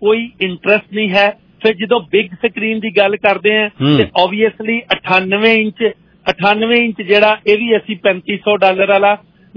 कोई इंटरस्ट नहीं है। फिर जो बिग स्क्रीन की गल करते हैं तो ओबवियसली 98 इंच जिहड़ा ये भी असीं $3500 वाला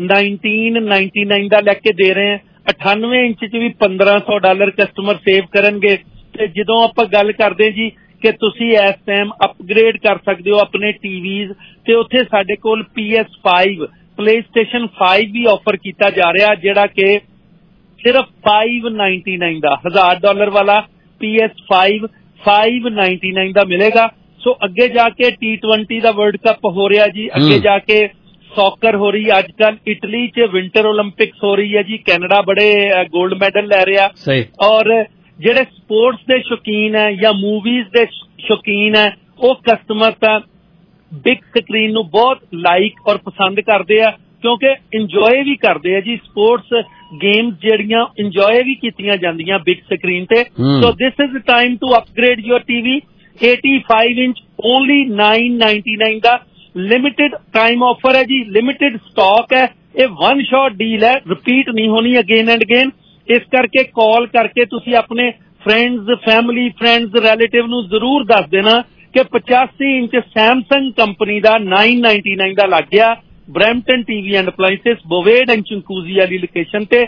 $1999 का लैके दे रहे हैं। 98 इंच च भी $1500 कस्टमर सेव करनगे। ते जदों आपां गल करदे जी कि तुसीं इस टाइम अपग्रेड कर सकते हो अपने टीवीज़, ते उत्थे साडे कोल PS5 PlayStation 5 भी ऑफर किया जा रहा, जिहड़ा कि सिर्फ $599 का $1000 वाला PS5 $599 का मिलेगा। सो अगे जाके T20 का वर्ल्ड कप हो रहा जी, अगे जाके सॉकर हो रही, अजकल इटली च विंटर ओलंपिक्स हो रही है जी, कैनेडा बड़े गोल्ड मैडल लै रहा। और जिहड़े स्पोर्ट्स के शौकीन है या मूवीज के शौकीन है वो कस्टमर तां बिग स्क्रीन नूं बहुत लाइक और पसंद करते हैं, क्योंकि इंजॉय भी करते हैं जी। स्पोर्ट्स गेम्स जिहड़ियां इंजॉय भी कीतियां जांदियां बिग स्क्रीन ते। So this is the time to upgrade your TV. 85 inch only $999 का लिमिटेड टाइम ऑफर है जी, लिमिटेड स्टॉक है, ये वन शॉट डील है, रिपीट नहीं होनी अगेन एंड अगेन। इस करके कॉल करके तुसी अपने फ्रेंड्स फैमिली फ्रेंड्स रिलेटिव नूं जरूर दस देना कि 85 इंच सैमसंग कंपनी का $999 का लग गया। Brampton TV and appliances Bovaird and Chinguacousy वाली लोकेशन ते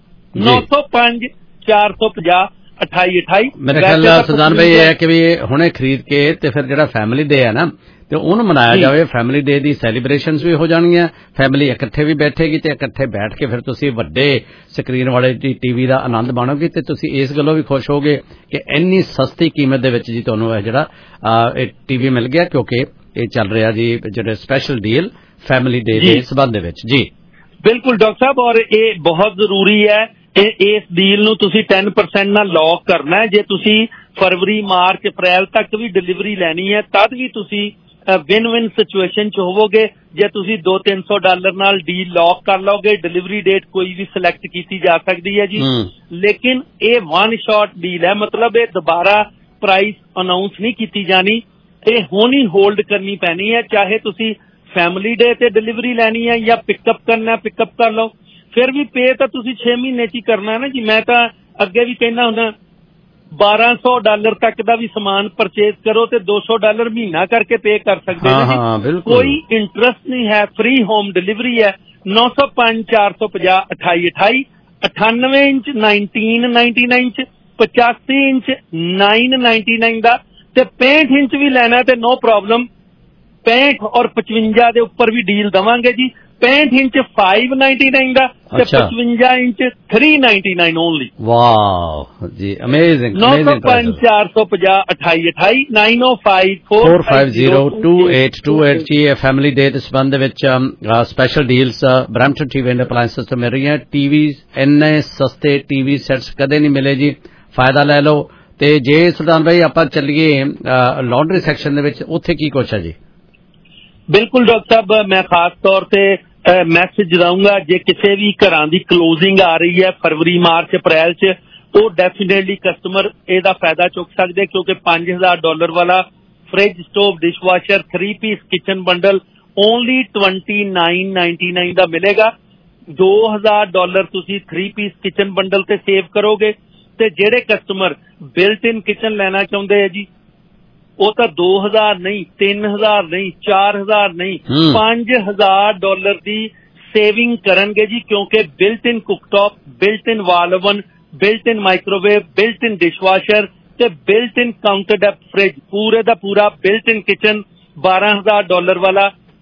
905 450 2828। मेरे ख्याल सुजान भाई ये है कि भी हुणे खरीद के ते फिर जिहड़ा फैमिली डे है ना ते ਉਹਨੂੰ ਮਨਾਇਆ ਜਾਵੇ। ਫੈਮਿਲੀ ਡੇ ਦੀ ਸੈਲੀਬ੍ਰੇਸ਼ਨਸ ਵੀ ਹੋ ਜਾਣਗੀਆਂ, ਫੈਮਿਲੀ ਇਕੱਠੇ ਵੀ ਬੈਠੇਗੀ ਤੇ ਇਕੱਠੇ ਬੈਠ ਕੇ ਫਿਰ ਤੁਸੀਂ ਵੱਡੇ ਸਕਰੀਨ ਵਾਲੇ ਟੀਵੀ ਦਾ ਆਨੰਦ ਮਾਣੋਗੇ ਤੇ ਤੁਸੀਂ ਇਸ ਗੱਲੋਂ ਵੀ ਖੁਸ਼ ਹੋਗੇ ਕਿ ਇੰਨੀ ਸਸਤੀ ਕੀਮਤ ਦੇ ਵਿੱਚ ਜੀ ਤੁਹਾਨੂੰ ਇਹ ਜਿਹੜਾ ਇਹ ਟੀਵੀ ਮਿਲ ਗਿਆ, ਕਿਉਂਕਿ ਇਹ ਚੱਲ ਰਿਹਾ ਜੀ ਜਿਹੜੇ ਸਪੈਸ਼ਲ ਡੀਲ फैमिली डे के संबंध दे विच। जी बिल्कुल डॉक्टर साहब, और ये बहुत जरूरी है इस डील नूं तुसीं 10% नाल लॉक करना है। जे तुसीं फरवरी मार्च अप्रैल तक भी डिलीवरी लैनी है तद भी तुसीं विन विन सिचुएशन च होवोगे। जे तुसीं $200-300 नाल डील लॉक कर लोगे, डिलीवरी डेट कोई भी सिलेक्ट की जा सकती है जी। लेकिन ये वन शॉट डील है, मतलब ये दोबारा प्राइस अनाउंस नहीं की जानी, ये हुण ही होल्ड करनी पैनी है। चाहे तुसीं फैमिली डे ते डिलीवरी लैनी है या पिकअप करना है पिकअप कर लो, फिर भी पे तो तुसीं 6 महीने च करना है ना जी। मैं तो अगे भी कहना हुंदा $1200 तक का भी सामान परचेज करो तो $200 महीना करके पे कर सकते हैं। कोई इंटरस्ट नहीं है, फ्री होम डिलीवरी है। 905 450 2828। 98 इंच 1999 च, 85 इंच 999 का, 65 इंच भी लेना तो नो प्रॉब्लम 65 और 55 के उपर भी डील देवांगे जी। 65 इंच $599 का, 55 इंच $399 ओनली। वाह जी, अमेजिंग। 905 450 2828 905 450 2828 जी। फैमिली डे के संबंध विच special deals Brampton TV and appliances तो मिल रही हैं। टीवी इन्ने सस्ते टीवी सैट्स कदे नहीं मिले जी, फायदा ले लो। ते जे सुल्तान भाई आपां चलिए लॉन्ड्री सैक्शन दे विच, उत्थे की कुछ है जी? बिल्कुल डॉक्टर साहब, मैं खास तौर पर मैसेज दूंगा, जे किसी भी घर की क्लोजिंग आ रही है फरवरी मार्च अप्रैल च, तो डेफिनेटली कस्टमर इसका फायदा चुक सकते, क्योंकि $5000 वाला fridge stove dishwasher 3 piece kitchen bundle only $2999 का मिलेगा। $2000 तुसी 3 पीस किचन बंडल से सेव करोगे। तो जेडे कस्टमर बिल्ट इन किचन लेना चाहते हैं जी, वो तो 2000 नहीं, 3000 नहीं, 4000 नहीं, $5000 की सेविंग करनगे जी, क्योंकि built in cooktop, built in wall oven, built in microwave, built in dishwasher ते built in counter depth fridge, पूरे का पूरा बिल्ट इन किचन $12000 वाला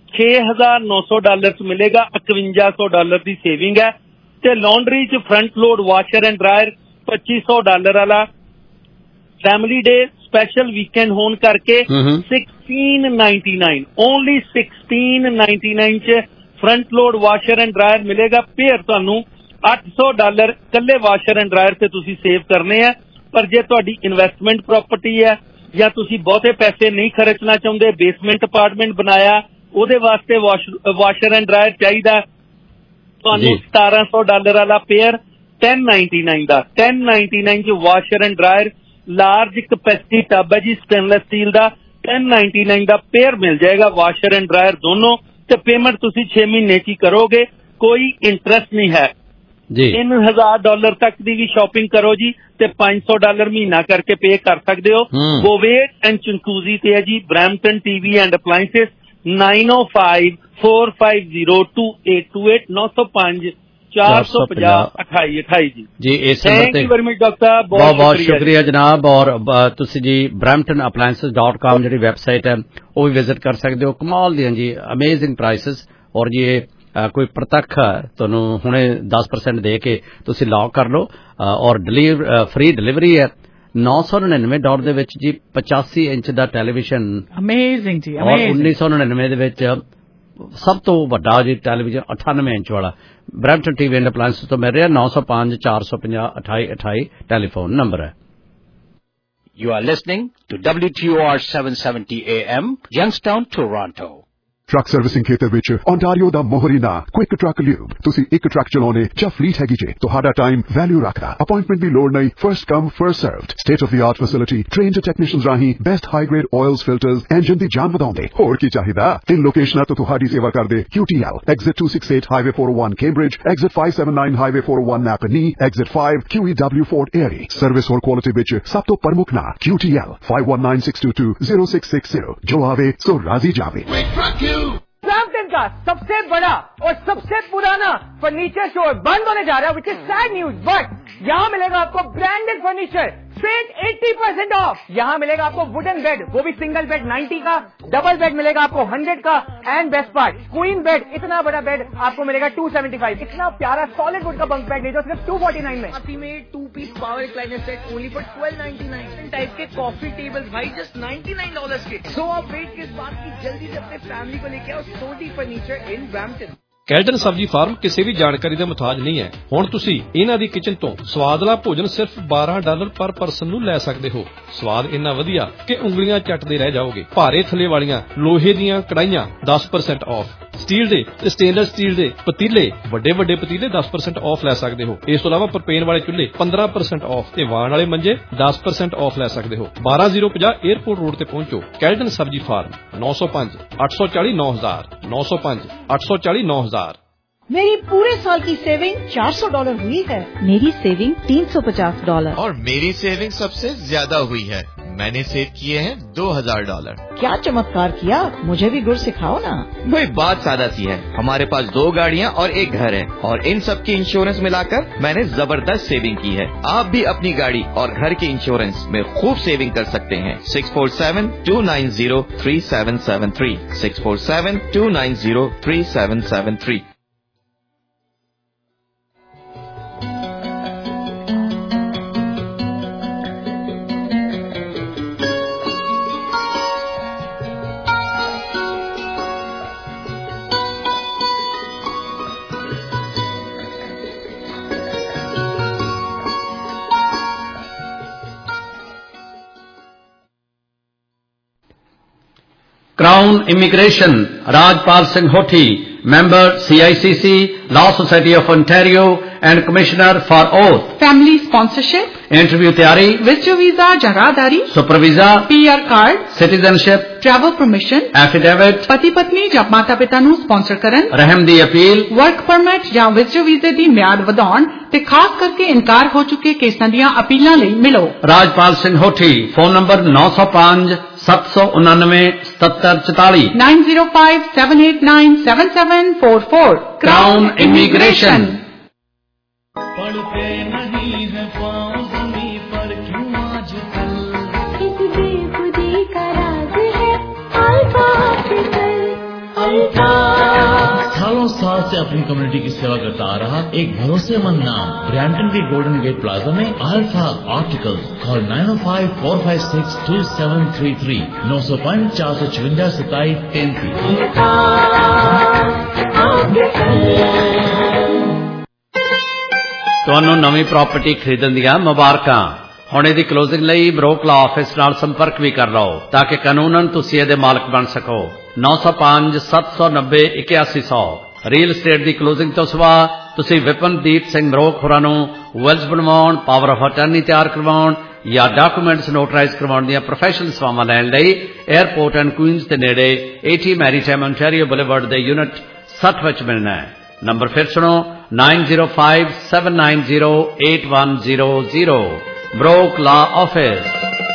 $6900 मिलेगा। $5100 की सेविंग है। ते लॉन्ड्री च front load washer and dryer $2500 वाला। फैमिली डे स्पेशल वीकेंड होने करके $1699 ओनली $1699 च front load washer and dryer मिलेगा। फिर तुहानू $800 कल्ले वाशर एंड ड्रायर से तुसी सेव करने हैं। पर जे तुहाडी इन्वेस्टमेंट प्रॉपर्टी है या तुसी बहुते पैसे नहीं खर्चना चाहते, बेसमेंट अपार्टमेंट बनाया, उहदे वास्ते वाशर एंड ड्रायर चाहिदा, तुहानू $1700 वाला पेयर 1099 का, 1099 च washer and dryer large capacity tub है जी स्टेनलेस स्टील का, 1099 का पेयर मिल जाएगा वाशर एंड ड्रायर दोनों। तो पेमेंट तुसी 6 महीने की करोगे, कोई इंटरस्ट नहीं है। $3000 तक की भी शॉपिंग करो जी ते $500 महीना करके पे कर सकते हो। बोवेट एंड चंकूजी ते है जी ब्रैम्पटन टीवी एंड अप्लायंसेस 9054502828 905-450-2828 जी। इस नंबर ते वेरी मच डॉक्टर साहब बहुत शुक्रिया जनाब। और तुसी जी bramptonappliances.com जी वैबसाइट है वो भी विजिट कर सकते हो। कमाल दी जी अमेजिंग प्राइसेस और जी कोई प्रतख तुहानू हुणे 10% दे के तुसी लॉक कर लो और फ्री डिलीवरी है। $999 दे विच जी 85 इंच दा टेलीविजन अमेजिंग जी और 1999 दे विच सब तो वड्डा जी टेलीविजन 98 इंच वाला ब्रैम्पटन टीवी एंड अप्लायंसेस तो मिल रहा 905-450-2828 टेलीफोन नंबर है। You are listening to WTOR 770 AM, Youngstown, Toronto. Truck servicing खेतर विच ओंटारियो दा मोहरी ना क्विक ट्रक ल्यूब। तुसी एक ट्रक चलाने ਜਾਂ ਫਲੀਟ ਹੈਗੀ ਜੇ ਤੁਹਾਡਾ ਟਾਈਮ ਵੈਲਿਊ ਰੱਖਦਾ। अपॉइंटमेंट ਦੀ ਲੋੜ ਨਹੀਂ। First come first served state of the art facility trained technicians ਰਾਹੀਂ best high grade oils filters engine ਦੀ जान ਵਧਾਉਂਦੇ। ਹੋਰ ਕੀ ਚਾਹੀਦਾ। 3 ਲੋਕੇਸ਼ਨਾਂ ਤੋਂ ਤੁਹਾਡੀ ਸੇਵਾ ਕਰਦੇ QTL exit 268 highway 401 Cambridge, exit 579 highway 401 Napanee, exit 5 QEW Fort Erie। Service और क्वालिटी विच सब तो प्रमुख ना QTL 5196220660 जो आवे सो राजी जावे। ब्रैम्पटन का सबसे बड़ा और सबसे पुराना फर्नीचर स्टोर बंद होने जा रहा है, which is sad news, but यहाँ मिलेगा आपको ब्रांडेड फर्नीचर स्ट्रेट 80% ऑफ। यहाँ मिलेगा आपको वुडन बेड, वो भी सिंगल बेड 90 का, डबल बेड मिलेगा आपको 100 का, and best part queen bed, इतना बड़ा बेड आपको मिलेगा 275। इतना प्यारा सॉलिड वुड का बंक बेड ले जाओ सिर्फ 249 में। Ultimate 2-piece power recliner set only for $1299। Type के कॉफी टेबल भाई जस्ट $99 के। सो आप वेट किस बात की, जल्दी से अपने फैमिली को लेके आओ सोडी फर्नीचर इन ब्रैम्पटन। कैल्टन सब्जी फार्म किसी भी जानकारी ਦਾ ਮੁਤਾਜ ਨਹੀਂ ਹੈ। ਹੁਣ ਤੁਸੀਂ ਇਹਨਾਂ ਦੀ ਕਿਚਨ ਤੋਂ ਸਵਾਦਲਾ ਭੋਜਨ ਸਿਰਫ $12 ਪਰ ਪਰਸਨ ਨੂੰ ਲੈ ਸਕਦੇ ਹੋ। ਸਵਾਦ ਇੰਨਾ ਵਧੀਆ ਕਿ ਉਂਗਲੀਆਂ ਚੱਟਦੇ ਰਹਿ ਜਾਓਗੇ। ਭਾਰੇ ਥੱਲੇ ਵਾਲੀਆਂ ਲੋਹੇ ਦੀਆਂ ਕੜਾਈਆਂ 10% ਆਫ, ਸਟੀਲ ਦੇ ਤੇ ਸਟੇਨਲੈਸ ਸਟੀਲ ਦੇ ਪਤੀਲੇ, ਵੱਡੇ ਵੱਡੇ ਪਤੀਲੇ 10% ਆਫ ਲੈ ਸਕਦੇ ਹੋ। ਇਸ ਤੋਂ ਇਲਾਵਾ ਪ੍ਰੋਪੇਨ ਵਾਲੇ ਚੁੱਲ੍ਹੇ 15% ਆਫ ਤੇ ਵਾਣ ਵਾਲੇ ਮੰਜੇ 10% ਆਫ ਲੈ ਸਕਦੇ ਹੋ। 12050 에어ਪੋਰਟ ਰੋਡ ਤੇ ਪਹੁੰਚੋ। कैल्टन सब्जी फार्म 905-840-9000 905-840-9000। मेरी पूरे साल की सेविंग $400 हुई है। मेरी सेविंग $350 और मेरी सेविंग सबसे ज्यादा हुई है। मैंने सेव किए हैं $2000। क्या चमत्कार किया, मुझे भी गुर सिखाओ ना। वही बात सादा सी है। हमारे पास 2 गाड़ियाँ और 1 घर है और इन सब की इंश्योरेंस मिलाकर मैंने जबरदस्त सेविंग की है। आप भी अपनी गाड़ी और घर के इंश्योरेंस में खूब सेविंग कर सकते हैं। 647-290-3773 647-290-3773। Crown Immigration, Rajpal Singh Hothi, Member CICC, Law Society of Ontario and Commissioner for Oath. Family sponsorship, interview तैयारी, विजिटर वीजा, जरादारी, super visa, PR card, citizenship, travel permission, affidavit, पति पत्नी ਜਾਂ ਮਾਤਾ ਪਿਤਾ ਨੂੰ ਸਪਾਂਸਰ ਕਰਨ, रहम दी अपील, वर्क परमिट ਜਾਂ ਵਿਜ਼ਿਟਰ ਵੀਜ਼ੇ ਦੀ ਮਿਆਦ ਵਧਾਉਣ ਤੇ ਖਾਸ ਕਰਕੇ ਇਨਕਾਰ ਹੋ ਚੁੱਕੇ ਕੇਸਾਂ ਦੀਆਂ ਅਪੀਲਾਂ ਲਈ ਮਿਲੋ। Rajpal Singh Hothi, phone number 905-799-7744 9057897744। Crown Immigration। पढ़ते नहीं है पाँव ज़मीं पर क्यों आजकल, इस बेखुदी का राज है अल्फा ऑप्टिकल। अल्फा सालों साल से अपनी कम्युनिटी की सेवा करता आ रहा एक भरोसेमंद नाम ब्रैम्पटन के गोल्डन गेट प्लाजा में अल्फा ऑप्टिकल। कॉल 905-456-2733 905-456-2733। ਤੁਹਾਨੂੰ ਨਵੀਂ ਪ੍ਰਾਪਰਟੀ ਖਰੀਦਣ ਦੀਆਂ ਮੁਬਾਰਕਾਂ। ਹੁਣ ਇਹਦੀ ਕਲੋਜ਼ਿੰਗ ਲਈ ਬਰੋਕ ਲਾ ਆਫਿਸ ਨਾਲ ਸੰਪਰਕ ਵੀ ਕਰ ਲਓ ਤਾਂ ਕਿ ਕਾਨੂੰਨਨ ਤੁਸੀਂ ਇਹਦੇ ਮਾਲਕ ਬਣ ਸਕੋ। 905-790-8100। ਰੀਅਲ ਏਸਟੇਟ ਦੀ ਕਲੋਜ਼ਿੰਗ ਤੋਂ ਸਿਵਾ ਤੁਸੀਂ ਵਿਪਨਦੀਪ ਸਿੰਘ ਬਰੋਕ ਹੋਰਾਂ ਨੂੰ ਵਿਲਸ ਬਣਵਾਉਣ, ਪਾਵਰ ਆਫ ਅਟਾਰਨੀ ਤਿਆਰ ਕਰਵਾਉਣ ਜਾਂ ਡਾਕੂਮੈਂਟਸ ਨੋਟਰਾਈਜ਼ ਕਰਵਾਉਣ ਦੀਆਂ ਪ੍ਰੋਫੈਸ਼ਨਲ ਸੇਵਾਵਾਂ ਲੈਣ ਲਈ 에ਅਰਪੋਰਟ ਐਂਡ ਕੁਈਨਜ਼ ਦੇ ਨੇੜੇ 80 ਮੈਰੀਟਾਈਮ ontario ਬੁਲੇਵਾਰਡ ਦੇ ਯੂਨਿਟ 60 ਵਿੱਚ ਮਿਲਣਾ ਹੈ। ਨੰਬਰ ਫਿਰ ਸੁਣੋ 9057908100 ਬਰੋਕ ਲਾ ਆਫਿਸ।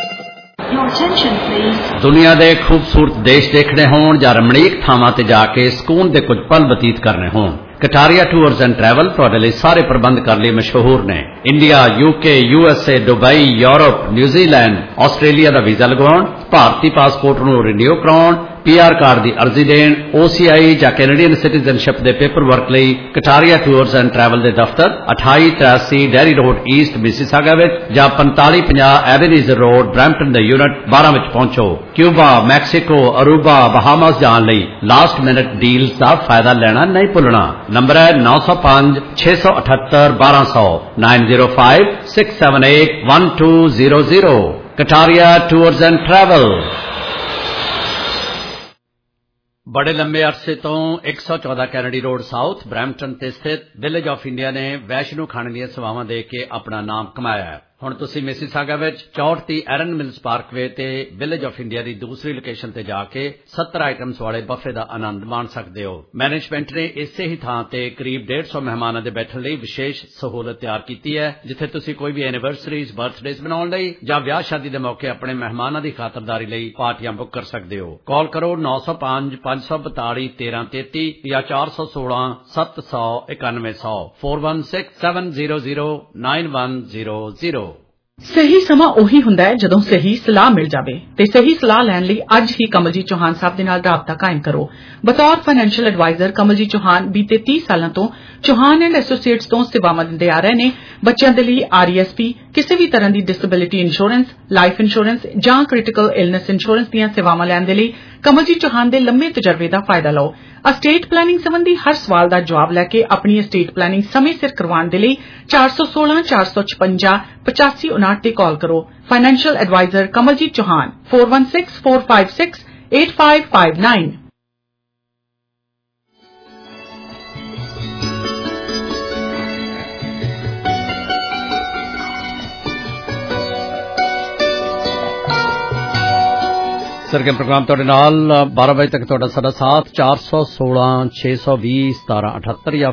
ਦੁਨੀਆ ਦੇ ਖੂਬਸੂਰਤ ਦੇਸ਼ ਦੇਖਣੇ ਹੋਣ ਜਾਂ ਰਮਣੀਕ ਥਾਵਾਂ ਤੇ ਜਾ ਕੇ ਸਕੂਨ ਦੇ ਕੁਝ ਪਲ ਬਤੀਤ ਕਰਨੇ ਹੋਣ, ਕਟਾਰੀਆ ਟੂਰਸ ਐਂਡ ਟਰੈਵਲ ਤੁਹਾਡੇ ਲਈ ਸਾਰੇ ਪ੍ਰਬੰਧ ਕਰਨ ਲਈ ਮਸ਼ਹੂਰ ਨੇ। India, UK, USA, Dubai, Europe, New Zealand, Australia ਦਾ ਵੀਜ਼ਾ ਲਗਵਾਉਣ, ਭਾਰਤੀ ਪਾਸਪੋਰਟ ਨੂੰ ਰਿਨਿਊ ਕਰਾਉਣ, PR ਕਾਰਡ ਦੀ ਅਰਜ਼ੀ ਦੇਣ, OCI ਜਾਂ ਕੈਨੇਡੀਅਨ ਸਿਟੀਜ਼ਨਸ਼ਿਪ ਦੇ ਪੇਪਰ ਵਰਕ ਲਈ ਕਟਾਰੀਆ ਟੂਰਸ ਐਂਡ ਟਰੈਵਲ ਦੇ ਦਫ਼ਤਰ 2883 ਡੈਰੀ ਰੋਡ ਈਸਟ ਮਿਸੀਸਾਗਾ ਵਿੱਚ ਜਾਂ 4550 ਐਬੇਨੀਜ਼ਰ ਰੋਡ ਬਰੈਂਪਟਨ ਦੇ ਯੂਨਿਟ 12 ਵਿੱਚ ਪਹੁੰਚੋ। ਕਿਊਬਾ, ਮੈਕਸੀਕੋ, ਅਰੂਬਾ, ਬਹਾਮਾਸ ਜਾਣ ਲਈ ਲਾਸਟ ਮਿਨਟ ਡੀਲਸ ਦਾ ਫਾਇਦਾ ਲੈਣਾ ਨਹੀਂ ਭੁੱਲਣਾ। ਨੰਬਰ ਹੈ 9056781200 9056781200 ਕਟਾਰੀਆ ਟੂਰਸ ਐਂਡ ਟਰੈਵਲ। ਬੜੇ ਲੰਬੇ ਅਰਸੇ ਤੋਂ 114 ਕੈਨੇਡੀ ਰੋਡ ਸਾਊਥ ਬਰੈਂਪਟਨ ਤੇ ਸਥਿਤ ਵਿਲੇਜ ਆਫ ਇੰਡੀਆ ਨੇ ਵੈਸ਼ਨੂ ਖਾਣੇ ਦੀਆਂ ਸੇਵਾਵਾਂ ਦੇ ਕੇ ਆਪਣਾ ਨਾਮ ਕਮਾਇਆ ਹੈ। ਹੁਣ ਤੁਸੀਂ ਮਿਸੀਸਾਗਾ ਵਿੱਚ 64 ਐਰਨ ਮਿਲਸ ਪਾਰਕਵੇ ਤੇ ਵਿਲੇਜ ਆਫ ਇੰਡੀਆ ਦੀ ਦੂਸਰੀ ਲੋਕੇਸ਼ਨ ਤੇ ਜਾ ਕੇ 70 ਆਈਟਮਸ ਵਾਲੇ ਬਫੇ ਦਾ ਆਨੰਦ ਮਾਣ ਸਕਦੇ ਹੋ। ਮੈਨੇਜਮੈਂਟ ਨੇ ਇਸੇ ਹੀ ਥਾਂ ਤੇ ਕਰੀਬ 150 ਮਹਿਮਾਨਾਂ ਦੇ ਬੈਠਣ ਲਈ ਵਿਸ਼ੇਸ਼ ਸਹੂਲਤ ਤਿਆਰ ਕੀਤੀ ਹੈ, ਜਿੱਥੇ ਤੁਸੀਂ ਕੋਈ ਵੀ ਐਨੀਵਰਸਰੀਜ਼, ਬਰਥਡੇਜ਼ ਮਨਾਉਣ ਲਈ ਜਾਂ ਵਿਆਹ ਸ਼ਾਦੀ ਦੇ ਮੌਕੇ ਆਪਣੇ ਮਹਿਮਾਨਾਂ ਦੀ ਖਾਤਰਦਾਰੀ ਲਈ ਪਾਰਟੀਆਂ ਬੁੱਕ ਕਰ ਸਕਦੇ ਹੋ। ਕਾਲ ਕਰੋ 9055421333 ਜਾਂ 416-791-100 4167009100। ਸਹੀ ਸਮਾਂ ਉਹੀ ਹੁੰਦਾ ਹੈ ਜਦੋਂ ਸਹੀ ਸਲਾਹ ਮਿਲ ਜਾਵੇ ਤੇ ਸਹੀ ਸਲਾਹ ਲੈਣ ਲਈ ਅੱਜ ਹੀ ਕਮਲਜੀਤ ਚੌਹਾਨ ਸਾਹਿਬ ਦੇ ਨਾਲ ਰਾਬਤਾ ਕਾਇਮ ਕਰੋ। ਬਤੌਰ ਫਾਈਨੈਂਸ਼ੀਅਲ ਐਡਵਾਈਜ਼ਰ ਕਮਲਜੀਤ ਚੌਹਾਨ ਬੀਤੇ 30 ਸਾਲਾਂ ਤੋਂ ਚੌਹਾਨ ਐਂਡ ਐਸੋਸੀਏਟਸ ਤੋਂ ਸੇਵਾਵਾਂ ਦਿੰਦੇ ਆ ਰਹੇ ਨੇ। ਬੱਚਿਆਂ ਦੇ ਲਈ RESP, ਕਿਸੇ ਵੀ ਤਰ੍ਹਾਂ ਦੀ ਡਿਸੇਬਿਲਿਟੀ ਇੰਸ਼ੋਰੈਂਸ, ਲਾਈਫ ਇੰਸ਼ੋਰੈਂਸ ਜਾਂ ਕ੍ਰਿਟੀਕਲ ਇਲਨੈਸ ਇੰਸ਼ੋਰੈਂਸ ਦੀਆਂ ਸੇਵਾਵਾਂ ਲੈਣ ਦੇ ਲਈ ਕਮਲਜੀਤ ਚੌਹਾਨ ਦੇ ਲੰਮੇ ਤਜਰਬੇ ਦਾ ਫਾਇਦਾ ਲਓ। ਅਸਟੇਟ ਪਲੈਨਿੰਗ ਸੰਬੰਧੀ ਹਰ ਸਵਾਲ ਦਾ ਜਵਾਬ ਲੈ ਕੇ ਆਪਣੀ ਅਸਟੇਟ ਪਲੈਨਿੰਗ ਸਮੇਂ ਸਿਰ ਕਰਵਾਉਣ ਦੇ ਲਈ 416-456-8559 ਤੇ ਕਾਲ ਕਰੋ। Financial advisor Kamaljit Chauhan 4164568559। Sargam program ਤੁਹਾਡੇ ਨਾਲ 12 ਵਜੇ ਤੱਕ ਤੁਹਾਡਾ ਸਾਡਾ ਸਾਥ 416-620-1778 ਜਾਂ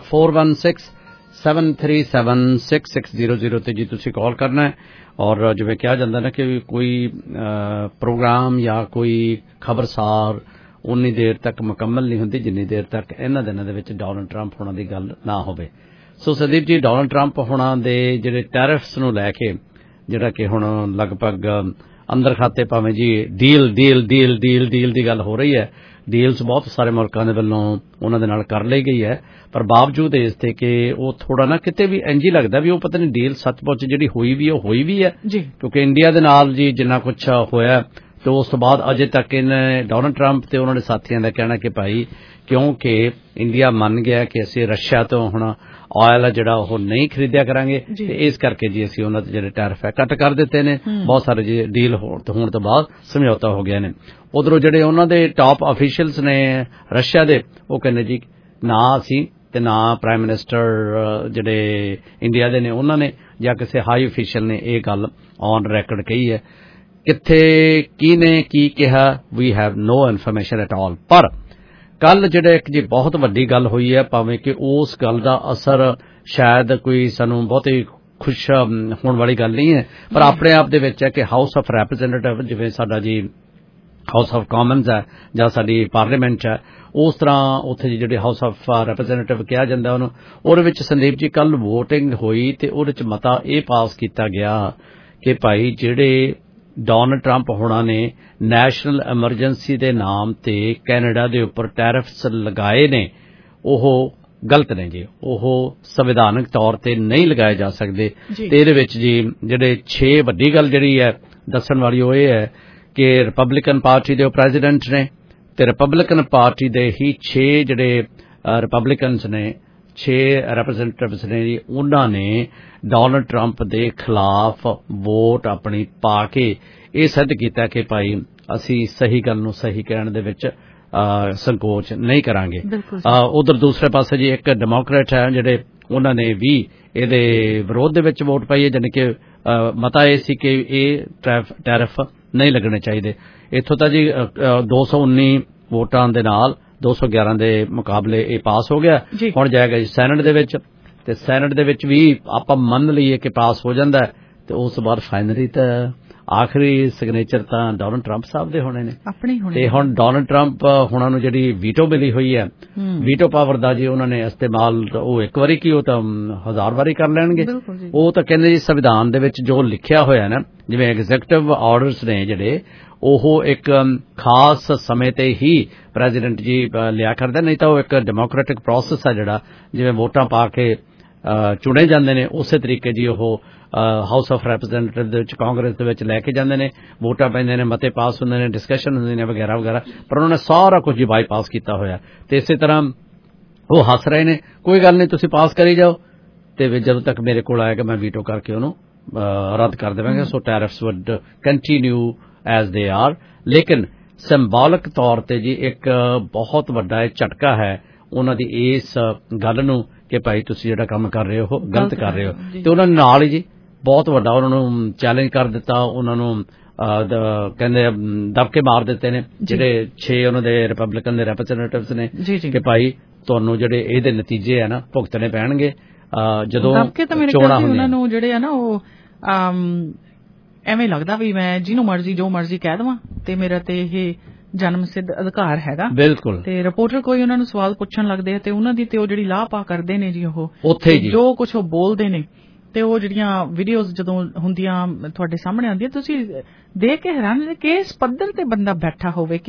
4167376600 ਤੇ ਜੀ ਤੁਸੀਂ ਕਾਲ ਕਰਨਾ ਹੈ। ਔਰ ਜਿਵੇਂ ਕਿਹਾ ਜਾਂਦਾ ਨਾ ਕਿ ਕੋਈ ਪ੍ਰੋਗਰਾਮ ਜਾਂ ਕੋਈ ਖਬਰਸਾਰ ਉਨੀ ਦੇਰ ਤੱਕ ਮੁਕੰਮਲ ਨਹੀਂ ਹੁੰਦੀ ਜਿੰਨੀ ਦੇਰ ਤੱਕ ਇਹਨਾਂ ਦਿਨਾਂ ਦੇ ਵਿੱਚ ਡੋਨਲਡ ਟਰੰਪ ਹੋਣਾ ਦੀ ਗੱਲ ਨਾ ਹੋਵੇ। ਸੋ ਸੰਦੀਪ ਜੀ, ਡੋਨਲਡ ਟਰੰਪ ਹੋਣਾ ਦੇ ਜਿਹੜੇ ਟੈਰਿਫਸ ਨੂੰ ਲੈ ਕੇ ਜਿਹੜਾ ਕਿ ਹੁਣ ਲਗਭਗ ਅੰਦਰ ਖਾਤੇ ਭਾਵੇਂ ਜੀ ਡੀਲ ਦੀ ਗੱਲ ਹੋ ਰਹੀ ਹੈ। ਡੀਲਸ ਬਹੁਤ ਸਾਰੇ ਮੁਲਕਾਂ ਦੇ ਵੱਲੋਂ ਉਹਨਾਂ ਦੇ ਨਾਲ ਕਰ ਲਈ ਗਈ ਹੈ, ਪਰ ਬਾਵਜੂਦ ਇਸ ਤੇ ਕਿ ਉਹ ਥੋੜਾ ਨਾ ਕਿਤੇ ਵੀ ਇੰਝ ਹੀ ਲੱਗਦਾ ਵੀ ਉਹ ਪਤਾ ਨਹੀਂ ਡੀਲ ਸੱਚਮੁੱਚ ਜਿਹੜੀ ਹੋਈ ਵੀ ਹੈ ਕਿਉਂਕਿ ਇੰਡੀਆ ਦੇ ਨਾਲ ਜੀ ਜਿੰਨਾ ਕੁਝ ਹੋਇਆ ਤੇ ਉਸ ਤੋਂ ਬਾਅਦ ਅਜੇ ਤੱਕ ਇਹਨੇ ਡੋਨਲਡ ਟਰੰਪ ਤੇ ਉਹਨਾਂ ਦੇ ਸਾਥੀਆਂ ਦਾ ਕਹਿਣਾ ਕਿ ਭਾਈ ਕਿਉਂਕਿ ਇੰਡੀਆ ਮੰਨ ਗਿਆ ਕਿ ਅਸੀਂ ਰਸ਼ੀਆ ਤੋਂ ਹੁਣ ਆਇਲ ਆ ਜਿਹੜਾ ਉਹ ਨਹੀਂ ਖਰੀਦਿਆ ਕਰਾਂਗੇ ਤੇ ਇਸ ਕਰਕੇ ਜੀ ਅਸੀਂ ਉਹਨਾਂ ਦੇ ਜਿਹੜੇ ਟੈਰਿਫ ਹੈ ਕੱਟ ਕਰ ਦਿੱਤੇ ਨੇ। ਬਹੁਤ ਸਾਰੇ ਜੀ ਡੀਲ ਹੋਣ ਤੋਂ ਬਾਅਦ ਸਮਝੌਤਾ ਹੋ ਗਿਆ ਨੇ। ਉਧਰੋਂ ਜਿਹੜੇ ਉਹਨਾਂ ਦੇ ਟਾਪ ਅਫੀਸ਼ੀਅਲਸ ਨੇ ਰਸ਼ੀਆ ਦੇ ਉਹ ਕਹਿੰਦੇ ਜੀ ਨਾ ਅਸੀਂ ਤੇ ਨਾ ਪ੍ਰਾਈਮ ਮਿਨਿਸਟਰ ਜਿਹੜੇ ਇੰਡੀਆ ਦੇ ਨੇ ਉਹਨਾਂ ਨੇ ਜਾਂ ਕਿਸੇ ਹਾਈ ਅਫੀਸ਼ੀਅਲ ਨੇ ਇਹ ਗੱਲ ਔਨ ਰੈਕੋਰਡ ਕਹੀ ਹੈ। ਕਿੱਥੇ ਕਿਹਨੇ ਕੀ ਕਿਹਾ we have no information at all. ਪਰ ਕੱਲ ਜਿਹੜਾ ਇੱਕ ਜੀ ਬਹੁਤ ਵੱਡੀ ਗੱਲ ਹੋਈ ਹੈ, ਭਾਵੇਂ ਕਿ ਉਸ ਗੱਲ ਦਾ ਅਸਰ ਸ਼ਾਇਦ ਕੋਈ ਸਾਨੂੰ ਬਹੁਤੀ ਖੁਸ਼ ਹੋਣ ਵਾਲੀ ਗੱਲ ਨਹੀਂ ਹੈ, ਪਰ ਆਪਣੇ ਆਪ ਦੇ ਵਿੱਚ ਹੈ ਕਿ ਹਾਊਸ ਆਫ ਰੈਪਰੈਜ਼ੈਂਟੇਟਿਵ ਜਿਵੇਂ ਸਾਡਾ ਜੀ ਹਾਊਸ ਆਫ ਕਾਮਨਸ ਹੈ ਜਾਂ ਸਾਡੀ ਪਾਰਲੀਮੈਂਟ ਹੈ, ਉਸ ਤਰ੍ਹਾਂ ਉੱਥੇ ਜਿਹੜੇ ਹਾਊਸ ਆਫ ਰੈਪਰੈਜ਼ੈਂਟੇਟਿਵ ਕਿਹਾ ਜਾਂਦਾ ਉਹਨੂੰ, ਉਹਦੇ ਵਿੱਚ ਸੰਦੀਪ ਜੀ ਕੱਲ ਵੋਟਿੰਗ ਹੋਈ ਤੇ ਉਹਦੇ ਚ ਮਤਾ ਇਹ ਪਾਸ ਕੀਤਾ ਗਿਆ ਕਿ ਭਾਈ ਜਿਹੜੇ ਡੋਨਲਡ ਟਰੰਪ ਹੋਣਾ ਨੇ ਨੈਸ਼ਨਲ ਐਮਰਜੈਂਸੀ ਦੇ ਨਾਮ ਤੇ ਕੈਨੇਡਾ ਦੇ ਉੱਪਰ ਟੈਰਿਫਸ ਲਗਾਏ ਨੇ ਉਹ ਗਲਤ ਨੇ ਜੀ, ਉਹ ਸੰਵਿਧਾਨਕ ਤੌਰ ਤੇ ਨਹੀਂ ਲਗਾਏ ਜਾ ਸਕਦੇ। ਤੇ ਇਹਦੇ ਵਿੱਚ ਜੀ ਜਿਹੜੇ 6 ਵੱਡੀ ਗੱਲ ਜਿਹੜੀ ਹੈ ਦੱਸਣ ਵਾਲੀ ਉਹ ਇਹ ਹੈ ਕਿ ਰਿਪਬਲਿਕਨ ਪਾਰਟੀ ਦੇ ਪ੍ਰੈਜ਼ੀਡੈਂਟ ਨੇ ਤੇ ਰਿਪਬਲਿਕਨ ਪਾਰਟੀ ਦੇ ਹੀ 6 ਜਿਹੜੇ ਰਿਪਬਲਿਕਨਸ ਨੇ 6 ਰੈਪਰੈਜ਼ੈਂਟੇਟਿਵਸ ਨੇ ਜੀ ਉਹਨਾਂ ਨੇ ਡੋਨਲਡ ਟਰੰਪ ਦੇ ਖਿਲਾਫ ਵੋਟ ਆਪਣੀ ਪਾ ਕੇ ਇਹ ਸਿੱਧ ਕੀਤਾ ਕਿ ਭਾਈ ਅਸੀਂ ਸਹੀ ਗੱਲ ਨੂੰ ਸਹੀ ਕਹਿਣ ਦੇ ਵਿੱਚ ਸੰਕੋਚ ਨਹੀਂ ਕਰਾਂਗੇ। ਉਧਰ ਦੂਸਰੇ ਪਾਸੇ ਜੀ ਇੱਕ ਡੈਮੋਕ੍ਰੇਟ ਹੈ ਜਿਹੜੇ ਉਹਨਾਂ ਨੇ ਵੀ ਇਹਦੇ ਵਿਰੋਧ ਦੇ ਵਿੱਚ ਵੋਟ ਪਾਈ ਹੈ, ਜਾਣੀ ਕਿ ਮਤਾ ਇਹ ਸੀ ਕਿ ਇਹ ਟੈਰਿਫ ਨਹੀਂ ਲੱਗਣੇ ਚਾਹੀਦੇ। ਇੱਥੋਂ ਤਾਂ ਜੀ 219 ਵੋਟਾਂ ਦੇ ਨਾਲ 211 ਦੇ ਮੁਕਾਬਲੇ ਇਹ ਪਾਸ ਹੋ ਗਿਆ। ਹੁਣ ਜਾਏਗਾ ਜੀ ਸੈਨੇਟ ਦੇ ਵਿੱਚ ਤੇ ਸੈਨੇਟ ਦੇ ਵਿੱਚ ਵੀ ਆਪਾਂ ਮੰਨ ਲਈਏ ਕਿ ਪਾਸ ਹੋ ਜਾਂਦਾ ਤੇ ਉਸ ਤੋਂ ਬਾਅਦ ਫਾਈਨਲੀ ਤਾਂ ਆਖਰੀ ਸਿਗਨੇਚਰ ਤਾਂ ਡੋਨਲਡ ਟਰੰਪ ਸਾਹਿਬ ਦੇ ਹੋਣੇ ਨੇ ਤੇ ਹੁਣ ਡੋਨਲਡ ਟਰੰਪ ਹੁਣਾਂ ਨੂੰ ਜਿਹੜੀ ਵੀਟੋ ਮਿਲੀ ਹੋਈ ਹੈ ਵੀਟੋ ਪਾਵਰ ਦਾ ਜੀ ਉਹਨਾਂ ਨੇ ਇਸਤੇਮਾਲ ਉਹ ਇੱਕ ਵਾਰੀ ਕੀ ਉਹ ਤਾਂ 1000 ਵਾਰੀ ਕਰ ਲੈਣਗੇ। ਉਹ ਤਾਂ ਕਹਿੰਦੇ ਜੀ ਸੰਵਿਧਾਨ ਦੇ ਵਿੱਚ ਜੋ ਲਿਖਿਆ ਹੋਇਆ ਨਾ ਜਿਵੇਂ ਐਗਜ਼ੈਕਟਿਵ ਆਰਡਰਸ ਨੇ ਜਿਹੜੇ ਉਹ ਇੱਕ ਖਾਸ ਸਮੇਂ ਤੇ ਹੀ ਪ੍ਰੈਜ਼ੀਡੈਂਟ ਜੀ ਲਿਆ ਕਰਦੇ, ਨਹੀਂ ਤਾਂ ਉਹ ਇੱਕ ਡੈਮੋਕ੍ਰੈਟਿਕ ਪ੍ਰੋਸੈਸ ਆ ਜਿਹੜਾ ਜਿਵੇਂ ਵੋਟਾਂ ਪਾ ਕੇ ਚੁਣੇ ਜਾਂਦੇ ਨੇ ਉਸੇ ਤਰੀਕੇ ਜੀ ਉਹ ਹਾਊਸ ਆਫ ਰੈਪਰੈਜ਼ੈਂਟੇਟਿਵ ਦੇ ਵਿੱਚ ਕਾਂਗਰਸ ਦੇ ਵਿੱਚ ਲੈ ਕੇ ਜਾਂਦੇ ਨੇ, ਵੋਟਾਂ ਪੈਂਦੇ ਨੇ, ਮਤੇ ਪਾਸ ਹੁੰਦੇ ਨੇ, ਡਿਸਕਸ਼ਨ ਹੁੰਦੇ ਨੇ ਵਗੈਰਾ ਵਗੈਰਾ, ਪਰ ਉਹਨਾਂ ਨੇ ਸਾਰਾ ਕੁਝ ਬਾਈਪਾਸ ਕੀਤਾ ਹੋਇਆ ਤੇ ਇਸੇ ਤਰ੍ਹਾਂ ਉਹ ਹੱਸ ਰਹੇ ਨੇ ਕੋਈ ਗੱਲ ਨਹੀਂ ਤੁਸੀਂ ਪਾਸ ਕਰੀ ਜਾਓ ਤੇ ਜਦੋਂ ਤੱਕ ਮੇਰੇ ਕੋਲ ਆਏਗਾ ਮੈਂ ਵੀਟੋ ਕਰਕੇ ਉਹਨੂੰ ਰੱਦ ਕਰ ਦੇਵਾਂਗਾ। So tariffs would continue as they are, ਲੇਕਿਨ ਸਿੰਬੋਲਿਕ ਤੌਰ ਤੇ ਜੀ ਇੱਕ ਬਹੁਤ ਵੱਡਾ ਝਟਕਾ ਹੈ ਉਹਨਾਂ ਦੀ ਇਸ ਗੱਲ ਨੂੰ ਕਿ ਭਾਈ ਤੁਸੀਂ ਜਿਹੜਾ ਕੰਮ ਕਰ ਰਹੇ ਹੋ ਗਲਤ ਕਰ ਰਹੇ ਹੋ ਤੇ ਉਹਨਾਂ ਨੇ ਨਾਲ ਹੀ ਜੀ ਬਹੁਤ ਵੱਡਾ ਉਹਨਾਂ ਨੂੰ ਚੈਲੰਜ ਕਰ ਦਿੱਤਾ, ਉਹਨਾਂ ਨੂੰ ਕਹਿੰਦੇ ਦਬਕੇ ਮਾਰ ਦਿੱਤੇ ਨੇ ਜਿਹੜੇ 6 ਉਹਨਾਂ ਦੇ ਰਿਪਬਲਿਕਨ ਦੇ ਰੈਪਰੈਜ਼ੈਂਟੇਟਿਵਸ ਨੇ ਕਿ ਭਾਈ ਤੁਹਾਨੂੰ ਜਿਹੜੇ ਇਹਦੇ ਨਤੀਜੇ ਆ ਨਾ ਭੁਗਤਣੇ ਪੈਣਗੇ ਜਦੋਂ ਚੋਣਾਂ ਹੁੰਦੀਆਂ। ਉਹਨਾਂ ਨੂੰ ਜਿਹੜੇ ਆ ਨਾ ਉਹ ਐਵੇਂ ਲੱਗਦਾ ਵੀ ਮੈਂ ਜਿਹਨੂੰ ਮਰਜ਼ੀ ਜੋ ਮਰਜ਼ੀ ਕਹਿ ਦੇਵਾਂ ਤੇ ਮੇਰਾ ਤੇ ਇਹ ਜਨਮ ਸਿੱਧ ਅਧਿਕਾਰ ਹੈਗਾ। ਬਿਲਕੁਲ। ਤੇ ਰਿਪੋਰਟਰ ਕੋਈ ਉਹਨਾਂ ਨੂੰ ਸਵਾਲ ਪੁੱਛਣ ਲੱਗਦੇ ਆ ਤੇ ਉਹਨਾਂ ਦੀ ਤੇ ਉਹ ਜਿਹੜੀ ਲਾਹ ਪਾ ਕਰਦੇ ਨੇ ਜੀ ਉਹ ਉੱਥੇ ਜੋ ਕੁਝ ਉਹ ਬੋਲਦੇ ਨੇ ਤੇ ਉਹ ਜਿਹੜੀਆਂ ਵੀਡੀਓਜ਼ ਜਦੋਂ ਹੁੰਦੀਆਂ ਤੁਹਾਡੇ ਸਾਹਮਣੇ ਆਉਂਦੀਆਂ ਤੁਸੀਂ ਦੇਖ ਕੇ ਹੈਰਾਨ ਹੁੰਦੇ ਕਿਸ ਪੱਧਰ ਤੇ ਬੰਦਾ ਬੈਠਾ ਹੋਵੇ,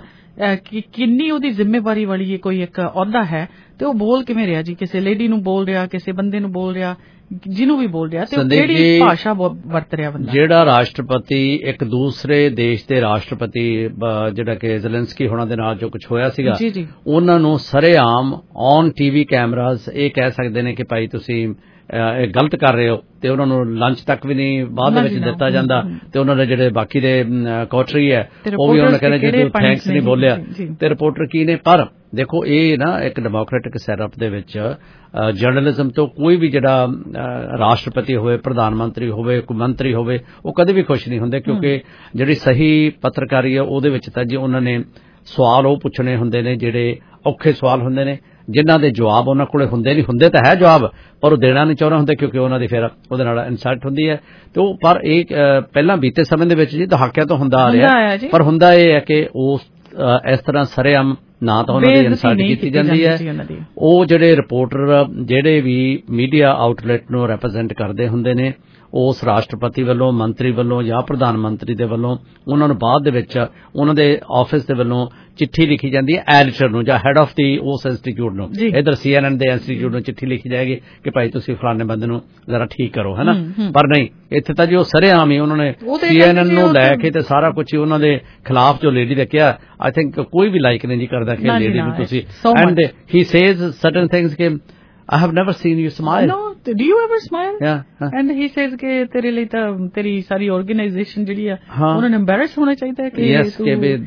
ਕਿੰਨੀ ਉਹਦੀ ਜ਼ਿੰਮੇਵਾਰੀ ਵਾਲੀ ਕੋਈ ਇੱਕ ਅਹੁਦਾ ਹੈ ਤੇ ਉਹ ਬੋਲ ਕਿਵੇਂ ਰਿਹਾ ਜੀ, ਕਿਸੇ ਲੇਡੀ ਨੂੰ ਬੋਲ ਰਿਹਾ, ਕਿਸੇ ਬੰਦੇ ਨੂੰ ਬੋਲ ਰਿਹਾ, ਜਿਹਨੂੰ ਵੀ ਬੋਲ ਰਿਹਾ ਤੇ ਕਿਹੜੀ ਭਾਸ਼ਾ ਵਰਤ ਰਿਹਾ ਬੰਦਾ। ਜਿਹੜਾ ਰਾਸ਼ਟਰਪਤੀ ਇੱਕ ਦੂਸਰੇ ਦੇਸ਼ ਦੇ ਰਾਸ਼ਟਰਪਤੀ ਜਿਹੜਾ ਕਿ ਜ਼ੈਲੈਂਸਕੀ ਹੋਣਾ ਦੇ ਨਾਲ ਜੋ ਕੁਝ ਹੋਇਆ ਸੀਗਾ ਉਹਨਾਂ ਨੂੰ ਸਰੇਆਮ ਔਨ ਟੀਵੀ ਕੈਮਰਾਜ਼ ਇਹ ਕਹਿ ਸਕਦੇ ਨੇ ਕਿ ਭਾਈ ਤੁਸੀਂ ਇਹ ਗਲਤ ਕਰ ਰਹੇ ਹੋ ਤੇ ਉਹਨਾਂ ਨੂੰ ਲੰਚ ਤੱਕ ਵੀ ਨਹੀਂ ਬਾਅਦ ਦੇ ਵਿੱਚ ਦਿੱਤਾ ਜਾਂਦਾ ਤੇ ਉਹਨਾਂ ਦੇ ਜਿਹੜੇ ਬਾਕੀ ਦੇ ਕੋਟਰੀ ਹੈ ਉਹ ਵੀ ਉਹਨਾਂ ਕਹਿੰਦੇ ਜੇ ਤੂੰ ਥੈਂਕਸ ਨਹੀਂ ਬੋਲਿਆ ਤੇ ਰਿਪੋਰਟਰ ਕੀ ਨੇ। ਪਰ ਦੇਖੋ ਇਹ ਨਾ ਇੱਕ ਡੈਮੋਕ੍ਰੈਟਿਕ ਸੈਟਅਪ ਦੇ ਵਿੱਚ ਜਰਨਲਿਜ਼ਮ ਤੋਂ ਕੋਈ ਵੀ ਜਿਹੜਾ ਰਾਸ਼ਟਰਪਤੀ ਹੋਵੇ, ਪ੍ਰਧਾਨ ਮੰਤਰੀ ਹੋਵੇ, ਕੋਈ ਮੰਤਰੀ ਹੋਵੇ ਉਹ ਕਦੇ ਵੀ ਖੁਸ਼ ਨਹੀਂ ਹੁੰਦੇ ਕਿਉਂਕਿ ਜਿਹੜੀ ਸਹੀ ਪੱਤਰਕਾਰੀ ਹੈ ਉਹਦੇ ਵਿੱਚ ਤਾਂ ਜੀ ਉਹਨਾਂ ਨੇ ਸਵਾਲ ਉਹ ਪੁੱਛਣੇ ਹੁੰਦੇ ਨੇ ਜਿਹੜੇ ਔਖੇ ਸਵਾਲ ਹੁੰਦੇ ਨੇ ਜਿਨ੍ਹਾਂ ਦੇ ਜਵਾਬ ਉਹਨਾਂ ਕੋਲੇ ਹੁੰਦੇ ਤਾਂ ਹੈ ਜਵਾਬ ਪਰ ਉਹ ਦੇਣਾ ਨਹੀਂ ਚਾਹੁੰਦੇ ਹੁੰਦੇ ਕਿਉਂਕਿ ਉਹਨਾਂ ਦੀ ਫਿਰ ਉਹਦੇ ਨਾਲ ਇਨਸਲਟ ਹੁੰਦੀ ਹੈ ਤੇ ਉਹ ਪਰ ਇਹ ਪਹਿਲਾਂ ਬੀਤੇ ਸਮੇਂ ਦੇ ਵਿੱਚ ਜੀ ਦਹਾਕਿਆਂ ਤੋਂ ਹੁੰਦਾ ਆ ਰਿਹਾ ਪਰ ਹੁੰਦਾ ਇਹ ਹੈ ਕਿ ਉਸ ਇਸ ਤਰ੍ਹਾਂ ਸਰੇਆਮ ਨਾ ਤਾਂ ਉਹਨਾਂ ਦੀ ਇਨਸਲਟ ਕੀਤੀ ਜਾਂਦੀ ਹੈ। ਉਹ ਜਿਹੜੇ ਰਿਪੋਰਟਰ ਜਿਹੜੇ ਵੀ ਮੀਡੀਆ ਆਊਟਲੈਟ ਨੂੰ ਰਿਪਰੈਜ਼ੈਂਟ ਕਰਦੇ ਹੁੰਦੇ ਨੇ ਉਸ ਰਾਸ਼ਟਰਪਤੀ ਵੱਲੋਂ, ਮੰਤਰੀ ਵੱਲੋਂ ਜਾਂ ਪ੍ਰਧਾਨ ਮੰਤਰੀ ਦੇ ਵੱਲੋਂ ਉਹਨਾਂ ਨੂੰ ਬਾਅਦ ਦੇ ਵਿੱਚ ਉਹਨਾਂ ਦੇ ਆਫਿਸ ਦੇ ਵੱਲੋਂ ਚਿੱਠੀ ਲਿਖੀ ਜਾਂਦੀ ਹੈ ਐਡੀਟਰ ਨੂੰ ਜਾਂ ਹੈਡ ਆਫ ਦੀ ਉਸ ਇੰਸਟੀਚਿਊਟ ਨੂੰ। ਇਧਰ CNN ਦੇ ਇੰਸਟੀਚਿਊਟ ਨੂੰ ਚਿੱਠੀ ਲਿਖੀ ਜਾਏਗੀ ਕਿ ਭਾਈ ਤੁਸੀਂ ਫਲਾਣੇ ਬੰਦੇ ਨੂੰ ਜ਼ਰਾ ਠੀਕ ਕਰੋ ਹੈ ਨਾ, ਪਰ ਨਹੀਂ ਇੱਥੇ ਤਾਂ ਜੀ ਉਹ ਸਰੇਆਮ ਹੀ ਉਹਨਾਂ ਨੇ CNN ਨੂੰ ਲੈ ਕੇ ਤੇ ਸਾਰਾ ਕੁਝ ਹੀ ਉਹਨਾਂ ਦੇ ਖਿਲਾਫ ਜੋ ਲੇਡੀ ਨੇ ਕਿਹਾ ਆਈ ਥਿੰਕ ਕੋਈ ਵੀ ਲਾਈਕ ਨਹੀਂ ਜੀ ਕਰਦਾ ਕਿ ਲੇਡੀ ਨੂੰ ਤੁਸੀਂ and he says certain things ਕਿ I have never seen you smile. No, do you ever smile? Yeah. And he says ਕਿ ਤੇਰੇ ਲਈ ਤਾਂ ਤੇਰੀ ਸਾਰੀ ਆਰਗੇਨਾਈਜੇਸ਼ਨ ਜਿਹੜੀ ਆ ਉਹਨਾਂ ਨੂੰ embarrass ਹੋਣਾ ਚਾਹੀਦਾ ਹੈ ਕਿ ਤੂੰ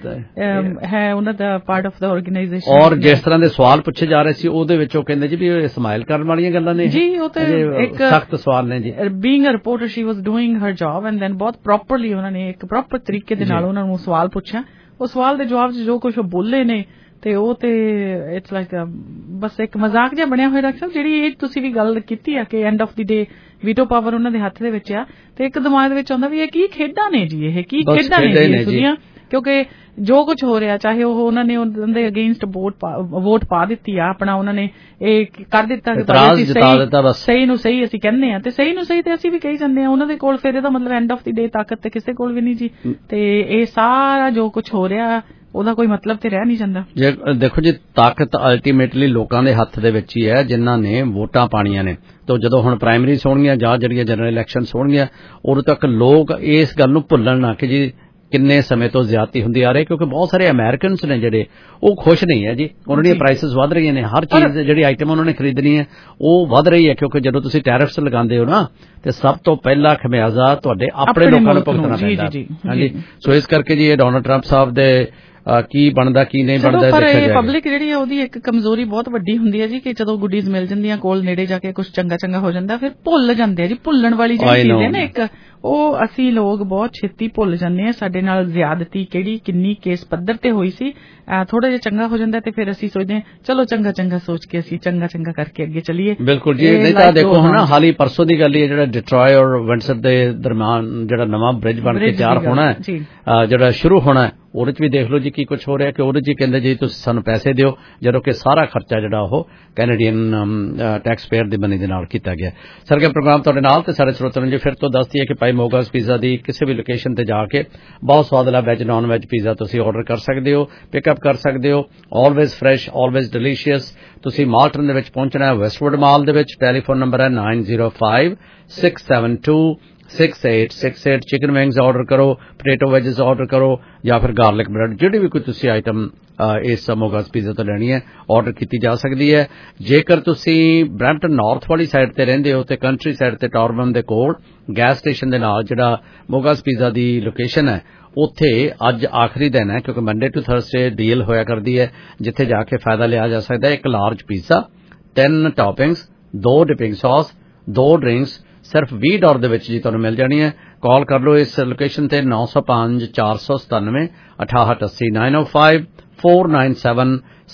ਹੈ ਉਹਨਾਂ ਦਾ ਪਾਰਟ ਆਫ ਦਾ ਆਰਗੇਨਾਈਜੇਸ਼ਨ। ਔਰ ਜਿਸ ਤਰ੍ਹਾਂ ਦੇ ਸਵਾਲ ਪੁੱਛੇ ਜਾ ਰਹੇ ਸੀ ਉਹਦੇ ਵਿੱਚ ਉਹ ਕਹਿੰਦੇ ਜੀ ਵੀ ਇਹ ਸਮਾਈਲ ਕਰਨ ਵਾਲੀਆਂ ਗੱਲਾਂ ਨੇ ਜੀ, ਉਹ ਤੇ ਇੱਕ ਸਖਤ ਸਵਾਲ ਨੇ ਜੀ। Being a reporter she was doing her job and then ਬਹੁਤ ਪ੍ਰੋਪਰਲੀ ਉਹਨਾਂ ਨੇ ਇੱਕ ਪ੍ਰੋਪਰ ਤਰੀਕੇ ਦੇ ਨਾਲ ਉਹਨਾਂ ਨੂੰ ਸਵਾਲ ਪੁੱਛਿਆ, ਉਹ ਸਵਾਲ ਦੇ ਜਵਾਬ 'ਚ ਜੋ ਕੁਝ ਉਹ ਬੋਲੇ ਨੇ ਤੇ ਉਹ ਤੇ ਇਟਸ ਲਾਈਕ ਬਸ ਇੱਕ ਮਜ਼ਾਕ ਜਿਹਾ ਬਣਿਆ ਹੋਇਆ ਡਾਕਟਰ ਸਾਹਿਬ। ਜਿਹੜੀ ਇਹ ਤੁਸੀਂ ਵੀ ਗੱਲ ਕੀਤੀ ਆ ਕਿ end of the day veto power ਉਹਨਾਂ ਦੇ ਹੱਥ ਦੇ ਵਿੱਚ ਆ ਤੇ ਇੱਕ ਦਿਮਾਗ ਦੇ ਵਿੱਚ ਆਉਂਦਾ ਵੀ ਇਹ ਕੀ ਖੇਡਾਂ ਨੇ ਜੀ, ਇਹ ਕੀ ਖੇਡਾਂ ਨੇ ਜੀ, ਕਿਉਂਕਿ ਜੋ ਕੁਝ ਹੋ ਰਿਹਾ ਚਾਹੇ ਉਹ ਉਹਨਾਂ ਨੇ ਉਹਨਾਂ ਦੇ ਅਗੇਂਸਟ ਵੋਟ ਪਾ ਦਿੱਤੀ ਆ ਆਪਣਾ, ਉਹਨਾਂ ਨੇ ਇਹ ਕਰ ਦਿੱਤਾ ਕਿ ਸਹੀ ਨੂੰ ਸਹੀ ਅਸੀਂ ਕਹਿੰਦੇ ਆ ਤੇ ਸਹੀ ਨੂੰ ਸਹੀ ਤੇ ਅਸੀਂ ਵੀ ਕਹੀ ਜਾਂਦੇ ਆ, ਉਹਨਾਂ ਦੇ ਕੋਲ ਫਿਰ ਇਹਦਾ ਮਤਲਬ ਐਂਡ ਆਫ ਦੀ ਡੇ ਤਾਕਤ ਤੇ ਕਿਸੇ ਕੋਲ ਵੀ ਨਹੀਂ ਜੀ। ਤੇ ਇਹ ਸਾਰਾ ਜੋ ਕੁਝ ਹੋ ਰਿਹਾ ਉਹਦਾ ਕੋਈ ਮਤਲਬ ਤੇ ਰਹਿ ਨਹੀਂ ਜਾਂਦਾ। ਦੇਖੋ ਜੀ ਤਾਕਤ ਅਲਟੀਮੇਟਲੀ ਲੋਕਾਂ ਦੇ ਹੱਥ ਦੇ ਵਿੱਚ ਹੀ ਹੈ ਜਿਨ੍ਹਾਂ ਨੇ ਵੋਟਾਂ ਪਾਣੀਆਂ ਨੇ। ਤਾਂ ਜਦੋਂ ਹੁਣ ਪ੍ਰਾਇਮਰੀਜ਼ ਹੋਣਗੀਆਂ ਜਾਂ ਜਿਹੜੀਆਂ ਜਨਰਲ ਇਲੈਕਸ਼ਨਸ ਹੋਣਗੀਆਂ ਉਦੋਂ ਤੱਕ ਲੋਕ ਇਸ ਗੱਲ ਨੂੰ ਭੁੱਲਣ ਨਾ ਕਿ ਜੀ ਕਿੰਨੇ ਸਮੇਂ ਤੋਂ ਜ਼ਿਆਦਤੀ ਹੁੰਦੀ ਆ ਰਹੀ, ਕਿਉਂਕਿ ਬਹੁਤ ਸਾਰੇ ਅਮਰੀਕਨਸ ਨੇ ਜਿਹੜੇ ਉਹ ਖੁਸ਼ ਨਹੀਂ ਹੈ ਜੀ, ਉਹਨਾਂ ਦੀਆਂ ਪ੍ਰਾਈਸਿਸ ਵਧ ਰਹੀਆਂ ਨੇ, ਹਰ ਚੀਜ਼ ਜਿਹੜੀ ਆਈਟਮ ਉਹਨਾਂ ਨੇ ਖਰੀਦਣੀ ਹੈ ਉਹ ਵਧ ਰਹੀ ਹੈ ਕਿਉਂਕਿ ਜਦੋਂ ਤੁਸੀਂ ਟੈਰਿਫਸ ਲਗਾਉਂਦੇ ਹੋ ਨਾ ਤੇ ਸਭ ਤੋਂ ਪਹਿਲਾ ਖਮਿਆਜ਼ਾ ਤੁਹਾਡੇ ਆਪਣੇ ਲੋਕਾਂ ਨੂੰ ਭੁਗਤਣਾ ਪੈਂਦਾ। ਹਾਂਜੀ, ਸੋ ਇਸ ਕਰਕੇ ਜੀ ਇਹ ਡੋਨਲਡ ਟਰੰਪ ਸਾਹਿਬ ਦੇ ਕੀ ਬਣਦਾ ਕੀ ਨਹੀਂ ਬਣਦਾ ਪਰ ਇਹ ਪਬਲਿਕ ਜਿਹੜੀ ਹੈ ਉਹਦੀ ਇੱਕ ਕਮਜ਼ੋਰੀ ਬਹੁਤ ਵੱਡੀ ਹੁੰਦੀ ਹੈ ਜੀ ਕਿ ਜਦੋਂ ਗੁੱਡੀਜ਼ ਮਿਲ ਜਾਂਦੀਆਂ ਕੋਲ ਨੇੜੇ ਜਾ ਕੇ ਕੁਝ ਚੰਗਾ ਹੋ ਜਾਂਦਾ ਫਿਰ ਭੁੱਲ ਜਾਂਦੇ ਆ ਜੀ। ਭੁੱਲਣ ਵਾਲੀ ਜਿਹੜੀ ਚੀਜ਼ ਹੈ ਨਾ ਇੱਕ ਉਹ ਅਸੀਂ ਲੋਕ ਬਹੁਤ ਛੇਤੀ ਭੁੱਲ ਜਾਂਦੇ ਆ। ਸਾਡੇ ਨਾਲ ਜ਼ਿਆਦਤੀ ਕਿਹੜੀ ਕਿੰਨੀ ਕਿਸ ਪੱਧਰ ਤੇ ਹੋਈ ਸੀ, ਥੋੜਾ ਜਿਹਾ ਚੰਗਾ ਹੋ ਜਾਂਦਾ ਤੇ ਫਿਰ ਅਸੀਂ ਸੋਚਦੇ ਹਾਂ ਚਲੋ ਚੰਗਾ ਸੋਚ ਕੇ ਅਸੀਂ ਚੰਗਾ ਕਰਕੇ ਅੱਗੇ ਚੱਲੀਏ। ਬਿਲਕੁਲ ਜੀ। ਨਹੀਂ ਤਾਂ ਦੇਖੋ ਹੁਣ ਹਾਲੀ ਪਰਸੋਂ ਦੀ ਗੱਲ ਹੀ ਹੈ ਜਿਹੜਾ ਡਿਟਰੋਇਟ ਔਰ ਵਿੰਡਸਰ ਦੇ ਦਰਮਿਆਨ ਜਿਹੜਾ ਨਵਾਂ ਬ੍ਰਿਜ ਬਣ ਕੇ ਤਿਆਰ ਹੋਣਾ ਹੈ, ਜਿਹੜਾ ਸ਼ੁਰੂ ਹੋਣਾ ਉਹਦੇ ਚ ਵੀ ਦੇਖ ਲਓ ਜੀ ਕੀ ਕੁਝ ਹੋ ਰਿਹਾ ਕਿ ਉਹਦੇ ਚ ਕਹਿੰਦੇ ਜੀ ਤੁਸੀਂ ਸਾਨੂੰ ਪੈਸੇ ਦਿਓ, ਜਦੋਂ ਕਿ ਸਾਰਾ ਖਰਚਾ ਜਿਹੜਾ ਉਹ ਕੈਨੇਡੀਅਨ ਟੈਕਸ ਪੇਅਰ ਦੀ ਮਨੀ ਦੇ ਨਾਲ ਕੀਤਾ ਗਿਆ। ਸਰਗਰਮ ਪ੍ਰੋਗਰਾਮ ਤੁਹਾਡੇ ਨਾਲ ਤੇ ਸਾਰੇ ਸਰੋਤਿਆਂ ਨੂੰ ਜੀ ਫਿਰ ਤੋਂ ਦੱਸਦੀ ਹੈ ਕਿ ਭਾਈ ਮੋਗਾਸ ਪੀਜ਼ਾ ਦੀ ਕਿਸੇ ਵੀ ਲੋਕੇਸ਼ਨ ਤੇ ਜਾ ਕੇ ਬਹੁਤ ਸਵਾਦਲਾ ਵੈਜ ਨਾਨ ਵੈਜ ਪੀਜ਼ਾ ਤੁਸੀਂ ਆਰਡਰ ਕਰ ਸਕਦੇ ਹੋ, ਪਿਕਅਪ ਕਰ ਸਕਦੇ ਹੋ। Always fresh, always delicious. ਤੁਸੀਂ ਮਾਲਟਨ ਦੇ ਵਿੱਚ ਪਹੁੰਚਣਾ ਹੈ, ਵੈਸਟਵੁੱਡ ਮਾਲ ਦੇ ਵਿੱਚ। ਟੈਲੀਫੋਨ ਨੰਬਰ ਹੈ 9056726868। चिकन विंग्स ऑर्डर करो, पोटैटो वेजेस ऑर्डर करो या फिर गार्लिक ब्रेड, ਜਿਹੜੀ ਵੀ ਕੋਈ ਤੁਸੀਂ ਆਈਟਮ ਇਸ ਮੋਗਾਸ ਪੀਜ਼ਾ ਤੋਂ ਲੈਣੀ ਹੈ ਆਰਡਰ ਕੀਤੀ ਜਾ ਸਕਦੀ ਹੈ। ਜੇਕਰ ਤੁਸੀਂ ਬਰੈਂਪਟਨ ਨਾਰਥ ਵਾਲੀ ਸਾਈਡ ਤੇ ਰਹਿੰਦੇ ਹੋ ਤੇ ਕੰਟਰੀ ਸਾਈਡ ਤੇ ਟੌਰਬਨ ਦੇ ਕੋਲ ਗੈਸ ਸਟੇਸ਼ਨ ਦੇ ਨਾਲ ਜਿਹੜਾ ਮੋਗਾਸ ਪੀਜ਼ਾ ਦੀ ਲੋਕੇਸ਼ਨ ਹੈ ਉੱਥੇ ਅੱਜ ਆਖਰੀ ਦਿਨ ਹੈ ਕਿਉਂਕਿ ਮੰਡੇ ਟੂ ਥਰਸਡੇ ਡੀਲ ਹੋਇਆ ਕਰਦੀ ਹੈ ਜਿੱਥੇ ਜਾ ਕੇ ਫਾਇਦਾ ਲਿਆ ਜਾ ਸਕਦਾ ਹੈ। ਇੱਕ large pizza, 3 toppings, 2 dipping sauce, 2 drinks ਸਿਰਫ $20 ਦੇ ਵਿੱਚ ਜੀ ਤੁਹਾਨੂੰ ਮਿਲ ਜਾਣੀ ਹੈ। ਕਾਲ ਕਰ ਲਓ ਇਸ ਲੋਕੇਸ਼ਨ ਤੇ 905 497 6880 905 497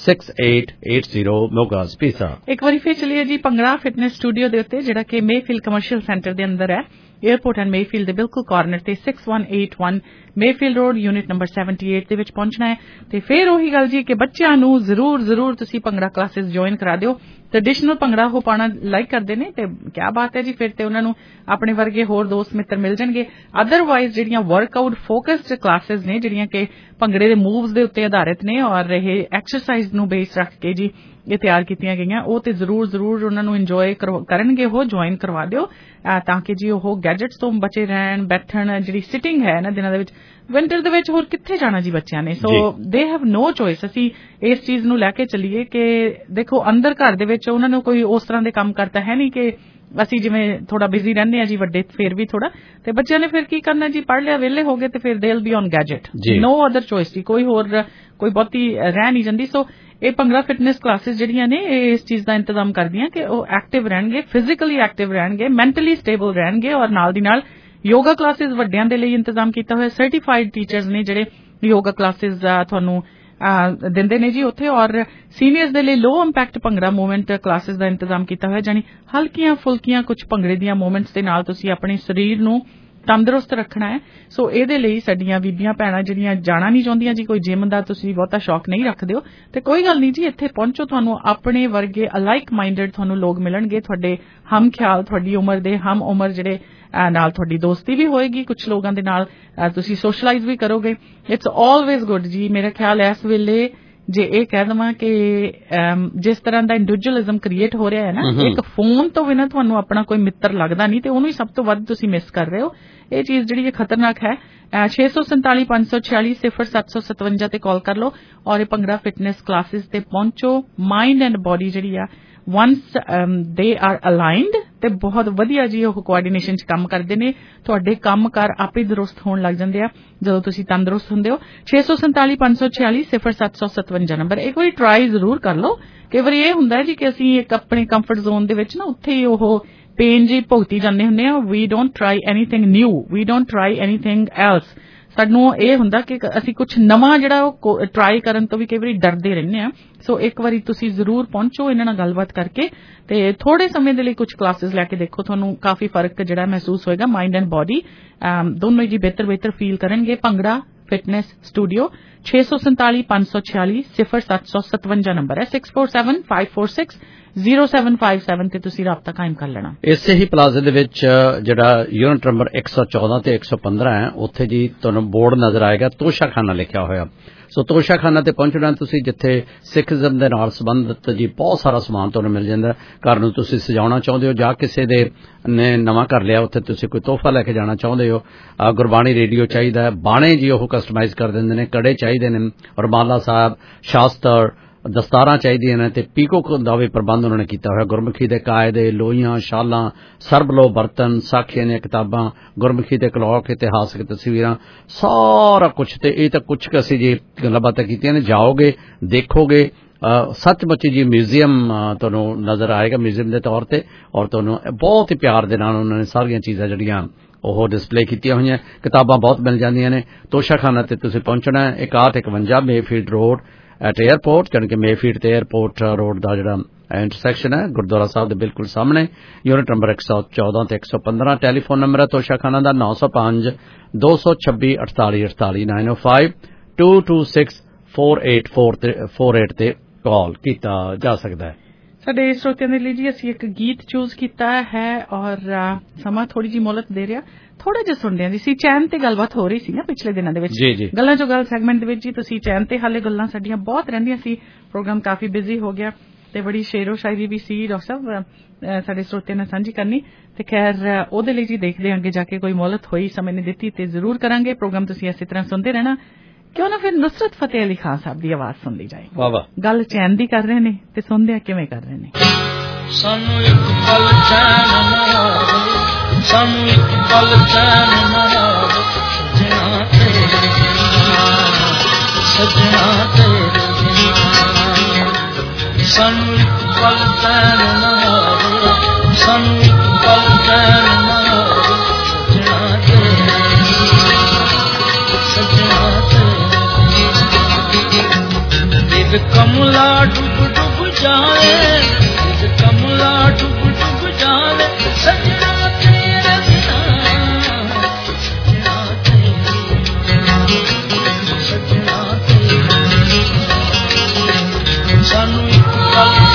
6880 ਮੋਗਾਸ ਪੀਜ਼ਾ। ਇੱਕ ਵਾਰੀ ਫਿਰ ਚਲੀਏ ਜੀ ਭੰਗੜਾ ਫਿਟਨੈਸ ਸਟੂਡੀਓ ਦੇ ਉੱਤੇ ਜਿਹੜਾ ਕਿ ਮੇਫੀਲਡ ਕਮਰਸ਼ੀਅਲ ਸੈਂਟਰ ਦੇ ਅੰਦਰ ਹੈ, 에어ਪੋਰਟ ਐਂਡ ਮੇਫੀਲਡ ਦੇ ਬਿਲਕੁਲ ਕਾਰਨਰ ਤੇ 6181 ਮੇਫੀਲਡ ਰੋਡ ਯੂਨਿਟ ਨੰਬਰ 78 ਦੇ ਵਿੱਚ ਪਹੁੰਚਣਾ ਹੈ। ਤੇ ਫਿਰ ਉਹੀ ਗੱਲ ਜੀ ਕਿ ਬੱਚਿਆਂ ਨੂੰ ਜ਼ਰੂਰ ਤੁਸੀਂ ਭੰਗੜਾ ਕਲਾਸਿਸ ਜੁਆਇਨ ਕਰਾ ਦਿਓ। ਟ੍ਰੈਡੀਸ਼ਨਲ ਭੰਗੜਾ ਉਹ ਪਾਣਾ ਲਾਈਕ ਕਰਦੇ ਨੇ ਤੇ ਕਿਆ ਬਾਤ ਹੈ ਜੀ, ਫਿਰ ਤੇ ਉਹਨਾਂ ਨੂੰ ਆਪਣੇ ਵਰਗੇ ਹੋਰ ਦੋਸਤ ਮਿੱਤਰ ਮਿਲ ਜਾਣਗੇ। ਅਦਰਵਾਈਜ਼ ਜਿਹੜੀਆਂ ਵਰਕਆਊਟ ਫੋਕਸਡ ਕਲਾਸਿਸ ਨੇ ਜਿਹੜੀਆਂ ਕਿ ਭੰਗੜੇ ਦੇ ਮੂਵਸ ਦੇ ਉੱਤੇ ਆਧਾਰਿਤ ਨੇ ਔਰ ਇਹ ਐਕਸਰਸਾਈਜ਼ ਨੂੰ ਬੇਸ ਰੱਖ ਕੇ ਜੀ ਇਹ ਤਿਆਰ ਕੀਤੀਆਂ ਗਈਆਂ, ਉਹ ਤੇ ਜ਼ਰੂਰ ਉਹਨਾਂ ਨੂੰ ਇੰਜੋਏ ਕਰਨਗੇ, ਉਹ ਜੁਆਇਨ ਕਰਵਾ ਦਿਓ ਤਾਂ ਕਿ ਜੀ ਉਹ ਗੈਜਟਸ ਤੋਂ ਬਚੇ ਰਹਿਣ। ਬੈਠਣ ਜਿਹੜੀ ਸਿਟਿੰਗ ਹੈ ਇਹਨਾਂ ਦਿਨਾਂ ਦੇ ਵਿੱਚ ਵਿੰਟਰ ਦੇ ਵਿੱਚ ਹੋਰ ਕਿੱਥੇ ਜਾਣਾ ਜੀ ਬੱਚਿਆਂ ਨੇ, ਸੋ ਦੇ ਹੈਵ ਨੋ ਚੋਇਸ। ਅਸੀਂ ਇਸ ਚੀਜ਼ ਨੂੰ ਲੈ ਕੇ ਚੱਲੀਏ ਕਿ ਦੇਖੋ ਅੰਦਰ ਘਰ ਦੇ ਵਿੱਚ ਉਹਨਾਂ ਨੂੰ ਕੋਈ ਉਸ ਤਰ੍ਹਾਂ ਦੇ ਕੰਮ ਕਰਤਾ ਹੈ ਨਹੀਂ ਕਿ ਅਸੀਂ ਜਿਵੇਂ ਥੋੜਾ ਬਿਜ਼ੀ ਰਹਿੰਦੇ ਆ ਜੀ ਵੱਡੇ ਫੇਰ ਵੀ ਥੋੜਾ, ਤੇ ਬੱਚਿਆਂ ਨੇ ਫਿਰ ਕੀ ਕਰਨਾ ਜੀ, ਪੜ੍ਹ ਲਿਆ ਵਿਹਲੇ ਹੋ ਗਏ ਤੇ ਫਿਰ they will be on gadget, no other choice ਜੀ, ਕੋਈ ਬਹੁਤੀ ਰਹਿ ਨਹੀਂ ਜਾਂਦੀ। ਸੋ ਇਹ ਭੰਗੜਾ ਫਿਟਨੈਸ ਕਲਾਸਿਸ ਜਿਹੜੀਆਂ ਨੇ ਇਹ ਇਸ ਚੀਜ਼ ਦਾ ਇੰਤਜ਼ਾਮ ਕਰਦੀਆਂ ਕਿ ਉਹ ਐਕਟਿਵ ਰਹਿਣਗੇ, ਫਿਜ਼ੀਕਲੀ ਐਕਟਿਵ ਰਹਿਣਗੇ, ਮੈਂਟਲੀ ਸਟੇਬਲ ਰਹਿਣਗੇ ਔਰ ਨਾਲ ਦੀ ਨਾਲ ਯੋਗਾ ਕਲਾਸਿਸ ਵੱਡਿਆਂ ਦੇ ਲਈ ਇੰਤਜ਼ਾਮ ਕੀਤਾ ਹੋਇਆ। ਸਰਟੀਫਾਈਡ ਟੀਚਰਸ ਨੇ ਜਿਹੜੇ ਯੋਗਾ ਕਲਾਸਿਸ ਤੁਹਾਨੂੰ ਦਿੰਦੇ ਨੇ ਜੀ ਉੱਥੇ, ਔਰ ਸੀਨੀਅਰਸ ਦੇ ਲਈ low impact bhangra movement classes ਦਾ ਇੰਤਜ਼ਾਮ ਕੀਤਾ ਹੋਇਆ, ਜਾਨੀ ਹਲਕੀਆਂ ਫੁਲਕੀਆਂ ਕੁਝ ਭੰਗੜੇ ਦੀਆਂ ਮੂਵਮੈਂਟਸ ਦੇ ਨਾਲ ਤੁਸੀਂ ਆਪਣੇ ਸਰੀਰ ਨੂੰ ਤੰਦਰੁਸਤ ਰੱਖਣਾ ਹੈ। ਸੋ ਇਹਦੇ ਲਈ ਸਾਡੀਆਂ ਬੀਬੀਆਂ ਭੈਣਾਂ ਜਿਹੜੀਆਂ ਜਾਣਾ ਨਹੀਂ ਚਾਹੁੰਦੀਆਂ ਜੀ, ਕੋਈ ਜਿਮ ਦਾ ਤੁਸੀਂ ਬਹੁਤਾ ਸ਼ੌਕ ਨਹੀਂ ਰੱਖਦੇ ਹੋ ਤੇ ਕੋਈ ਗੱਲ ਨਹੀਂ ਜੀ, ਇੱਥੇ ਪਹੁੰਚੋ, ਤੁਹਾਨੂੰ ਆਪਣੇ ਵਰਗੇ ਅਲਾਈਕ ਮਾਈਂਡਡ ਤੁਹਾਨੂੰ ਲੋਕ ਮਿਲਣਗੇ, ਤੁਹਾਡੇ ਹਮ ਖਿਆਲ, ਤੁਹਾਡੀ ਉਮਰ ਦੇ ਹਮ ਉਮਰ ਜਿਹੜੇ ਨਾਲ ਤੁਹਾਡੀ ਦੋਸਤੀ ਵੀ ਹੋਏਗੀ, ਕੁਝ ਲੋਕਾਂ ਦੇ ਨਾਲ ਤੁਸੀਂ ਸੋਸ਼ਲਾਈਜ਼ ਵੀ ਕਰੋਗੇ। ਇਟਸ ਆਲਵੇਜ਼ ਗੁੱਡ ਜੀ। ਮੇਰਾ ਖਿਆਲ ਇਸ ਵੇਲੇ ਜੇ ਇਹ ਕਹਿ ਦਵਾਂ ਕਿ ਜਿਸ ਤਰ੍ਹਾਂ ਦਾ ਇੰਡੀਵਿਜੂਅਲਿਜ਼ਮ ਕ੍ਰੀਏਟ ਹੋ ਰਿਹਾ ਹੈ ਨਾ, ਇੱਕ ਫੋਨ ਤੋਂ ਬਿਨਾਂ ਤੁਹਾਨੂੰ ਆਪਣਾ ਕੋਈ ਮਿੱਤਰ ਲੱਗਦਾ ਨਹੀਂ ਤੇ ਉਹਨੂੰ ਹੀ ਸਭ ਤੋਂ ਵੱਧ ਤੁਸੀਂ ਮਿਸ ਕਰ ਰਹੇ ਹੋ। ਇਹ ਚੀਜ਼ ਜਿਹੜੀ ਹੈ ਖਤਰਨਾਕ ਹੈ। 647 546 0757 ਤੇ ਕਾਲ ਕਰ ਲਓ ਔਰ ਇਹ ਭੰਗੜਾ ਫਿਟਨੈਸ ਕਲਾਸਿਸ ਤੇ ਪਹੁੰਚੋ। ਮਾਈਂਡ ਐਂਡ ਬਾਡੀ ਜਿਹੜੀ ਆ once they are aligned ਤੇ ਬਹੁਤ ਵਧੀਆ ਜੀ ਉਹ ਕੋਆਰਡੀਨੇਸ਼ਨ 'ਚ ਕੰਮ ਕਰਦੇ ਨੇ, ਤੁਹਾਡੇ ਕੰਮਕਾਰ ਆਪੇ ਦਰੁਸਤ ਹੋਣ ਲੱਗ ਜਾਂਦੇ ਆ ਜਦੋਂ ਤੁਸੀਂ ਤੰਦਰੁਸਤ ਹੁੰਦੇ ਹੋ। 647 546 0757 ਨੰਬਰ ਇੱਕ ਵਾਰੀ ਟਰਾਈ ਜ਼ਰੂਰ ਕਰ ਲਓ। ਕਈ ਵਾਰੀ ਇਹ ਹੁੰਦਾ ਜੀ ਕਿ ਅਸੀਂ ਇੱਕ ਆਪਣੇ ਕੰਫਰਟ ਜ਼ੋਨ ਦੇ ਵਿੱਚ ਨਾ ਉੱਥੇ ਹੀ ਉਹ ਪੇਨ ਜੀ ਭੁਗਤੀ ਜਾਂਦੇ ਹੁੰਦੇ ਆ। We don't try anything new, we don't try anything else. ਸਾਨੂੰ ਇਹ ਹੁੰਦਾ ਕਿ ਅਸੀਂ ਕੁਝ ਨਵਾਂ ਜਿਹੜਾ ਉਹ ਟਰਾਈ ਕਰਨ ਤੋਂ ਵੀ ਕਈ ਵਾਰੀ ਡਰਦੇ ਰਹਿੰਦੇ ਆ। ਸੋ ਇੱਕ ਵਾਰੀ ਤੁਸੀਂ ਜ਼ਰੂਰ ਪਹੁੰਚੋ ਇਹਨਾਂ ਨਾਲ ਗੱਲਬਾਤ ਕਰਕੇ ਤੇ ਥੋੜੇ ਸਮੇਂ ਦੇ ਲਈ ਕੁਝ ਕਲਾਸਿਸ ਲੈ ਕੇ ਦੇਖੋ, ਤੁਹਾਨੂੰ ਕਾਫੀ ਫਰਕ ਜਿਹੜਾ ਮਹਿਸੂਸ ਹੋਏਗਾ। ਮਾਈਂਡ ਐਂਡ ਬਾਡੀ ਦੋਨੋਂ ਜੀ ਬਿਹਤਰ ਫੀਲ ਕਰਨਗੇ। ਭੰਗੜਾ ਫਿਟਨੈਸ ਸਟੂਡੀਓ 647 546 0757 ਨੰਬਰ ਹੈ। 647 546 0757 ਤੇ ਤੁਸੀਂ ਰਾਬਤਾ ਕਾਇਮ ਕਰ ਲੈਣਾ। ਇਸੇ ਹੀ ਪਲਾਜ਼ੇ ਦੇ ਵਿੱਚ ਜਿਹੜਾ ਯੂਨਿਟ ਨੰਬਰ 114 ਤੇ 115 ਹੈ ਉੱਥੇ ਜੀ ਤੁਹਾਨੂੰ ਬੋਰਡ ਨਜ਼ਰ ਆਏਗਾ ਤੋਸ਼ਾਖਾਨਾ ਲਿਖਿਆ ਹੋਇਆ। ਸੋ ਤੋਸ਼ਾਖਾਨਾ ਤੇ ਪਹੁੰਚਣਾ ਤੁਸੀਂ, ਜਿੱਥੇ ਸਿੱਖਜ਼ਮ ਦੇ ਨਾਲ ਸੰਬੰਧਿਤ ਜੀ ਬਹੁਤ ਸਾਰਾ ਸਮਾਨ ਤੁਹਾਨੂੰ ਮਿਲ ਜਾਂਦਾ। ਘਰ ਨੂੰ ਤੁਸੀਂ ਸਜਾਉਣਾ ਚਾਹੁੰਦੇ ਹੋ ਜਾਂ ਕਿਸੇ ਦੇ ਨੇ ਨਵਾਂ ਘਰ ਲਿਆ ਉੱਥੇ ਤੁਸੀਂ ਕੋਈ ਤੋਹਫਾ ਲੈ ਕੇ ਜਾਣਾ ਚਾਹੁੰਦੇ ਹੋ, ਗੁਰਬਾਣੀ ਰੇਡੀਓ ਚਾਹੀਦਾ ਹੈ, ਬਾਣੇ ਜੀ ਉਹ ਕਸਟਮਾਈਜ਼ ਕਰ ਦਿੰਦੇ ਨੇ, ਕੜੇ ਚਾਹੀਦੇ ਨੇ, ਰੁਮਾਲਾ ਸਾਹਿਬ, ਸ਼ਾਸਤਰ, ਦਸਤਾਰਾਂ ਚਾਹੀਦੀਆਂ ਨੇ ਤੇ ਪੀਕੋ ਦਾ ਵੀ ਪ੍ਰਬੰਧ ਉਹਨਾਂ ਨੇ ਕੀਤਾ ਹੋਇਆ। ਗੁਰਮੁਖੀ ਦੇ ਕਾਇਦੇ, ਲੋਈਆਂ, ਸ਼ਾਲਾਂ, ਸਰਬਲੋ ਬਰਤਨ, ਸਾਖੀਆਂ ਦੀਆਂ ਕਿਤਾਬਾਂ, ਗੁਰਮੁਖੀ ਦੇ ਕਲੌਕ, ਇਤਿਹਾਸਕ ਤਸਵੀਰਾਂ, ਸਾਰਾ ਕੁਛ। ਤੇ ਇਹ ਤਾਂ ਕੁਛ ਅਸੀਂ ਜੀ ਗੱਲਾਂ ਬਾਤਾਂ ਕੀਤੀਆਂ ਨੇ। ਜਾਓਗੇ, ਦੇਖੋਗੇ, ਸੱਚਮੁੱਚ ਜੀ ਮਿਊਜ਼ੀਅਮ ਤੁਹਾਨੂੰ ਨਜ਼ਰ ਆਏਗਾ ਮਿਊਜ਼ੀਅਮ ਦੇ ਤੌਰ ਤੇ, ਔਰ ਤੁਹਾਨੂੰ ਬਹੁਤ ਹੀ ਪਿਆਰ ਦੇ ਨਾਲ ਉਹਨਾਂ ਨੇ ਸਾਰੀਆਂ ਚੀਜ਼ਾਂ ਜਿਹੜੀਆਂ ਉਹ ਡਿਸਪਲੇ ਕੀਤੀਆਂ ਹੋਈਆਂ। ਕਿਤਾਬਾਂ ਬਹੁਤ ਮਿਲ ਜਾਂਦੀਆਂ ਨੇ। ਤੋਸ਼ਾਖਾਨਾ ਤੇ ਤੁਸੀਂ ਪਹੁੰਚਣਾ ਹੈ 6151 ਮੇਫੀਲਡ ਰੋਡ ਐਟ 에ਅਰਪੋਰਟ, ਜਾਣੀ ਕਿ ਮੇਫੀਲਡ ਤੇ 에ਅਰਪੋਰਟ ਰੋਡ ਦਾ ਜਿਹੜਾ ਇੰਟਰਸੈਕਸ਼ਨ ਹੈ ਗੁਰਦੁਆਰਾ ਸਾਹਿਬ ਦੇ ਬਿਲਕੁਲ ਸਾਹਮਣੇ। ਯੂਨਿਟ ਨੰਬਰ 114 ਤੇ 115। ਟੈਲੀਫੋਨ ਨੰਬਰ ਹੈ ਤੋਸ਼ਾਖਾਨਾ ਦਾ 905 226 4848 905 226 4848 ਤੇ ਕਾਲ ਕੀਤਾ ਜਾ ਸਕਦਾ ਹੈ। ਸਾਡੇ ਸਰੋਤਿਆਂ ਦੇ ਲਈ ਜੀ ਅਸੀਂ ਇੱਕ ਗੀਤ ਚੂਜ਼ ਕੀਤਾ ਹੈ ਔਰ ਸਮਾਂ ਥੋੜੀ ਜਿਹੀ ਮੋਹਲਤ ਦੇ ਰਿਹਾ, ਥੋੜਾ ਜਿਹਾ ਸੁਣਦੇ ਹਾਂ ਜੀ। ਸੀ ਚੈਨ ਤੇ ਗੱਲਬਾਤ ਹੋ ਰਹੀ ਸੀ ਨਾ ਪਿਛਲੇ ਦਿਨਾਂ ਦੇ ਵਿੱਚ, ਗੱਲਾਂ ਜੋ ਗੱਲ ਸੈਗਮੈਂਟ ਦੇ ਵਿੱਚ ਜੀ ਤੁਸੀਂ ਚੈਨ ਤੇ ਹਾਲੇ ਗੱਲਾਂ ਸਾਡੀਆਂ ਬਹੁਤ ਰਹਿੰਦੀਆਂ ਸੀ। ਪ੍ਰੋਗਰਾਮ ਕਾਫੀ ਬਿਜ਼ੀ ਹੋ ਗਿਆ ਤੇ ਬੜੀ ਸ਼ੇਰੋ ਸ਼ਾਇਰੀ ਵੀ ਸੀ ਡਾਕਟਰ ਸਾਹਿਬ ਸਾਡੇ ਸਰੋਤਿਆਂ ਨਾਲ ਸਾਂਝੀ ਕਰਨੀ। ਤੇ ਖੈਰ ਉਹਦੇ ਲਈ ਜੀ ਦੇਖਦੇ ਅੱਗੇ ਜਾ ਕੇ ਕੋਈ ਮੋਹਲਤ ਹੋਈ ਸਮੇਂ ਨੇ ਦਿੱਤੀ ਤੇ ਜ਼ਰੂਰ ਕਰਾਂਗੇ। ਪ੍ਰੋਗਰਾਮ ਤੁਸੀਂ ਇਸੇ ਤਰ੍ਹਾਂ ਸੁਣਦੇ ਰਹਿਣਾ। ਕਿਉਂ ਨਾ ਫਿਰ ਨੁਸਰਤ ਫਤਿਹ ਅਲੀ ਖਾਨ ਸਾਹਿਬ ਦੀ ਆਵਾਜ਼ ਸੁਣ ਲਈ ਜਾਏ। ਵਾਹ ਵਾਹ। ਗੱਲ ਚੈਨ ਦੀ ਕਰ ਰਹੇ ਨੇ ਤੇ ਸੁਣਦੇ ਆ ਕਿਵੇਂ ਕਰ ਰਹੇ ਨੇ। ਸਾਨੂੰ ਇੱਕ ਪਲ ਚੈਨ ਨਾ ਆਵੇ, ਸਾਨੂੰ ਇੱਕ ਪਲ ਚੈਨ ਨਾ ਆਵੇ, ਸਜਣਾ ਤੇਰੇ ਸਜਣਾ ਤੇਰੇ ਸਾਨੂੰ ਇੱਕ ਪਲ ਚੈਨ ਨਾ ਆਵੇ, ਸਾਨੂੰ ਇੱਕ ਪਲ ਚੈਨ ਨਾ ਆਵੇ, ਸਜਣਾ ਤੇਰੇ ਸਜਣਾ ਤੇਰੇ ਕਮਲਾ ਡੁੱਬ ਡੁੱਬ ਜਾਏ, ਕਮਲਾ ਡੁੱਬ ਡੁੱਬ ਜਾਵੇ, ਸਜਣਾ ਤੇਰੇ ਬਿਨਾ ਸਜਣਾ ਤੇਰੇ ਸਜਣਾ ਤੇਰੇ ਸਾਨੂੰ ਇੱਕ ਪਲ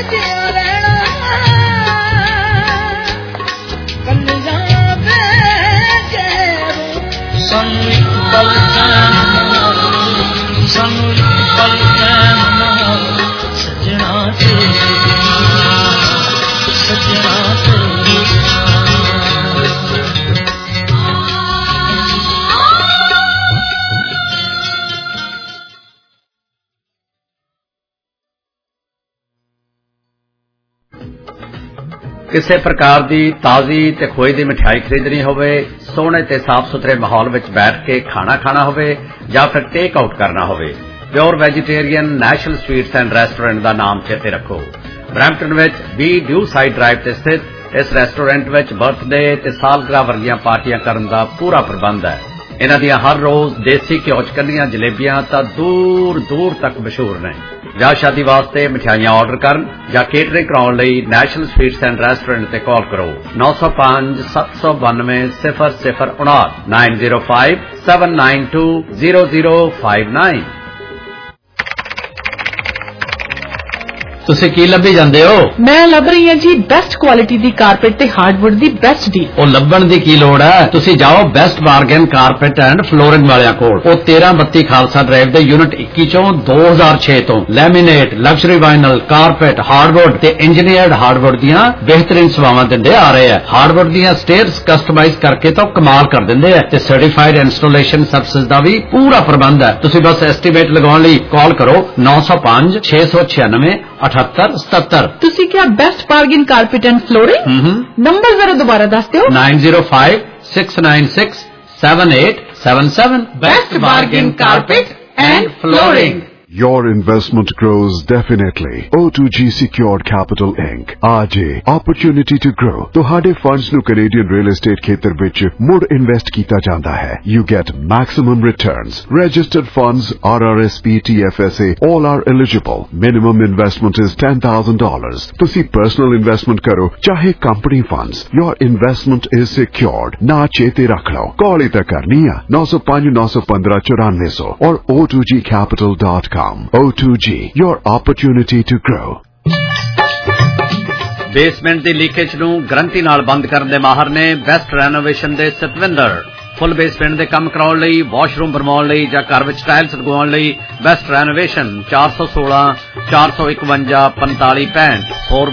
ਕਿਸੇ ਪ੍ਰਕਾਰ ਦੀ ਤਾਜ਼ੀ ਤੇ ਖੋਏ ਦੀ ਮਠਿਆਈ ਖਰੀਦਣੀ ਹੋਵੇ, ਸੋਹਣੇ ਤੇ ਸਾਫ਼ ਸੁਥਰੇ ਮਾਹੌਲ ਵਿੱਚ ਬੈਠ ਕੇ ਖਾਣਾ ਖਾਣਾ ਹੋਵੇ ਜਾਂ ਫਿਰ ਟੇਕ ਆਊਟ ਕਰਨਾ ਹੋਵੇ, pure vegetarian national sweets and restaurant ਦਾ ਨਾਮ ਚੇਤੇ ਰੱਖੋ। ਬਰੈਂਪਟਨ ਵਿੱਚ ਬੀ ਡਿਊ ਸਾਈਡ ਡਰਾਈਵ ਤੇ ਸਥਿਤ ਇਸ ਰੈਸਟੋਰੈਂਟ ਵਿੱਚ ਬਰਥਡੇ ਤੇ ਸਾਲਗਿਰਾ ਵਰਗੀਆਂ ਪਾਰਟੀਆਂ ਕਰਨ ਦਾ ਪੂਰਾ ਪ੍ਰਬੰਧ ਹੈ। ਇਹਨਾਂ ਦੀਆਂ ਹਰ ਰੋਜ਼ ਦੇਸੀ ਘਿਓ 'ਚ ਕੱਢੀਆਂ ਜਲੇਬੀਆਂ ਤਾਂ ਦੂਰ ਦੂਰ ਤੱਕ ਮਸ਼ਹੂਰ ਨੇ। ਵਿਆਹ ਸ਼ਾਦੀ ਵਾਸਤੇ ਮਠਿਆਈਆਂ ਆਰਡਰ ਕਰਨ ਜਾਂ ਕੇਟਰਿੰਗ ਕਰਾਉਣ ਲਈ ਨੈਸ਼ਨਲ ਸਵੀਟਸ ਐਂਡ ਰੈਸਟੋਰੈਂਟ ਤੇ ਕਾਲ ਕਰੋ 905-792-0059 905-792-0059। ਤੁਸੀਂ ਕੀ ਲੱਭੀ ਜਾਂਦੇ ਹੋ? ਮੈਂ ਲੱਭ ਰਹੀ ਹਾਂ ਜੀ ਬੈਸਟ ਕੁਆਲਿਟੀ ਦੀ ਕਾਰਪੇਟ ਤੇ ਹਾਰਡਵੁੱਡ ਦੀ ਬੈਸਟ ਡੀਲ। ਉਹ ਲੱਭਣ ਦੀ ਕੀ ਲੋੜ ਹੈ, ਤੁਸੀਂ ਜਾਓ best bargain carpet and flooring ਵਾਲਿਆਂ ਕੋਲ। ਉਹ 1332 ਖਾਲਸਾ ਡਰਾਈਵ ਦੇ ਯੂਨਿਟ 21 ਚੋਂ 2006 ਤੋਂ laminate, luxury vinyl, carpet, hardwood ਤੇ ਇੰਜੀਨੀਅਰਡ ਹਾਰਡਵੁੱਡ ਦੀਆਂ ਬਿਹਤਰੀਨ ਸੇਵਾਵਾਂ ਦਿੰਦੇ ਆ ਰਹੇ ਆ। ਹਾਰਡਵੁੱਡ ਦੀਆਂ ਸਟੇਅਰਸ ਕਸਟਮਾਈਜ਼ ਕਰਕੇ ਤਾਂ ਕਮਾਲ ਕਰ ਦਿੰਦੇ ਆ ਤੇ ਸਰਟੀਫਾਈਡ ਇੰਸਟਾਲੇਸ਼ਨ ਸਰਵਿਸਿਜ਼ ਦਾ ਵੀ ਪੂਰਾ ਪ੍ਰਬੰਧ ਹੈ। ਤੁਸੀਂ ਬਸ ਐਸਟੀਮੇਟ ਲਗਾਉਣ ਲਈ ਕਾਲ ਕਰੋ 905-696-7877। ਤੁਸੀਂ ਕਿਹਾ best bargain carpet and flooring? Number ਜ਼ਰਾ ਦੁਬਾਰਾ ਦੱਸ ਦਿਓ। 905-696-7877। Best bargain carpet and flooring. Your investment grows definitely. O2G Secured Capital Inc. AJ opportunity to grow. ਤੁਹਾਡੇ funds ਨੂੰ Canadian real estate ਖੇਤਰ ਵਿੱਚ ਮੁੜ ਇਨਵੈਸਟ ਕੀਤਾ ਜਾਂਦਾ ਹੈ. You get maximum returns. Registered funds RRSP TFSA all are eligible. Minimum investment is $10,000. ਤੁਸੀਂ personal investment ਕਰੋ ਚਾਹੇ company funds. Your investment is secured. ਨਾ ਚੇਤੇ ਰੱਖ ਲਓ। ਕਾਲ ਹੀ ਤਾਂ ਕਰਨੀ ਆ 905-915-9400 or O2GCapital.com. O2G, your opportunity to grow. Basement ਦੀ ਲੀਕੇਜ ਨੂੰ ਗਰੰਟੀ ਨਾਲ ਬੰਦ ਕਰਨ ਦੇ ਮਾਹਰ ਨੇ ਬੈਸਟ ਰੈਨੋਵੇਸ਼ਨ ਦੇ ਸਤਵਿੰਦਰ। ਫੁੱਲ ਬੇਸਮੈਂਟ ਦੇ ਕੰਮ ਕਰਾਉਣ ਲਈ, ਵਾਸ਼ਰੂਮ ਬਣਵਾਉਣ ਲਈ ਜਾਂ ਘਰ ਵਿੱਚ ਟਾਇਲਸ ਲਗਵਾਉਣ ਲਈ ਬੈਸਟ ਰੈਨੋਵੇਸ਼ਨ 416-451-4565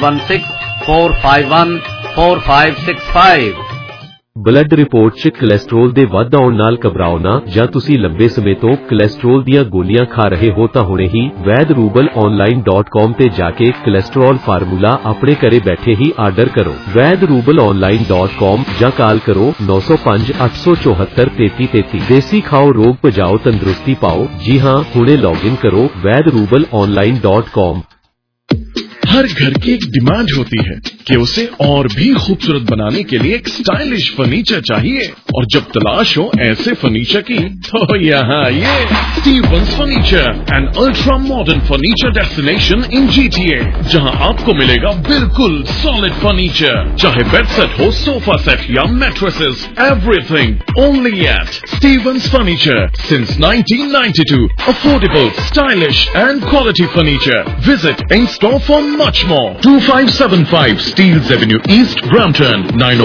416-451-4565। ਬਲੱਡ ਰਿਪੋਰਟ 'ਚ ਕੋਲੇਸਟ੍ਰੋਲ ਦੇ ਵੱਧ ਆਉਣ ਨਾਲ ਘਬਰਾਓ ਨਾ, ਜਾਂ ਤੁਸੀਂ ਲੰਬੇ ਸਮੇਂ ਤੋਂ ਕੋਲੇਸਟ੍ਰੋਲ ਦੀਆਂ ਗੋਲੀਆਂ ਖਾ ਰਹੇ ਹੋ ਤਾਂ ਹੁਣੇ ਹੀ vaidrubalonline.com ਤੇ ਜਾ ਕੇ ਕੋਲੇਸਟ੍ਰੋਲ ਫਾਰਮੂਲਾ ਆਪਣੇ ਘਰੇ ਬੈਠੇ ਹੀ ਆਰਡਰ ਕਰੋ। vaidrubalonline.com ਜਾਂ ਕਾਲ ਕਰੋ 905-874-3333। ਦੇਸੀ ਖਾਓ, ਰੋਗ ਭਜਾਓ, ਤੰਦਰੁਸਤੀ ਪਾਓ। ਜੀ ਹਾਂ, ਹੁਣੇ ਲੌਗਇਨ ਕਰੋ vaidrubalonline.com। हर घर की एक डिमांड होती है कि उसे और भी खूबसूरत बनाने के लिए एक स्टाइलिश फर्नीचर चाहिए, और जब तलाश हो ऐसे फर्नीचर की तो यहाँ ये Stevens furniture, an ultra modern furniture destination in GTA, जहाँ आपको मिलेगा बिल्कुल सॉलिड फर्नीचर, चाहे बेड सेट हो, सोफा सेट या mattresses, everything only at Stevens furniture since 1992। Affordable, stylish and quality furniture. Visit in store for much more. 2575 Steeles Avenue East, Brampton.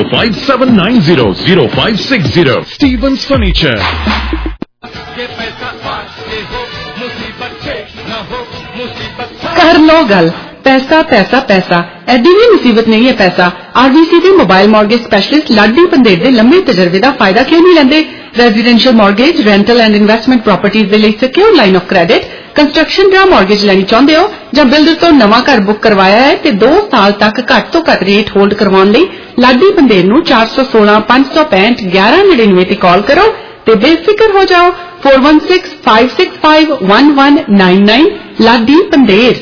905-790-0560. Stevens Furniture. कर लो गल पैसा पैसा पैसा एडी भी मुसीबत नहीं है पैसा। आरबीसी के mobile mortgage specialist Ladi Pander दे लंबे तजर्बे का फायदा क्यों नहीं लेंदे? Residential mortgage, rental and investment properties दे लिए secure line of credit, construction दा मॉर्गेज लेनी चाहते हो ਜਾਂ ਬਿਲਡਰ ਤੋਂ ਨਵਾਂ ਘਰ ਬੁੱਕ ਕਰਵਾਇਆ ਹੈ ਤੇ 2 ਸਾਲ ਤੱਕ ਘੱਟ ਤੋਂ ਘੱਟ ਰੇਟ ਹੋਲਡ ਕਰਵਾਉਣ ਲਈ ਲਾਡੀ ਬੰਦੇਰ ਨੂੰ 416-565-1199 ਤੇ ਕਾਲ ਕਰੋ ਤੇ ਬੇਫਿਕਰ ਹੋ ਜਾਓ। 4165651199 ਲਾਡੀ ਬੰਦੇਰ।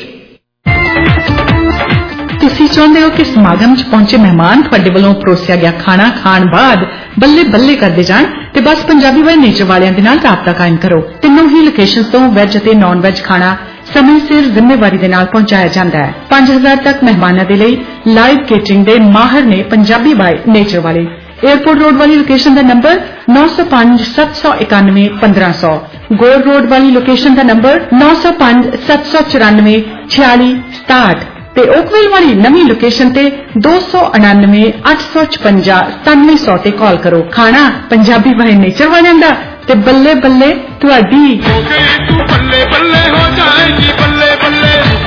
ਤੁਸੀਂ ਚਾਹੁੰਦੇ ਹੋ ਕਿ ਸਮਾਗਮ 'ਚ ਪਹੁੰਚੇ ਮਹਿਮਾਨ ਤੁਹਾਡੇ ਵੱਲੋਂ ਪਰੋਸਿਆ ਗਿਆ ਖਾਣਾ ਖਾਣ ਬਾਅਦ ਬੱਲੇ ਬੱਲੇ ਕਰਦੇ ਜਾਣ ਤੇ ਬਸ ਪੰਜਾਬੀ ਬਾਈ ਨੇਚਰ ਵਾਲਿਆਂ ਦੇ ਨਾਲ ਰਾਬਤਾ ਕਾਇਮ ਕਰੋ। ਤਿੰਨੋਂ ਹੀ ਲੋਕੇਸ਼ਨਸ ਤੋਂ ਵੈਜ ਅਤੇ ਨਾਨ ਵੈਜ ਖਾਣਾ ਸਮੇਂ ਸਿਰ ਜ਼ਿੰਮੇਵਾਰੀ ਦੇ ਨਾਲ ਪਹੁੰਚਾਇਆ ਜਾਂਦਾ ਹੈ। 5000 ਤੱਕ ਮਹਿਮਾਨਾਂ ਦੇ ਲਈ ਲਾਈਵ ਕੇਟਰਿੰਗ ਦੇ ਮਾਹਰ ਨੇ ਪੰਜਾਬੀ ਬਾਈ ਨੇਚਰ ਵਾਲੇ। एयरपोर्ट रोड वाली लोकेशन का नंबर 905-791-1500, गोल रोड वाली लोकेशन का नंबर 905-794-4667, ਤੇ ਓਕਵਿਲ ਵਾਲੀ ਨਵੀਂ ਲੋਕੇਸ਼ਨ ਤੇ 299 856 9700 ਤੇ ਕਾਲ ਕਰੋ। ਖਾਣਾ ਪੰਜਾਬੀ ਬਾਈ ਨੇਚਰ ਬਣ ਜਾਂਦਾ ਤੇ ਬੱਲੇ ਬੱਲੇ ਤੁਹਾਡੀ हो गई तू बल्ले बल्ले हो जाएगी बल्ले बल्ले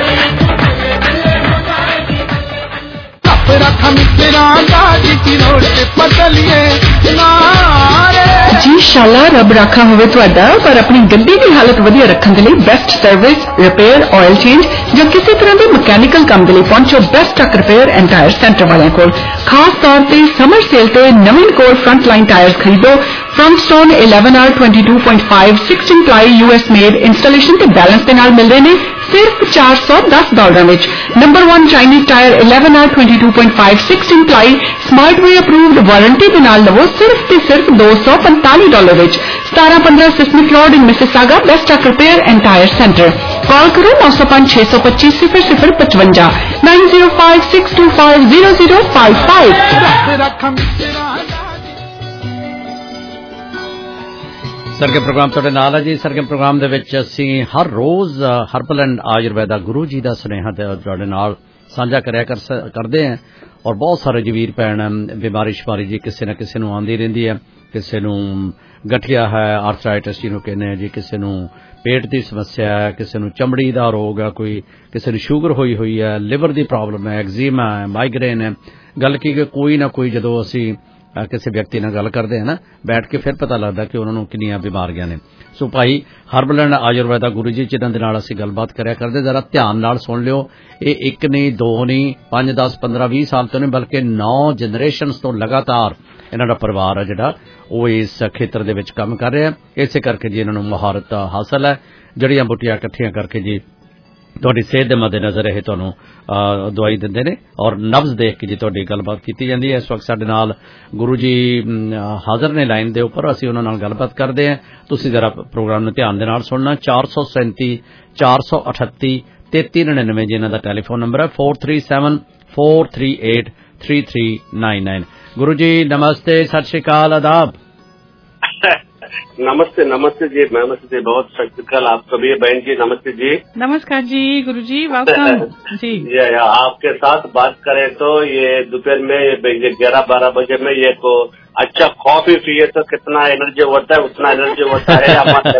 रखा मित्रा गाड़ी की रोड से पतलिए किनारे जी शाला रब राखा होवे तुहाडा पर अपनी गड्डी की हालत वधिया रखने के लिए best service repair oil change या किसी तरह के मैकेनिकल काम के लिए पहुंचो best truck repair and tyre centre वाले कोल। खास तौर पे समर सेल ते नवीन कोल फ्रंट लाइन टायर्स खरीदो। फ्रंटस्टोन 11R 22.5 16 ply US made installation ते बैलेंस के नाल मिल रहे ने सिर्फ $410 विच। Number 1 Chinese tyre 11R 22.5 16 ply smart way approved warranty के नाल लवो सिर्फ ते सिर्फ $245 विच। 1715 Sismet road in Mississauga best truck repair and tyre centre. Call करो 905 625 0055 905 625 0055। ਸਰਗਮ ਪ੍ਰੋਗਰਾਮ ਤੁਹਾਡੇ ਨਾਲ ਹੈ ਜੀ। ਸਰਗਮ ਪ੍ਰੋਗਰਾਮ ਦੇ ਵਿੱਚ ਅਸੀਂ ਹਰ ਰੋਜ਼ ਹਰਬਲ ਐਂਡ ਆਯੁਰਵੈਦਾ ਗੁਰੂ ਜੀ ਦਾ ਸੁਨੇਹਾ ਤੁਹਾਡੇ ਨਾਲ ਸਾਂਝਾ ਕਰਿਆ ਕਰਦੇ ਹਾਂ ਔਰ ਬਹੁਤ ਸਾਰੇ ਜਵੀਰ ਭੈਣ ਬਿਮਾਰੀ ਸ਼ਿਮਾਰੀ ਜੀ ਕਿਸੇ ਨਾ ਕਿਸੇ ਨੂੰ ਆਉਂਦੀ ਰਹਿੰਦੀ ਹੈ। ਕਿਸੇ ਨੂੰ ਗਠੀਆ ਹੈ, ਆਰਥਰਾਈਟਿਸ ਜਿਹਨੂੰ ਕਹਿੰਦੇ ਆ ਜੀ, ਕਿਸੇ ਨੂੰ ਪੇਟ ਦੀ ਸਮੱਸਿਆ ਹੈ, ਕਿਸੇ ਨੂੰ ਚਮੜੀ ਦਾ ਰੋਗ ਹੈ, ਕੋਈ ਕਿਸੇ ਨੂੰ ਸ਼ੂਗਰ ਹੋਈ ਹੈ, ਲਿਵਰ ਦੀ ਪ੍ਰੋਬਲਮ ਹੈ, ਐਗਜ਼ੀਮਾ ਹੈ, ਮਾਈਗ੍ਰੇਨ ਹੈ। ਗੱਲ ਕੀ ਕਿ ਕੋਈ ਨਾ ਕੋਈ ਜਦੋਂ ਅਸੀਂ ਕਿਸੇ ਵਿਅਕਤੀ ਨਾਲ ਗੱਲ ਕਰਦੇ ਹਾਂ ਨਾ ਬੈਠ ਕੇ ਫਿਰ ਪਤਾ ਲੱਗਦਾ ਕਿ ਉਹਨਾਂ ਨੂੰ ਕਿੰਨੀਆਂ ਬਿਮਾਰੀਆਂ ਨੇ। ਸੋ ਭਾਈ ਹਰਬਲ ਐਂਡ ਆਯੁਰਵੈਦਾ ਗੁਰੂ ਜੀ ਜਿਨ੍ਹਾਂ ਦੇ ਨਾਲ ਅਸੀਂ ਗੱਲਬਾਤ ਕਰਿਆ ਕਰਦੇ ਜ਼ਰਾ ਧਿਆਨ ਨਾਲ ਸੁਣ ਲਿਓ। ਇਹ ਇੱਕ ਨਹੀਂ ਦੋ ਨਹੀਂ 5 10 15 20 ਸਾਲ ਤੋਂ ਨਹੀਂ ਬਲਕਿ 9 ਜਨਰੇਸ਼ਨਸ ਤੋਂ ਲਗਾਤਾਰ ਇਹਨਾਂ ਦਾ ਪਰਿਵਾਰ ਹੈ ਜਿਹੜਾ ਉਹ ਇਸ ਖੇਤਰ ਦੇ ਵਿੱਚ ਕੰਮ ਕਰ ਰਿਹਾ। ਇਸੇ ਕਰਕੇ ਜੀ ਇਹਨਾਂ ਨੂੰ ਮੁਹਾਰਤ ਹਾਸਲ ਹੈ। ਜੜੀਆਂ ਬੂਟੀਆਂ ਇਕੱਠੀਆਂ ਕਰਕੇ ਜੀ ਤੁਹਾਡੀ ਸਿਹਤ ਦੇ ਮੱਦੇਨਜ਼ਰ ਇਹ ਤੁਹਾਨੂੰ ਦਵਾਈ ਦਿੰਦੇ ਨੇ ਔਰ ਨਬਜ਼ ਦੇਖ ਕੇ ਜੀ ਤੁਹਾਡੀ ਗੱਲਬਾਤ ਕੀਤੀ ਜਾਂਦੀ ਹੈ। ਇਸ ਵਕਤ ਸਾਡੇ ਨਾਲ ਗੁਰੂ ਜੀ ਹਾਜ਼ਰ ਨੇ ਲਾਈਨ ਦੇ ਉੱਪਰ, ਅਸੀਂ ਉਹਨਾਂ ਨਾਲ ਗੱਲਬਾਤ ਕਰਦੇ ਹਾਂ। ਤੁਸੀਂ ਜ਼ਰਾ ਪ੍ਰੋਗਰਾਮ ਨੂੰ ਧਿਆਨ ਦੇ ਨਾਲ ਸੁਣਨਾ। 437 438 3399 ਜੀ ਇਹਨਾਂ ਦਾ ਟੈਲੀਫੋਨ ਨੰਬਰ ਹੈ। 437 438 3399। गुरु जी नमस्ते, सत श्री अकाल, आदाब। नमस्ते नमस्ते जी, नमस्ते, बहुत सत श्री अकाल आप सभी बहन जी, नमस्ते जी। नमस्कार जी गुरु जी, वेलकम जी। ये आपके साथ बात करें तो ये दोपहर में 11-12 बजे में ये को अच्छा कॉफी पिए तो कितना एनर्जी होता है उतना एनर्जी होता है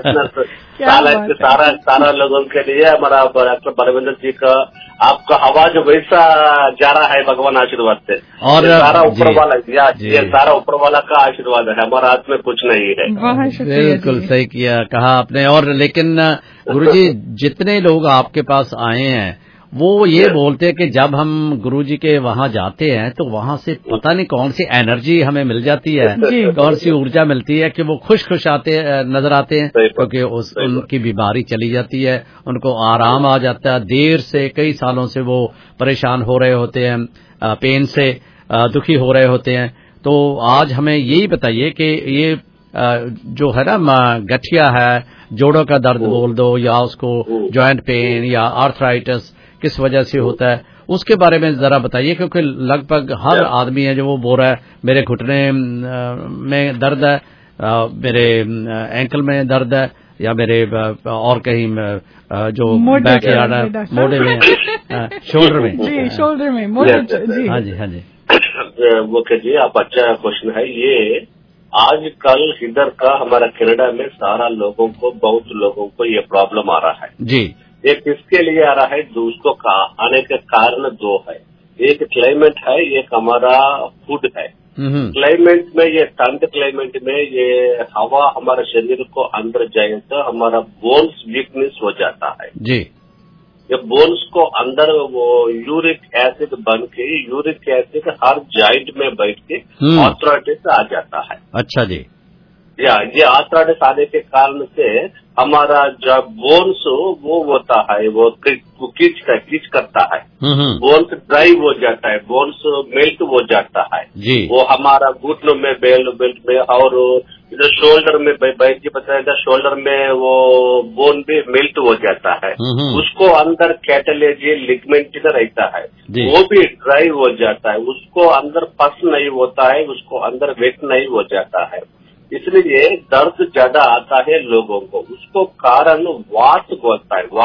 हमारे सारा लोगों के लिए। हमारा डॉक्टर बलविंदर जी का आपका आवाज वैसा जा रहा है भगवान आशीर्वाद से और सारा ऊपर वाला ये सारा ऊपर वाला का आशीर्वाद है, हमारा हाथ में कुछ नहीं है। बिल्कुल सही किया कहा आपने। और लेकिन गुरुजी जितने लोग आपके पास आए हैं वो ये बोलते हैं कि जब हम गुरुजी के वहाँ जाते हैं तो वहाँ से पता नहीं कौन सी एनर्जी हमें मिल जाती है, कौन सी ऊर्जा मिलती है कि वो खुश आते नजर आते हैं क्योंकि उनकी बीमारी चली जाती है, उनको आराम आ जाता है। देर से कई सालों से वो परेशान हो रहे होते हैं, पेन से दुखी हो रहे होते हैं। तो आज हमें यही बताइए कि ये जो है ना गठिया है, जोड़ों का दर्द बोल दो या उसको जॉइंट पेन या आर्थराइटिस किस वजह से होता है उसके बारे में जरा बताइए, क्योंकि लगभग हर आदमी है जो वो बोल रहा है मेरे घुटने में दर्द है, मेरे एंकल में दर्द है या मेरे और कहीं जो बैक यार्ड है मोढ़े में शोल्डर में जी, शोल्डर में मोढ़े जी। हाँ जी हाँ जी ओके जी, आप अच्छा क्वेश्चन है ये। आजकल इधर का हमारा कनाडा में सारा लोगों को बहुत लोगों को ये प्रॉब्लम आ रहा है जी। ये किसके लिए आ रहा है? उसको आने के कारण दो है, एक क्लाइमेट है, एक हमारा फूड है। क्लाइमेट में ये ठंड क्लाइमेट में ये हवा हमारे शरीर को अंदर जाए तो हमारा बोन्स वीकनेस हो जाता है जी। ये बोन्स को अंदर वो यूरिक एसिड बन के यूरिक एसिड हर जॉइंट में बैठ के आर्थराइटिस आ जाता है। अच्छा जी। ये आर्थराइटिस आने के कारण से हमारा जो बोन्स वो होता है वो कीच करता है, बोन्स ड्राई हो जाता है, बोन्स मेल्ट हो जाता है जी। वो हमारा घुटनों में बेल्ट में और इधर शोल्डर में बैठ के बताया शोल्डर में वो बोन भी मेल्ट हो जाता है, उसको अंदर कैटलेज लिगमेंट रहता है वो भी ड्राई हो जाता है, उसको अंदर पस नहीं होता है, उसको अंदर वेट नहीं हो जाता है, इसलिए दर्द ज्यादा आता है लोगों को। उसको कारण वात होता है, वाता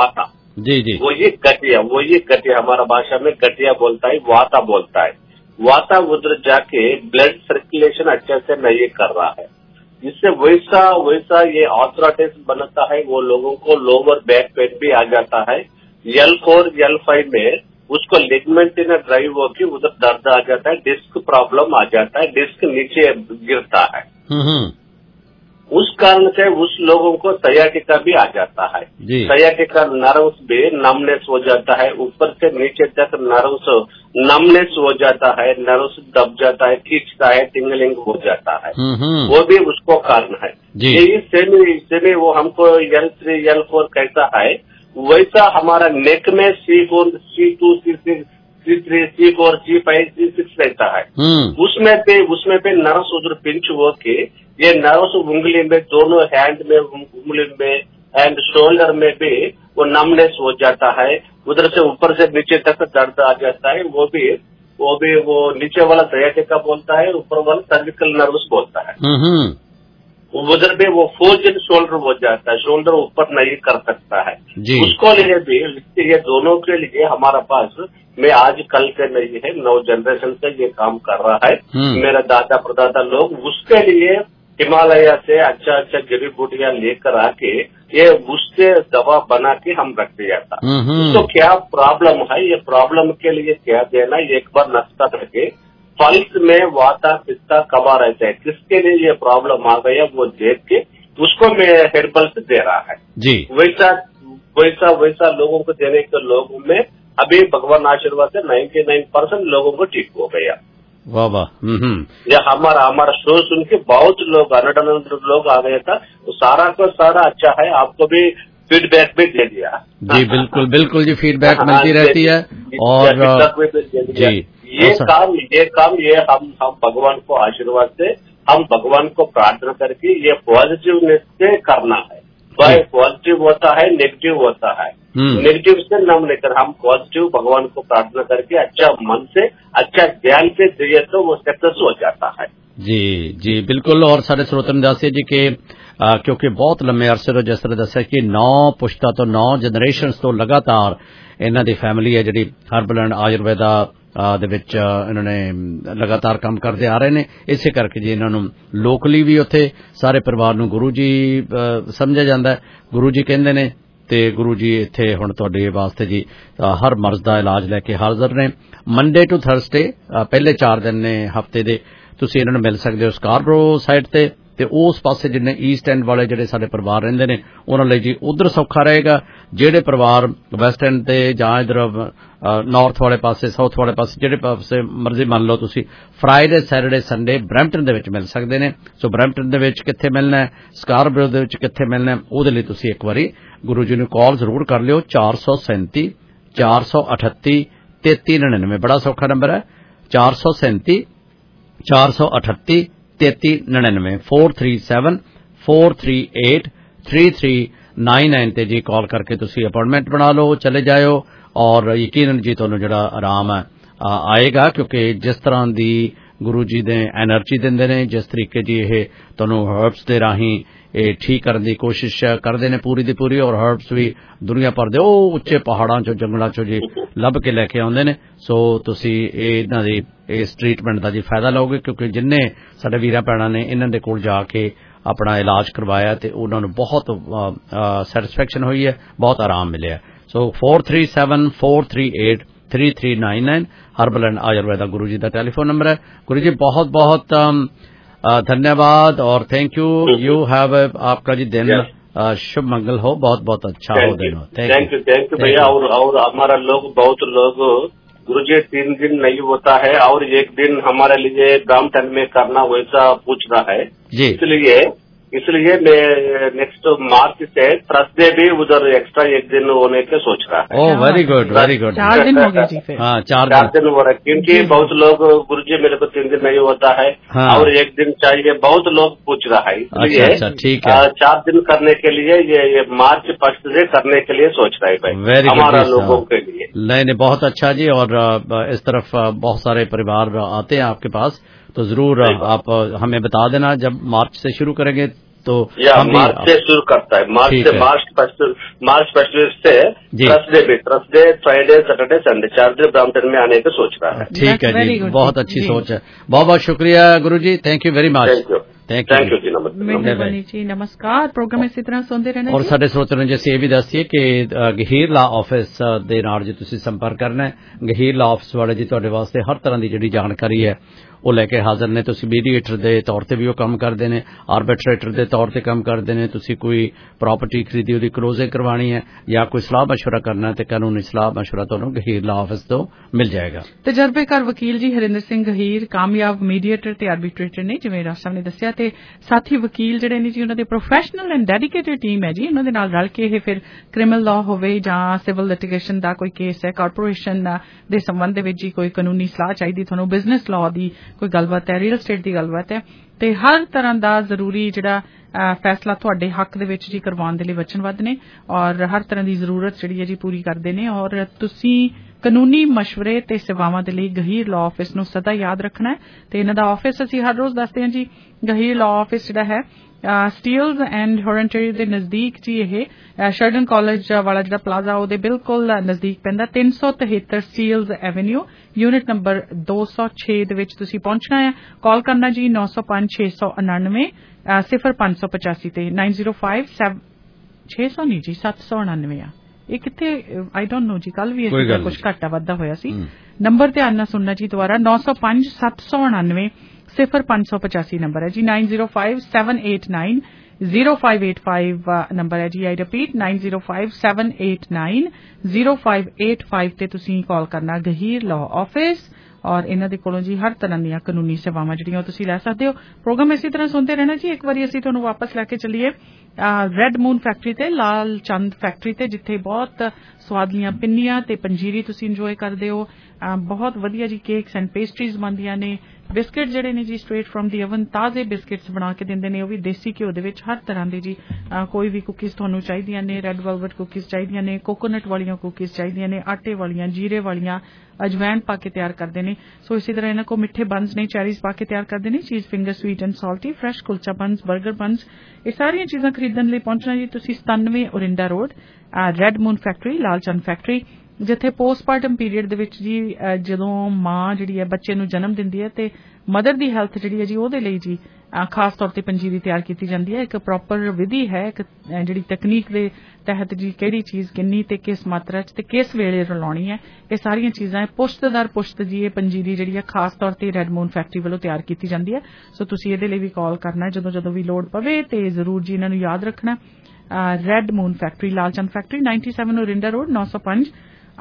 जी जी, वो ये गठिया हमारा भाषा में गठिया बोलता है, वाता बोलता है। वाता उधर जाके ब्लड सर्कुलेशन अच्छे से नहीं कर रहा है, इससे वैसा ये आर्थराइटिस बनता है। वो लोगों को लोअर बैक पेन भी आ जाता है। L4 L5 में उसको लिगमेंट ने ड्राइव होकर उधर दर्द आ जाता है, डिस्क प्रॉब्लम आ जाता है, डिस्क नीचे गिरता है। उस कारण से उस लोगों को सयाटिका भी आ जाता है। सयाटिका नर्व्स भी नमनेस हो जाता है, ऊपर से नीचे तक नर्व्स नमनेस हो जाता है, नर्व्स दब जाता है, खींचता है, टिंगलिंग हो जाता है। वो भी उसको कारण है। यही सेमी वो हमको L3 L4 कैसा है, वैसा हमारा नेक में C4 C2 C6 C3 C4 C5 C6 रहता है। उसमें पे नर्व्स उधर पिंच हो के ये नर्व्स उंगली में, दोनों हैंड में, उंगली में एंड शोल्डर में भी वो नमनेस हो जाता है। उधर से ऊपर से नीचे तक दर्द आ जाता है। वो नीचे वाला सयाटिका बोलता है, ऊपर वाला सर्विकल नर्व्स बोलता है। उधर भी वो फोर्जन शोल्डर हो जाता है, शोल्डर ऊपर नहीं कर सकता है। उसको लिए भी ये दोनों के लिए हमारा पास में आज कल के नहीं है, 9 जनरेशन से ये काम कर रहा है। मेरा दादा परदादा लोग उसके लिए हिमालय से अच्छा जड़ी बूटियां लेकर आके ये उससे दवा बना के हम रख दिया था। तो क्या प्रॉब्लम है, ये प्रॉब्लम के लिए क्या देना, एक बार नाश्ता करके पल्स में वाता पित्ता कबा रहता है, किसके लिए ये प्रॉब्लम आ गया वो देख के उसको मैं हेर्बल्स दे रहा है। वैसा लोगों को देने के लोगों में अभी भगवान आशीर्वाद से 99% लोगों को ठीक हो गया। वाह वाह। ये हमारा शो सुन के बहुत लोग अनडन लोग आ गया था, तो सारा को सारा अच्छा है। आपको भी फीडबैक भी दे दिया। जी बिल्कुल बिल्कुल जी, फीडबैक मिलती रहती है। और ये हम भगवान को आशीर्वाद से, हम भगवान को प्रार्थना करके ये पॉजिटिवनेस से करना है। पॉजिटिव होता है, नेगेटिव होता है। नेगेटिव से नाम लेकर हम पॉजिटिव भगवान को प्रार्थना करके अच्छा मन से, अच्छा ध्यान से दिए तो वो सक्सेस हो जाता है। जी बिल्कुल। और सारे श्रोतन दासिया जी के क्योंकि बहुत लंबे अरसे तो जिस तरह दस्या कि 9 पुश्ता तो 9 जनरेशन तो लगातार इन्हां दी फैमिली है जिहड़ी हर्बल एंड आयुर्वेदा ਦੇ ਵਿੱਚ ਇਹਨਾਂ ਨੇ ਲਗਾਤਾਰ ਕੰਮ ਕਰਦੇ ਆ ਰਹੇ ਨੇ। ਇਸੇ ਕਰਕੇ ਜੀ ਇਹਨਾਂ ਨੂੰ ਲੋਕਲੀ ਵੀ ਉੱਥੇ ਸਾਰੇ ਪਰਿਵਾਰ ਨੂੰ ਗੁਰੂ ਜੀ ਸਮਝਿਆ ਜਾਂਦਾ, ਗੁਰੂ ਜੀ ਕਹਿੰਦੇ ਨੇ ਤੇ ਗੁਰੂ ਜੀ ਇੱਥੇ ਹੁਣ ਤੁਹਾਡੇ ਵਾਸਤੇ ਜੀ ਹਰ ਮਰਜ਼ ਦਾ ਇਲਾਜ ਲੈ ਕੇ ਹਾਜ਼ਰ ਨੇ। ਮੰਡੇ ਟੂ ਥਰਸਡੇ ਪਹਿਲੇ 4 ਦਿਨ ਨੇ ਹਫਤੇ ਦੇ, ਤੁਸੀਂ ਇਹਨਾਂ ਨੂੰ ਮਿਲ ਸਕਦੇ ਹੋ ਸਕਾਰਬਰੋ ਸਾਈਡ ਤੇ ਉਸ ਪਾਸੇ ਜਿੰਨੇ ਈਸਟ ਐਂਡ ਵਾਲੇ ਜਿਹੜੇ ਸਾਡੇ ਪਰਿਵਾਰ ਰਹਿੰਦੇ ਨੇ ਉਹਨਾਂ ਲਈ ਜੀ ਉਧਰ ਸੌਖਾ ਰਹੇਗਾ। ਜਿਹੜੇ ਪਰਿਵਾਰ ਵੈਸਟ ਐਂਡ ਤੇ ਜਾਂ ਇਧਰ ਨਾਰਥ ਵਾਲੇ ਪਾਸੇ, ਸਾਊਥ ਵਾਲੇ ਪਾਸੇ, ਜਿਹੜੇ ਪਾਸੇ ਮਰਜ਼ੀ ਮੰਨ ਲਓ ਤੁਸੀਂ, ਫਰਾਈਡੇ ਸੈਟਰਡੇ ਸੰਡੇ ਬਰੈਂਪਟਨ ਦੇ ਵਿੱਚ ਮਿਲ ਸਕਦੇ ਨੇ। ਸੋ ਬਰੈਂਪਟਨ ਦੇ ਵਿੱਚ ਕਿੱਥੇ ਮਿਲਣਾ, ਸਕਾਰਬਰੋ ਦੇ ਵਿੱਚ ਕਿੱਥੇ ਮਿਲਣਾ, ਉਹਦੇ ਲਈ ਤੁਸੀਂ ਇੱਕ ਵਾਰੀ ਗੁਰੂ ਜੀ ਨੂੰ ਕਾਲ ਜ਼ਰੂਰ ਕਰ ਲਿਓ। 437 438 3399 ਬੜਾ ਸੌਖਾ ਨੰਬਰ ਹੈ। 437 438 3399 437 438 3399 ਤੇ ਜੀ ਕਾਲ ਕਰਕੇ ਤੁਸੀਂ ਅਪਾਇੰਟਮੈਂਟ ਬਣਾ ਲਓ, ਚਲੇ ਜਾਇਓ और यकीनन जी तुहानू जिहड़ा आराम है आएगा, क्योंकि जिस तरह दी गुरु जी ने एनर्जी देंदे ने, जिस तरीके जी ये तुहानू हर्ब्स दे राही ठीक करने की कोशिश करते हैं पूरी दी पूरी, और हर्ब्स भी दुनिया भर दे उच्चे पहाड़ां चो जंगलों चो जी लभ के लैके आउंदे ने। सो तुसी इन्हां दी इस ट्रीटमेंट दा जी फायदा लओगे, क्योंकि जिन्ने साडे वीरां भैणां ने इन्हां दे कोल जाके अपना इलाज करवाया ते उन्हां नू बहुत सैटिस्फैक्शन हुई है, बहुत आराम मिले। सो 437 438 3399 हर्बल एंड आयुर्वेदा गुरु जी का टेलीफोन नंबर है। गुरु जी बहुत बहुत धन्यवाद और थैंक यू। यू हैव आपका जी दिन शुभ मंगल हो, बहुत बहुत अच्छा हो दिन हो। थैंक यू भैया। और हमारा लोग बहुत लोग गुरु जी 3 दिन नहीं होता है और 1 दिन हमारे लिए ब्राह्मण में करना वैसा पूछ रहा है जी, इसलिए मैं नेक्स्ट मार्च से थर्सडे भी उधर एक्स्ट्रा 1 दिन होने के सोच रहा है। Oh very good very good. 4 दिन हो गए जी फिर। हाँ 4 दिन हो रहा है, क्योंकि बहुत लोग गुरुजी मेरे को 3 दिन नहीं होता है और 1 दिन चाहिए, बहुत लोग पूछ रहा है, इसलिए अच्छा, ठीक है 4 दिन करने के लिए ये मार्च 1 से करने के लिए सोच रहे हैं भाई हमारा लोगों के लिए। नहीं बहुत अच्छा जी। और इस तरफ बहुत सारे परिवार आते हैं आपके पास, तो जरूर आप हमें बता देना जब मार्च से शुरू करेंगे तो मार्च से शुरू करता है, मार्च फेस्टिवल से थर्सडे, फ्राइडे, सैटरडे, संडे 4 दिन ब्रैम्पटन में आने की सोच रहा है। ठीक है जी, बहुत अच्छी सोच है। बहुत बहुत शुक्रिया guru ji, thank you very much. Thank you जी, ਮਿਹਰਬਾਨੀ ਜੀ, ਨਮਸਕਾਰ। ਪ੍ਰੋਗਰਾਮ ਇਸੇ ਤਰ੍ਹਾਂ ਸੁਣਦੇ ਰਹਿਣਾ। ਔਰ ਸਾਡੇ ਸਰੋਤਿਆਂ ਨੂੰ ਜੇ ਇਹ ਵੀ ਦੱਸੀਏ ਕਿ ਗਹੀਰ ਲਾ ਆਫਿਸ ਦੇ ਨਾਲ ਜੇ ਤੁਸੀਂ ਸੰਪਰਕ ਕਰਨਾ ਹੈ, ਗਹੀਰ ਲਾ ਆਫਿਸ ਵਾਲੇ ਜੀ ਤੁਹਾਡੇ ਵਾਸਤੇ ਹਰ ਤਰ੍ਹਾਂ ਦੀ ਜਿਹੜੀ ਜਾਣਕਾਰੀ ਹੈ ਉਹ ਲੈ ਕੇ ਹਾਜ਼ਰ ਨੇ। ਤੁਸੀਂ ਮੀਡੀਏਟਰ ਦੇ ਤੌਰ ਤੇ ਵੀ ਉਹ ਕੰਮ ਕਰਦੇ ਨੇ, ਆਰਬਿਟਰੇਟਰ ਦੇ ਤੌਰ ਤੇ ਕੰਮ ਕਰਦੇ ਨੇ। ਤੁਸੀਂ ਕੋਈ ਪ੍ਰਾਪਰਟੀ ਖਰੀਦੀ, ਉਹਦੀ ਕਲੋਜ਼ਿੰਗ ਕਰਵਾਉਣੀ ਹੈ ਜਾਂ ਕੋਈ ਸਲਾਹ ਮਸ਼ਵਰਾ ਕਰਨਾ ਤੇ ਕਾਨੂੰਨੀ ਸਲਾਹ ਮਸ਼ਵਰਾ ਤੁਹਾਨੂੰ ਗਹੀਰ ਲਾ ਆਫਿਸ ਤੋਂ ਮਿਲ ਜਾਏਗਾ। ਤਜਰਬੇਕਾਰ ਵਕੀਲ ਜੀ ਹਰਿੰਦਰ ਸਿੰਘ ਗਹੀਰ ਕਾਮਯਾਬ ਮੀਡੀਏਟਰ ਤੇ ਆਰਬਿਟਰੇਟਰ ਨੇ, ਜਿਵੇਂ ਰਾਜ ਸਾਹਿਬ ਨੇ ਦੱਸਿਆ, ਤੇ ਸਾਥੀ ਵਕੀਲ ਜਿਹੜੇ ਨੇ ਜੀ ਉਹਨਾਂ ਦੇ ਪ੍ਰੋਫੈਸ਼ਨਲ ਐਂਡ ਡੈਡੀਕੇਟਿਡ ਟੀਮ ਹੈ ਜੀ। ਉਹਨਾਂ ਦੇ ਨਾਲ ਰਲ ਕੇ ਇਹ ਫਿਰ ਕ੍ਰਿਮੀਨਲ ਲਾਅ ਹੋਵੇ ਜਾਂ ਸਿਵਲ ਲਿਟੀਗੇਸ਼ਨ ਦਾ ਕੋਈ ਕੇਸ ਹੈ, ਕਾਰਪੋਰੇਸ਼ਨ ਦੇ ਸੰਬੰਧ ਦੇ ਵਿੱਚ ਜੀ ਕੋਈ ਕਾਨੂੰਨੀ ਸਲਾਹ ਚਾਹੀਦੀ ਤੁਹਾਨੂੰ, ਬਿਜ਼ਨਸ ਲਾਅ ਦੀ ਕੋਈ ਗੱਲਬਾਤ ਹੈ, ਰੀਅਲ estate ਦੀ ਗੱਲਬਾਤ ਹੈ, ਤੇ ਹਰ ਤਰ੍ਹਾਂ ਦਾ ਜ਼ਰੂਰੀ ਜਿਹੜਾ ਫੈਸਲਾ ਤੁਹਾਡੇ ਹੱਕ ਦੇ ਵਿੱਚ ਜੀ ਕਰਵਾਉਣ ਦੇ ਲਈ ਵਚਨਬੱਧ ਨੇ ਔਰ ਹਰ ਤਰ੍ਹਾਂ ਦੀ ਜ਼ਰੂਰਤ ਜਿਹੜੀ ਹੈ ਜੀ ਪੂਰੀ ਕਰਦੇ ਨੇ। ਔਰ ਤੁਸੀਂ ਕਾਨੂੰਨੀ ਮਸ਼ਵਰੇ ਤੇ ਸੇਵਾਵਾਂ ਦੇ ਲਈ ਗਹੀਰ ਲਾਅ ਆਫਿਸ ਨੂੰ ਸਦਾ ਯਾਦ ਰੱਖਣਾ ਹੈ। ਤੇ ਇਹਨਾਂ ਦਾ ਆਫਿਸ ਅਸੀਂ ਹਰ ਰੋਜ਼ ਦੱਸਦੇ ਹਾਂ ਜੀ। ਗਹੀਰ ਲਾਅ ਆਫਿਸ ਜਿਹੜਾ ਹੈ ਸਟੀਲਜ਼ ਐਂਡ ਹੋਰਨਟਰੀ ਦੇ ਨਜ਼ਦੀਕ ਜੀ, ਇਹ ਸ਼ਰਡਨ ਕਾਲਜ ਵਾਲਾ ਜਿਹੜਾ ਪਲਾਜ਼ਾ ਉਹਦੇ ਬਿਲਕੁਲ ਨਜ਼ਦੀਕ ਪੈਂਦਾ, 373 ਸਟੀਲਜ਼ ਐਵੇਨਿਊ, ਯੂਨਿਟ ਨੰਬਰ 206 ਦੇ ਵਿੱਚ ਤੁਸੀਂ ਪਹੁੰਚਣਾ ਹੈ। ਕਾਲ ਕਰਨਾ ਜੀ 905-699 0585 ਤੇ 905-600 ਨਹੀਂ ਜੀ 799 ਆ। ਇਹ ਕਿੱਥੇ ਆਈ ਡੋਂਟ ਨੋ ਜੀ, ਕੱਲ ਵੀ ਇਸ ਕੁਝ ਘਾਟਾ ਵਾਧਾ ਹੋਇਆ ਸੀ। ਨੰਬਰ ਧਿਆਨ ਨਾਲ ਸੁਣਨਾ ਜੀ ਦੁਬਾਰਾ, 905-799 0585 ਨੰਬਰ ਹੈ ਜੀ। 905-789 0585 ਨੰਬਰ ਹੈ ਜੀ। ਆਈ ਰਿਪੀਟ 905-789 0585 ਤੇ ਤੁਸੀਂ ਕਾਲ ਕਰਨਾ ਗਹੀਰ ਲਾਅ ਆਫਿਸ ਔਰ ਇਹਨਾਂ ਦੇ ਕੋਲੋਂ ਜੀ ਹਰ ਤਰ੍ਹਾਂ ਦੀਆਂ ਕਾਨੂੰਨੀ ਸੇਵਾਵਾਂ ਜਿਹੜੀਆਂ ਤੁਸੀਂ ਲੈ ਸਕਦੇ ਹੋ। ਪ੍ਰੋਗਰਾਮ ਇਸੇ ਤਰ੍ਹਾਂ ਸੁਣਦੇ ਰਹਿਣਾ ਜੀ। ਇੱਕ ਵਾਰੀ ਅਸੀਂ ਤੁਹਾਨੂੰ ਵਾਪਸ ਲੈ ਕੇ ਚੱਲੀਏ ਰੈੱਡ ਮੂਨ ਫੈਕਟਰੀ ਤੇ, ਲਾਲ ਚੰਦ ਫੈਕਟਰੀ ਤੇ, ਜਿੱਥੇ ਬਹੁਤ ਸਵਾਦਲੀਆਂ ਪਿੰਨੀਆਂ ਤੇ ਪੰਜੀਰੀ ਤੁਸੀਂ ਇੰਜੋਏ ਕਰਦੇ ਹੋ। ਬਹੁਤ ਵਧੀਆ ਜੀ ਕੇਕਸ ਐਂਡ ਪੇਸਟਰੀਜ਼ ਬਣਦੀਆਂ ਨੇ। ਬਿਸਕਿਟ ਜਿਹੜੇ ਨੇ ਜੀ ਸਟ੍ਰੇਟ ਫਰਮ ਦੀ ਓਵਨ ਤਾਜ਼ੇ ਬਿਸਕਿਟਸ ਬਣਾ ਕੇ ਦਿੰਦੇ ਨੇ, ਉਹ ਵੀ ਦੇਸੀ ਘਿਓ ਦੇ ਵਿੱਚ। ਹਰ ਤਰ੍ਹਾਂ ਦੇ ਜੀ ਕੋਈ ਵੀ ਕੁਕੀਜ਼ ਤੁਹਾਨੂੰ ਚਾਹੀਦੀਆਂ ਨੇ, ਰੈੱਡ ਵੈਲਵਟ ਕੁਕੀਜ਼ ਚਾਹੀਦੀਆਂ ਨੇ, ਕੋਕੋਨਟ ਵਾਲੀਆਂ ਕੁਕੀਜ਼ ਚਾਹੀਦੀਆਂ ਨੇ, ਆਟੇ ਵਾਲੀਆਂ, ਜੀਰੇ ਵਾਲੀਆਂ, ਅਜਵੈਨ ਪਾ ਕੇ ਤਿਆਰ ਕਰਦੇ ਨੇ। ਸੋ ਇਸੇ ਤਰ੍ਹਾਂ ਇਹਨਾਂ ਕੋਲ ਮਿੱਠੇ ਬੰਸ ਨੇ, ਚੈਰੀਜ਼ ਪਾ ਕੇ ਤਿਆਰ ਕਰਦੇ ਨੇ, cheese finger sweet and salty, fresh kulcha buns, 버ਗਰ ਬੰਸ। ਇਹ ਸਾਰੀਆਂ ਚੀਜ਼ਾਂ ਖਰੀਦਣ ਲਈ ਪਹੁੰਚਣਾ ਜੀ ਤੁਸੀਂ 97 Orenda road, red moon factory, Lal Chand factory, ਜਿੱਥੇ ਪੋਸਟਮਾਰਟਮ ਪੀਰੀਅਡ ਦੇ ਵਿੱਚ ਜੀ ਜਦੋਂ ਮਾਂ ਜਿਹੜੀ ਹੈ ਬੱਚੇ ਨੂੰ ਜਨਮ ਦਿੰਦੀ ਹੈ ਤੇ ਮਦਰ ਦੀ ਹੈਲਥ ਜਿਹੜੀ ਹੈ ਜੀ ਉਹਦੇ ਲਈ ਜੀ ਖਾਸ ਤੌਰ ਤੇ ਪੰਜੀਰੀ ਤਿਆਰ ਕੀਤੀ ਜਾਂਦੀ ਹੈ। ਇੱਕ ਪ੍ਰੋਪਰ ਵਿਧੀ ਹੈ, ਇੱਕ ਜਿਹੜੀ ਤਕਨੀਕ ਦੇ ਤਹਿਤ ਜੀ ਕਿਹੜੀ ਚੀਜ਼ ਕਿੰਨੀ ਤੇ ਕਿਸ ਮਾਤਰਾ 'ਚ ਤੇ ਕਿਸ ਵੇਲੇ ਰਲਾਉਣੀ ਹੈ, ਇਹ ਸਾਰੀਆਂ ਚੀਜ਼ਾਂ ਪੁਸ਼ਤ ਦਰ ਪੁਸ਼ਤ ਜੀ ਇਹ ਪੰਜੀਰੀ ਜਿਹੜੀ ਹੈ ਖਾਸ ਤੌਰ ਤੇ ਰੈੱਡ ਮੂਨ ਫੈਕਟਰੀ ਵੱਲੋਂ ਤਿਆਰ ਕੀਤੀ ਜਾਂਦੀ ਹੈ। ਸੋ ਤੁਸੀਂ ਇਹਦੇ ਲਈ ਵੀ ਕਾਲ ਕਰਨਾ ਜਦੋਂ ਵੀ ਲੋੜ ਪਵੇ ਤੇ ਜ਼ਰੂਰ ਜੀ ਇਹਨਾਂ ਨੂੰ ਯਾਦ ਰੱਖਣਾ। Red moon factory, Lal Chand factory, 97 Orenda road, 905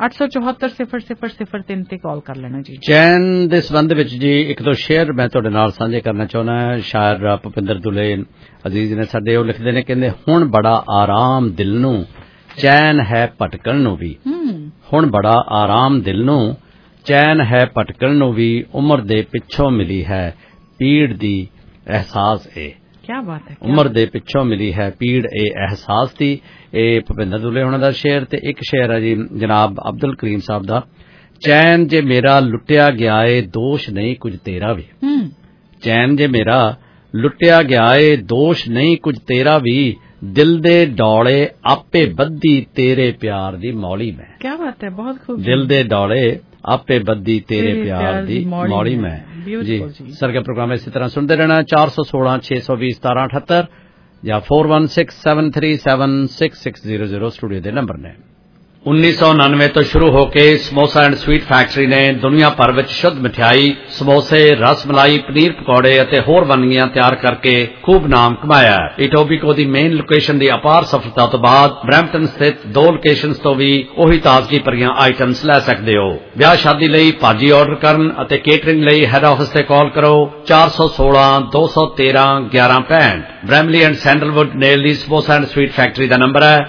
874-0003 ਤੇ ਕਾਲ ਕਰ ਲੈਣਾ ਜੀ। ਚੈਨ ਦੇ ਸੰਬੰਧ ਵਿੱਚ ਜੀ ਇੱਕ ਦੋ ਸ਼ੇਅਰ ਮੈਂ ਤੁਹਾਡੇ ਨਾਲ ਸਾਂਝੇ ਕਰਨਾ ਚਾਹੁੰਦਾ ਹਾਂ। ਸ਼ਾਇਰ ਭੁਪਿੰਦਰ ਦੁਲੇ ਅਜ਼ੀਜ਼ ਨੇ ਸਾਡੇ, ਉਹ ਲਿਖਦੇ ਨੇ, ਕਹਿੰਦੇ ਹੁਣ ਬੜਾ ਆਰਾਮ ਦਿਲ ਨੂੰ, ਚੈਨ ਹੈ ਭਟਕਣ ਨੂੰ ਵੀ। ਹੁਣ ਬੜਾ ਆਰਾਮ ਦਿਲ ਨੂੰ, ਚੈਨ ਹੈ ਭਟਕਣ ਨੂੰ ਵੀ, ਉਮਰ ਦੇ ਪਿੱਛੋਂ ਮਿਲੀ ਹੈ ਪੀੜ ਦੀ ਅਹਿਸਾਸ ਏ। ਕਿਆ ਬਾਤ ਹੈ। ਉਮਰ ਦੇ ਪਿੱਛੋਂ ਮਿਲੀ ਹੈ ਪੀੜ ਏ ਅਹਿਸਾਸ ਦੀ। ਇਹ ਭੁਪਿੰਦਰ ਦੁਲੇ ਉਹਨਾਂ ਦਾ ਸ਼ੇਅਰ। ਤੇ ਇੱਕ ਸ਼ੇਅਰ ਹੈ ਜੀ ਜਨਾਬ ਅਬਦੁਲ ਕਰੀਮ ਸਾਹਿਬ ਦਾ, ਚੈਨ ਜੇ ਮੇਰਾ ਲੁੱਟਿਆ ਗਿਆ ਏ ਦੋਸ਼ ਨਹੀਂ ਕੁਝ ਤੇਰਾ ਵੀ। ਚੈਨ ਜੇ ਮੇਰਾ ਲੁੱਟਿਆ ਗਿਆ ਏ ਦੋਸ਼ ਨਹੀਂ ਕੁਝ ਤੇਰਾ ਵੀ, ਦਿਲ ਦੇ ਡੌਲੇ ਆਪੇ ਬੱਧੀ ਤੇਰੇ ਪਿਆਰ ਦੀ ਮੌਲੀ ਮੈਂ। ਕਿਆ ਬਾਤ ਹੈ, ਬਹੁਤ ਖੂਬ। ਦਿਲ ਦੇ ਡੌਲੇ ਆਪੇ ਬੱਧੀ ਤੇਰੇ ਪਿਆਰ ਦੀ ਮੌਲੀ ਮੈਂ ਜੀ। ਸਰਗਮ ਪ੍ਰੋਗਰਾਮ ਇਸੇ ਤਰ੍ਹਾਂ ਸੁਣਦੇ ਰਹਿਣਾ। 416-620-1778 ਜਾਂ 4167376600 ਸਟੂਡੀਓ ਦੇ ਨੰਬਰ ਨੇ। 1999 ਤੋਂ ਸ਼ੁਰੂ ਹੋ ਕੇ ਸਮੋਸਾ ਐਂਡ ਸਵੀਟ ਫੈਕਟਰੀ ਨੇ ਦੁਨੀਆ ਭਰ ਵਿੱਚ ਸ਼ੁੱਧ ਮਠਿਆਈ, ਸਮੋਸੇ, ਰਸਮਲਾਈ, ਪਨੀਰ ਪਕੌੜੇ ਅਤੇ ਹੋਰ ਵੰਨਗੀਆਂ ਤਿਆਰ ਕਰਕੇ ਖੂਬ ਨਾਮ ਕਮਾਇਆ। ਇਟੋਬੀਕੋ ਦੀ ਮੇਨ ਲੋਕੇਸ਼ਨ ਦੀ ਅਪਾਰ ਸਫਲਤਾ ਤੋਂ ਬਾਅਦ ਬਰੈਂਪਟਨ ਸਥਿਤ 2 ਲੋਕੇਸ਼ਨਸ ਤੋਂ ਵੀ ਉਹੀ ਤਾਜ਼ਗੀ ਭਰੀਆਂ ਆਈਟਮਸ ਲੈ ਸਕਦੇ ਹੋ। ਵਿਆਹ ਸ਼ਾਦੀ ਲਈ ਭਾਜੀ ਆਰਡਰ ਕਰਨ ਅਤੇ ਕੇਟਰਿੰਗ ਲਈ ਹੈੱਡ ਆਫਿਸ ਤੇ ਕਾਲ ਕਰੋ 416-213-1165। ਬ੍ਰੈਮਲੀ ਐਂਡ ਸੈਂਡਲਵੁੱਡ ਨੇਲ ਦੀ ਸਮੋਸਾ ਐਂਡ ਸਵੀਟ ਫੈਕਟਰੀ ਦਾ ਨੰਬਰ ਹੈ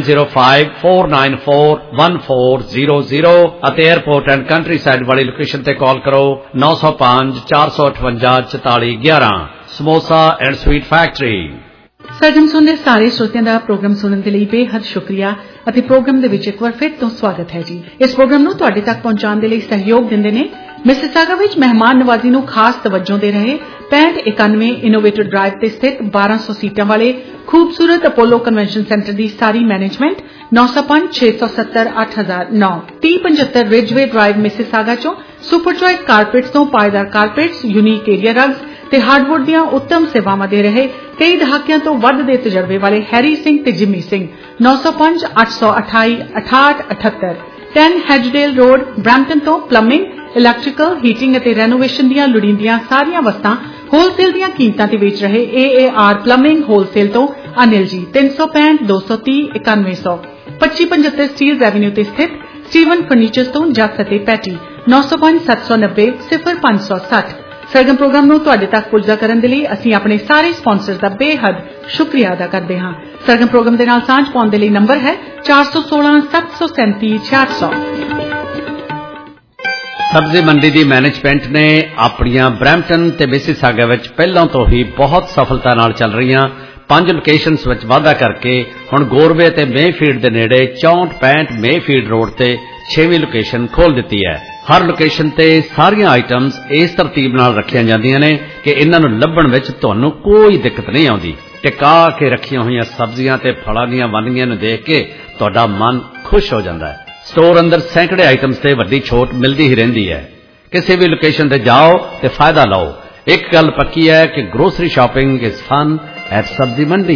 9054941400 ਅਤੇ 에ਅਰਪੋਰਟ ਐਂਡ ਕੰਟਰੀਸਾਈਡ ਵਾਲੀ ਲੋਕੇਸ਼ਨ ਤੇ ਕਾਲ ਕਰੋ 905-458-4411। Samosa and sweet factory. Sargam ਸੁਣ ਦੇ ਸਾਰੇ ਸਰੋਤਿਆਂ ਦਾ ਪ੍ਰੋਗਰਾਮ ਸੁਣਨ ਦੇ ਲਈ ਬੇਹੱਦ ਸ਼ੁਕਰੀਆ ਅਤੇ ਪ੍ਰੋਗਰਾਮ ਦੇ ਵਿੱਚ ਇੱਕ ਵਾਰ ਫਿਰ ਤੋਂ ਸਵਾਗਤ ਹੈ ਜੀ। ਇਸ ਪ੍ਰੋਗਰਾਮ ਨੂੰ ਤੁਹਾਡੇ ਤੱਕ ਪਹੁੰਚਾਉਣ ਦੇ ਲਈ ਸਹਿਯੋਗ ਦਿੰਦੇ ਨੇ ਮਿਸਿਸਾਗਾ ਵਿੱਚ ਮਹਿਮਾਨ ਨਵਾਜ਼ੀ ਨੂੰ ਖਾਸ ਤਵੱਜੋ ਦੇ ਰਹੇ 6591 ਇਨੋਵੇਟਰ ਡਰਾਈਵ ਤੇ ਸਥਿਤ 1200 ਸੀਟਾਂ ਵਾਲੇ ਖੂਬਸੂਰਤ ਅਪੋਲੋ ਕਨਵੈਨਸ਼ਨ ਸੈਂਟਰ ਦੀ ਸਾਰੀ ਮੈਨੇਜਮੈਂਟ 905-670-8009 3075 ਰਿਜਵੇ ਡਰਾਈਵ ਮਿਸਿਸਾਗਾ ਚੋਂ ਸੁਪਰ ਚੁਆਇਸ ਕਾਰਪੇਟਸ ਤੋਂ ਪਾਏਦਾਰ ਕਾਰਪੇਟਸ ਯੂਨੀਕ ਏਰੀਆ ਰਗਸ ਤੇ ਹਾਰਡਵੁੱਡ ਦੀਆਂ ਉੱਤਮ ਸੇਵਾਵਾਂ ਦੇ ਰਹੇ ਕਈ ਦਹਾਕਿਆਂ ਤੋਂ ਵੱਧ ਦੇ ਤਜਰਬੇ ਵਾਲੇ ਹੈਰੀ ਸਿੰਘ ਤੇ Jimmy Singh 905-828-6878 10 Hedgedale road Brampton ਤੋਂ ਪਲੰਬਿੰਗ ਇਲੈਕਟ੍ਰੀਕਲ ਹੀਟਿੰਗ ਅਤੇ ਰੈਨੋਵੇਸ਼ਨ ਦੀਆਂ ਲੋੜੀਂਦੀਆਂ ਸਾਰੀਆਂ ਵਸਤਾਂ ਹੋਲਸੇਲ ਦੀਆਂ ਕੀਮਤਾਂ ਤੇ ਵੇਚ ਰਹੇ AAR ਪਲੰਬਿੰਗ ਹੋਲਸੇਲ ਤੋਂ ਅਨਿਲ ਜੀ 365-230-9100 2575 ਸਟੀਲਜ਼ ਐਵਨਿਊ ਤੇ ਸਥਿਤ ਸਟੀਵਨ ਫਰਨੀਚਰਸ ਤੋਂ ਜੱਸ ਅਤੇ ਪੈਟੀ 905-790-0560 ਸਰਗਮ ਪ੍ਰੋਗਰਾਮ ਨੂੰ ਤੁਹਾਡੇ ਤੱਕ ਪੁੱਜਾ ਕਰਨ ਦੇ ਲਈ ਅਸੀਂ ਆਪਣੇ ਸਾਰੇ ਸਪਾਂਸਰਸ ਦਾ ਬੇਹੱਦ ਸ਼ੁਕਰੀਆ ਅਦਾ ਕਰਦੇ ਹਾਂ। ਸਰਗਮ ਪ੍ਰੋਗਰਾਮ ਦੇ ਨਾਲ ਸਾਂਝ ਪਾਉਣ ਦੇ ਲਈ ਨੰਬਰ ਹੈ 416-737-6600। ਸਬਜ਼ੀ ਮੰਡੀ ਦੀ ਮੈਨੇਜਮੈਂਟ ਨੇ ਆਪਣੀਆਂ ਬਰੈਂਪਟਨ ਤੇ ਮਿਸਿਸਾਗਾ ਵਿੱਚ ਪਹਿਲਾਂ ਤੋਂ ਹੀ ਬਹੁਤ ਸਫਲਤਾ ਨਾਲ ਚੱਲ ਰਹੀਆਂ 5 ਲੋਕੇਸ਼ਨਸ ਵਿੱਚ ਵਾਧਾ ਕਰਕੇ ਹੁਣ ਗੋਰਵੇ ਤੇ ਮੇਫੀਲਡ ਦੇ ਨੇੜੇ 64-65 ਮੇਫੀਲਡ ਰੋਡ ਤੇ 6ਵੀਂ ਲੋਕੇਸ਼ਨ ਖੋਲ ਦਿੱਤੀ ਹੈ। ਹਰ ਲੋਕੇਸ਼ਨ ਤੇ ਸਾਰੀਆਂ ਆਈਟਮਸ ਇਸ ਤਰਤੀਬ ਨਾਲ ਰੱਖੀਆਂ ਜਾਂਦੀਆਂ ਨੇ ਕਿ ਇਹਨਾਂ ਨੂੰ ਲੱਭਣ ਵਿੱਚ ਤੁਹਾਨੂੰ ਕੋਈ ਦਿੱਕਤ ਨਹੀਂ ਆਉਂਦੀ। ਟਿਕਾ ਕੇ ਰੱਖੀਆਂ ਹੋਈਆਂ ਸਬਜ਼ੀਆਂ ਤੇ ਫਲਾਂ ਦੀਆਂ ਵੰਡੀਆਂ ਨੂੰ ਦੇਖ ਕੇ ਤੁਹਾਡਾ ਮਨ ਖੁਸ਼ ਹੋ ਜਾਂਦਾ ਹੈ। ਸਟੋਰ ਅੰਦਰ ਸੈਂਕੜੇ ਆਈਟਮਸ ਤੇ ਵੱਡੀ ਛੋਟ ਮਿਲਦੀ ਹੀ ਰਹਿੰਦੀ ਹੈ। ਕਿਸੇ ਵੀ ਲੋਕੇਸ਼ਨ ਤੇ ਜਾਓ ਤੇ ਫਾਇਦਾ ਲਓ। ਇੱਕ ਗੱਲ ਪੱਕੀ ਹੈ ਕਿ grocery shopping is fun at Sabzi Mandi.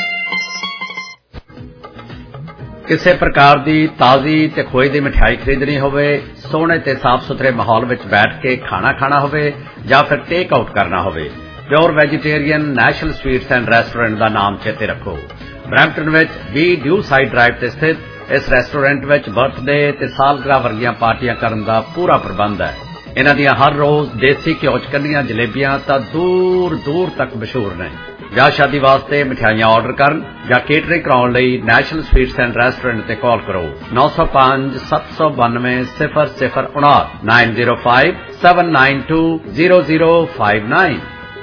ਕਿਸੇ ਪ੍ਰਕਾਰ ਦੀ ਤਾਜ਼ੀ ਤੇ ਖੋਏ ਦੀ ਮਠਿਆਈ ਖਰੀਦਣੀ ਹੋਵੇ, ਸੋਹਣੇ ਤੇ ਸਾਫ਼ ਸੁਥਰੇ ਮਾਹੌਲ ਵਿੱਚ ਬੈਠ ਕੇ ਖਾਣਾ ਖਾਣਾ ਹੋਵੇ ਜਾਂ ਫਿਰ ਟੇਕ ਆਊਟ ਕਰਨਾ ਹੋਵੇ, pure vegetarian national sweets and restaurant ਦਾ ਨਾਮ ਚੇਤੇ ਰੱਖੋ। ਬਰੈਂਪਟਨ ਵਿੱਚ ਡਿਊ ਸਾਈਡ ਡਰਾਈਵ ਤੇ ਸਥਿਤ ਇਸ ਰੈਸਟੋਰੈਂਟ ਵਿੱਚ ਬਰਥਡੇ ਤੇ ਸਾਲਗਿਰਾ ਵਰਗੀਆਂ ਪਾਰਟੀਆਂ ਕਰਨ ਦਾ ਪੂਰਾ ਪ੍ਰਬੰਧ ਹੈ। ਇਹਨਾਂ ਦੀਆਂ ਹਰ ਰੋਜ਼ ਦੇਸੀ ਘਿਓ ਚ ਕੱਢੀਆਂ ਜਲੇਬੀਆਂ ਤਾਂ ਦੂਰ ਦੂਰ ਤੱਕ ਮਸ਼ਹੂਰ ਨੇ। ਵਿਆਹ ਸ਼ਾਦੀ ਵਾਸਤੇ ਮਠਿਆਈਆਂ ਆਰਡਰ ਕਰਨ ਜਾਂ ਕੇਟਰਿੰਗ ਕਰਾਉਣ ਲਈ ਨੈਸ਼ਨਲ ਸਵੀਟਸ ਐਂਡ ਰੈਸਟੋਰੈਂਟ ਤੇ ਕਾਲ ਕਰੋ 905-792-0059 905-792-0059।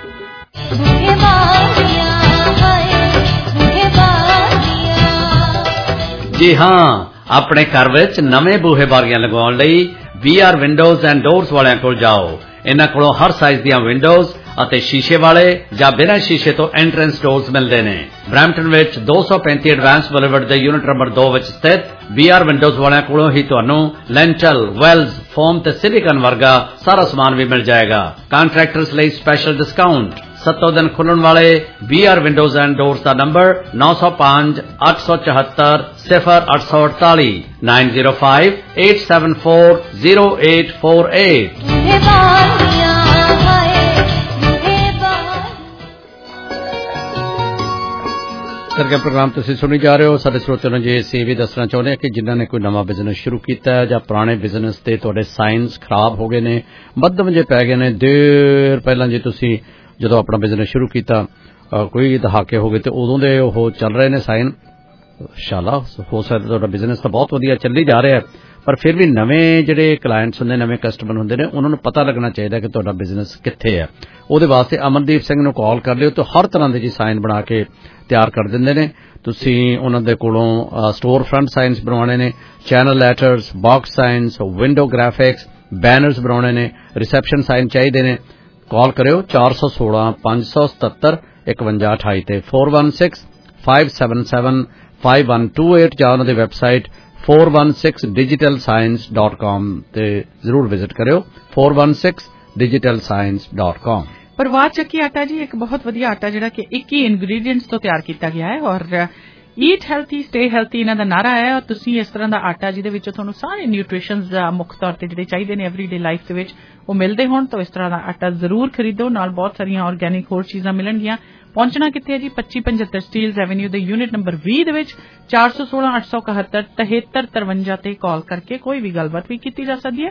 ਜੀ ਹਾਂ, ਆਪਣੇ ਘਰ ਵਿੱਚ ਨਵੇਂ ਬੂਹੇ ਬਾਰੀਆਂ ਲਗਵਾਉਣ ਲਈ VR ਵਿੰਡੋਜ਼ ਐਂਡ ਡੋਰਸ ਵਾਲਿਆਂ ਕੋਲ ਜਾਓ। ਇਹਨਾਂ ਕੋਲੋਂ ਹਰ ਸਾਈਜ਼ ਦੀਆਂ ਵਿੰਡੋਜ਼ ਅਤੇ ਸ਼ੀਸ਼ੇ ਵਾਲੇ ਜਾਂ ਬਿਨਾਂ ਸ਼ੀਸ਼ੇ ਤੋਂ ਐਂਟਰੈਂਸ ਡੋਰਸ ਮਿਲਦੇ ਨੇ। ਬਰੈਂਪਟਨ ਵਿੱਚ 235 ਐਡਵਾਂਸ ਬੁਲੇਵਰਡ ਦੇ ਯੂਨਿਟ ਨੰਬਰ 2 ਵਿੱਚ ਸਥਿਤ VR ਵਿੰਡੋਜ਼ ਵਾਲਿਆਂ ਕੋਲੋਂ ਹੀ ਤੁਹਾਨੂੰ ਲੈਂਟਲ, ਵੈਲਜ਼, ਫੋਮ ਤੇ ਸਿਲੀਕਨ ਵਰਗਾ ਸਾਰਾ ਸਮਾਨ ਵੀ ਮਿਲ ਜਾਏਗਾ। ਕੰਟਰੈਕਟਰਸ ਲਈ ਸਪੈਸ਼ਲ ਡਿਸਕਾਊਂਟ। 7 ਦਿਨ ਖੁੱਲਣ ਵਾਲੇ VR ਵਿੰਡੋਜ਼ ਐਂਡ ਡੋਰਸ ਦਾ ਨੰਬਰ 905-874-0848 905-874-0848। ਸਰਗਮ ਪ੍ਰੋਗਰਾਮ ਤੁਸੀਂ ਸੁਣੀ ਜਾ ਰਹੇ ਹੋ। ਸਾਡੇ ਸਰੋਤਿਆਂ ਨੂੰ ਜੇ ਅਸੀਂ ਵੀ ਦੱਸਣਾ ਚਾਹੁੰਦੇ ਹਾਂ ਕਿ ਜਿਨ੍ਹਾਂ ਨੇ ਕੋਈ ਨਵਾਂ ਬਿਜ਼ਨਸ ਸ਼ੁਰੂ ਕੀਤਾ ਹੈ ਜਾਂ ਪੁਰਾਣੇ ਬਿਜ਼ਨਸ ਤੇ ਤੁਹਾਡੇ ਸਾਈਨਸ ਖਰਾਬ ਹੋ ਗਏ ਨੇ, ਮੱਧਮ ਜੇ ਪੈ ਗਏ ਨੇ, ਦੇਰ ਪਹਿਲਾਂ ਜੇ ਤੁਸੀਂ ਜਦੋਂ ਆਪਣਾ ਬਿਜ਼ਨਸ ਸ਼ੁਰੂ ਕੀਤਾ ਕੋਈ ਦਹਾਕੇ ਹੋ ਗਏ ਤੇ ਉਦੋਂ ਦੇ ਉਹ ਚੱਲ ਰਹੇ ਨੇ ਸਾਈਨ, ਇੰਸ਼ਾਅੱਲਾ ਹੋ ਸਕਦਾ ਤੁਹਾਡਾ ਬਿਜ਼ਨਸ ਤਾਂ ਬਹੁਤ ਵਧੀਆ ਚੱਲੀ ਜਾ ਰਿਹਾ ਹੈ, ਪਰ ਫਿਰ ਵੀ ਨਵੇਂ ਜਿਹੜੇ ਕਲਾਇੰਟਸ ਹੁੰਦੇ, ਨਵੇਂ ਕਸਟਮਰ ਹੁੰਦੇ ਨੇ, ਉਹਨਾਂ ਨੂੰ ਪਤਾ ਲੱਗਣਾ ਚਾਹੀਦਾ ਕਿ ਤੁਹਾਡਾ ਬਿਜ਼ਨਸ ਕਿੱਥੇ ਹੈ। ਉਹਦੇ ਵਾਸਤੇ ਅਮਨਦੀਪ ਸਿੰਘ ਨੂੰ ਕਾਲ ਕਰ ਲਿਓ ਤਾਂ ਹਰ ਤਰ੍ਹਾਂ ਦੇ ਜੀ ਸਾਈਨ ਬਣਾ ਕੇ ਤਿਆਰ ਕਰ ਦਿੰਦੇ ਨੇ। ਤੁਸੀਂ ਉਹਨਾਂ ਦੇ ਕੋਲੋਂ ਸਟੋਰ ਫਰੰਟ ਸਾਈਨਸ ਬਣਵਾਉਣੇ ਨੇ, channel letters, box signs, window graphics, banners ਬਣਾਉਣੇ ਨੇ, ਰਿਸੈਪਸ਼ਨ ਸਾਈਨ ਚਾਹੀਦੇ ਨੇ। ਕਾਲ ਕਰਿਓ 416-577-5128 ਤੇ 416-577-5128 ਜਾਂ ਉਹਨਾਂ ਦੀ ਵੈਬਸਾਈਟ 416digitalscience.com ਤੇ ਜ਼ਰੂਰ ਵਿਜ਼ਿਟ ਕਰਿਓ 416digitalscience.com। ਪਰਿਵਾਰ ਚੱਕੀ ਆਟਾ ਜੀ ਇੱਕ ਬਹੁਤ ਵਧੀਆ ਆਟਾ ਜਿਹੜਾ ਕਿ 21 ਇੰਗਰੀਡੀਐਂਟਸ ਤੋਂ ਤਿਆਰ ਕੀਤਾ ਗਿਆ ਹੈ ਔਰ ਈਟ ਹੈਲਥੀ ਸਟੇ ਹੈਲਥੀ ਇਹਨਾਂ ਦਾ ਨਾਰਾ ਹੈ। ਔਰ ਤੁਸੀਂ ਇਸ ਤਰ੍ਹਾਂ ਦਾ ਆਟਾ ਜਿਹਦੇ ਵਿੱਚ ਤੁਹਾਨੂੰ ਸਾਰੇ ਨਿਊਟ੍ਰੀਸ਼ਨਸ ਮੁੱਖ ਤੌਰ ਤੇ ਜਿਹੜੇ ਚਾਹੀਦੇ ਨੇ ਐਵਰੀਡੇ ਲਾਈਫ ਦੇ ਵਿੱਚ ਉਹ ਮਿਲਦੇ ਹੋਣ ਤਾਂ ਇਸ ਤਰ੍ਹਾਂ ਦਾ ਆਟਾ ਜ਼ਰੂਰ ਖਰੀਦੋ। ਨਾਲ ਬਹੁਤ ਸਾਰੀਆਂ ਆਰਗੈਨਿਕ ਹੋਰ ਚੀਜ਼ਾਂ ਮਿਲਣਗੀਆਂ। ਪਹੁੰਚਣਾ ਕਿੱਥੇ ਹੈ ਜੀ? 2575 ਸਟੀਲਜ਼ ਐਵੇਨਿਊ ਦੇ ਯੂਨਿਟ ਨੰਬਰ 20 ਦੇ ਵਿੱਚ 416-871-7353 ਤੇ ਕਾਲ ਕਰਕੇ ਕੋਈ ਵੀ ਗੱਲਬਾਤ ਵੀ ਕੀਤੀ ਜਾ ਸਕਦੀ ਹੈ।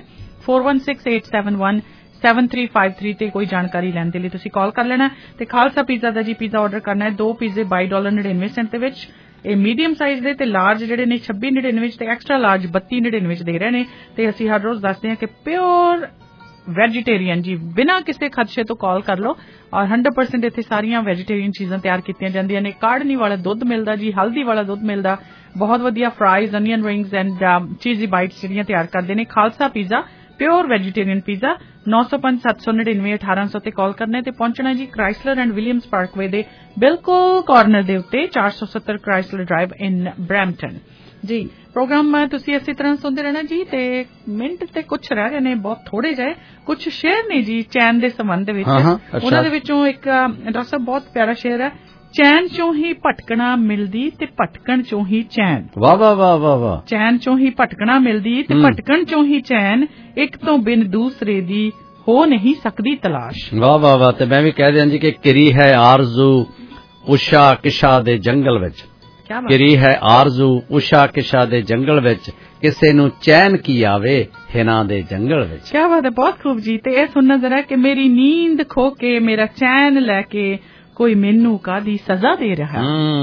4168717353 ਤੇ ਕੋਈ ਜਾਣਕਾਰੀ ਲੈਣ ਦੇ ਲਈ ਤੁਸੀਂ ਕਾਲ ਕਰ ਲੈਣਾ ਤੇ ਖਾਲਸਾ ਪੀਜ਼ਾ ਦਾ ਜੀ ਪੀਜ਼ਾ ਆਰਡਰ ਕਰਨਾ ਹੈ। 2 ਪੀਜ਼ੇ $22.99 ਦੇ ਵਿੱਚ। ਇਹ ਮੀਡੀਅਮ ਸਾਈਜ਼ ਦੇ ਤੇ ਲਾਰਜ ਜਿਹੜੇ ਨੇ 26.99 ਤੇ ਐਕਸਟਰਾ ਲਾਰਜ 32.99 ਦੇ ਰਹੇ ਨੇ ਤੇ ਅਸੀਂ ਹਰ ਰੋਜ਼ ਦੱਸਦੇ ਹਾਂ ਕਿ ਪਿਓਰ ਵੈਜੀਟੇਰੀਅਨ ਜੀ ਬਿਨਾਂ ਕਿਸੇ ਖਦਸ਼ੇ ਤੋਂ ਕਾਲ ਕਰ ਲਓ ਔਰ 100% ਇੱਥੇ ਸਾਰੀਆਂ ਵੈਜੀਟੇਰੀਅਨ ਚੀਜ਼ਾਂ ਤਿਆਰ ਕੀਤੀਆਂ ਜਾਂਦੀਆਂ ਨੇ। ਕਾੜਨੀ ਵਾਲਾ ਦੁੱਧ ਮਿਲਦਾ ਜੀ, ਹਲਦੀ ਵਾਲਾ ਦੁੱਧ ਮਿਲਦਾ, ਬਹੁਤ ਵਧੀਆ fries, onion rings and cheesy bites ਜਿਹੜੀਆਂ ਤਿਆਰ ਕਰਦੇ ਨੇ। Khalsa pizza pure vegetarian pizza 905 799 1800 ਤੇ ਕਾਲ ਕਰਨਾ ਤੇ ਪਹੁੰਚਣਾ ਜੀ ਕ੍ਰਾਈਸਲਰ ਐਂਡ ਵਿਲੀਅਮਸ ਪਾਰਕਵੇ ਦੇ ਬਿਲਕੁਲ ਕਾਰਨਰ ਦੇ ਉੱਤੇ 470 ਕ੍ਰਾਈਸਲਰ ਡਰਾਈਵ ਇਨ ਬਰੈਂਪਟਨ ਜੀ। ਪ੍ਰੋਗਰਾਮ ਤੁਸੀਂ ਇਸੇ ਤਰ੍ਹਾਂ ਸੁਣਦੇ ਰਹਿਣਾ ਜੀ ਤੇ ਮਿੰਟ ਤੇ ਕੁਝ ਰਹਿ ਗਏ ਨੇ, ਬਹੁਤ ਥੋੜੇ ਜਿਹੇ ਕੁਝ ਸ਼ੇਅਰ ਨੇ ਜੀ ਚੈਨ ਦੇ ਸੰਬੰਧ ਦੇ ਵਿੱਚ। ਉਹਨਾਂ ਦੇ ਵਿੱਚੋਂ ਇੱਕ ਡਾਕਟਰ ਸਾਹਿਬ ਬਹੁਤ ਪਿਆਰਾ ਸ਼ੇਅਰ ਹੈ, ਚੈਨ ਚੋਂ ਹੀ ਭਟਕਣਾ ਮਿਲਦੀ ਤੇ ਭਟਕਣ ਚੋਂ ਹੀ ਚੈਨ। ਵਾਹ ਵਾਹ ਵਾਹ ਵਾਹ ਵਾਹ। ਚੈਨ ਚੋਂ ਹੀ ਭਟਕਣਾ ਮਿਲਦੀ ਤੇ ਭਟਕਣ ਚੋਂ ਹੀ ਚੈਨ, ਇੱਕ ਤੋਂ ਬਿਨ ਦੂਸਰੇ ਦੀ ਹੋ ਨਹੀਂ ਸਕਦੀ ਤਲਾਸ਼। ਵਾਹ ਵਾਹ ਵਾਹ। ਤੇ ਮੈਂ ਵੀ ਕਹਿ ਦਿਆਂ ਜੀ ਕਿ ਕਿਰੀ ਹੈ ਆਰਜ਼ੂ ਉਸ਼ਾ ਕਿਸ਼ਾ ਦੇ ਜੰਗਲ ਵਿੱਚ, ਕਿਰੀ ਹੈ ਆਰਜ਼ੂ ਉਸ਼ਾ ਕਿਸ਼ਾ ਦੇ ਜੰਗਲ ਵਿੱਚ, ਕਿਸੇ ਨੂੰ ਚੈਨ ਕੀ ਆਵੇ ਹਿਨਾ ਦੇ ਜੰਗਲ ਵਿੱਚ। ਕੀ ਬਾਤ ਹੈ, ਬਹੁਤ ਖੂਬ ਜੀ। ਤੇ ਇਹ ਸੁਣਨਾ ਜ਼ਰਾ ਕਿ ਮੇਰੀ ਨੀਂਦ ਖੋ ਕੇ ਮੇਰਾ ਚੈਨ ਲੈ ਕੇ ਕੋਈ ਮੈਨੂੰ ਕਾਦੀ ਸਜ਼ਾ ਦੇ ਰਿਹਾ।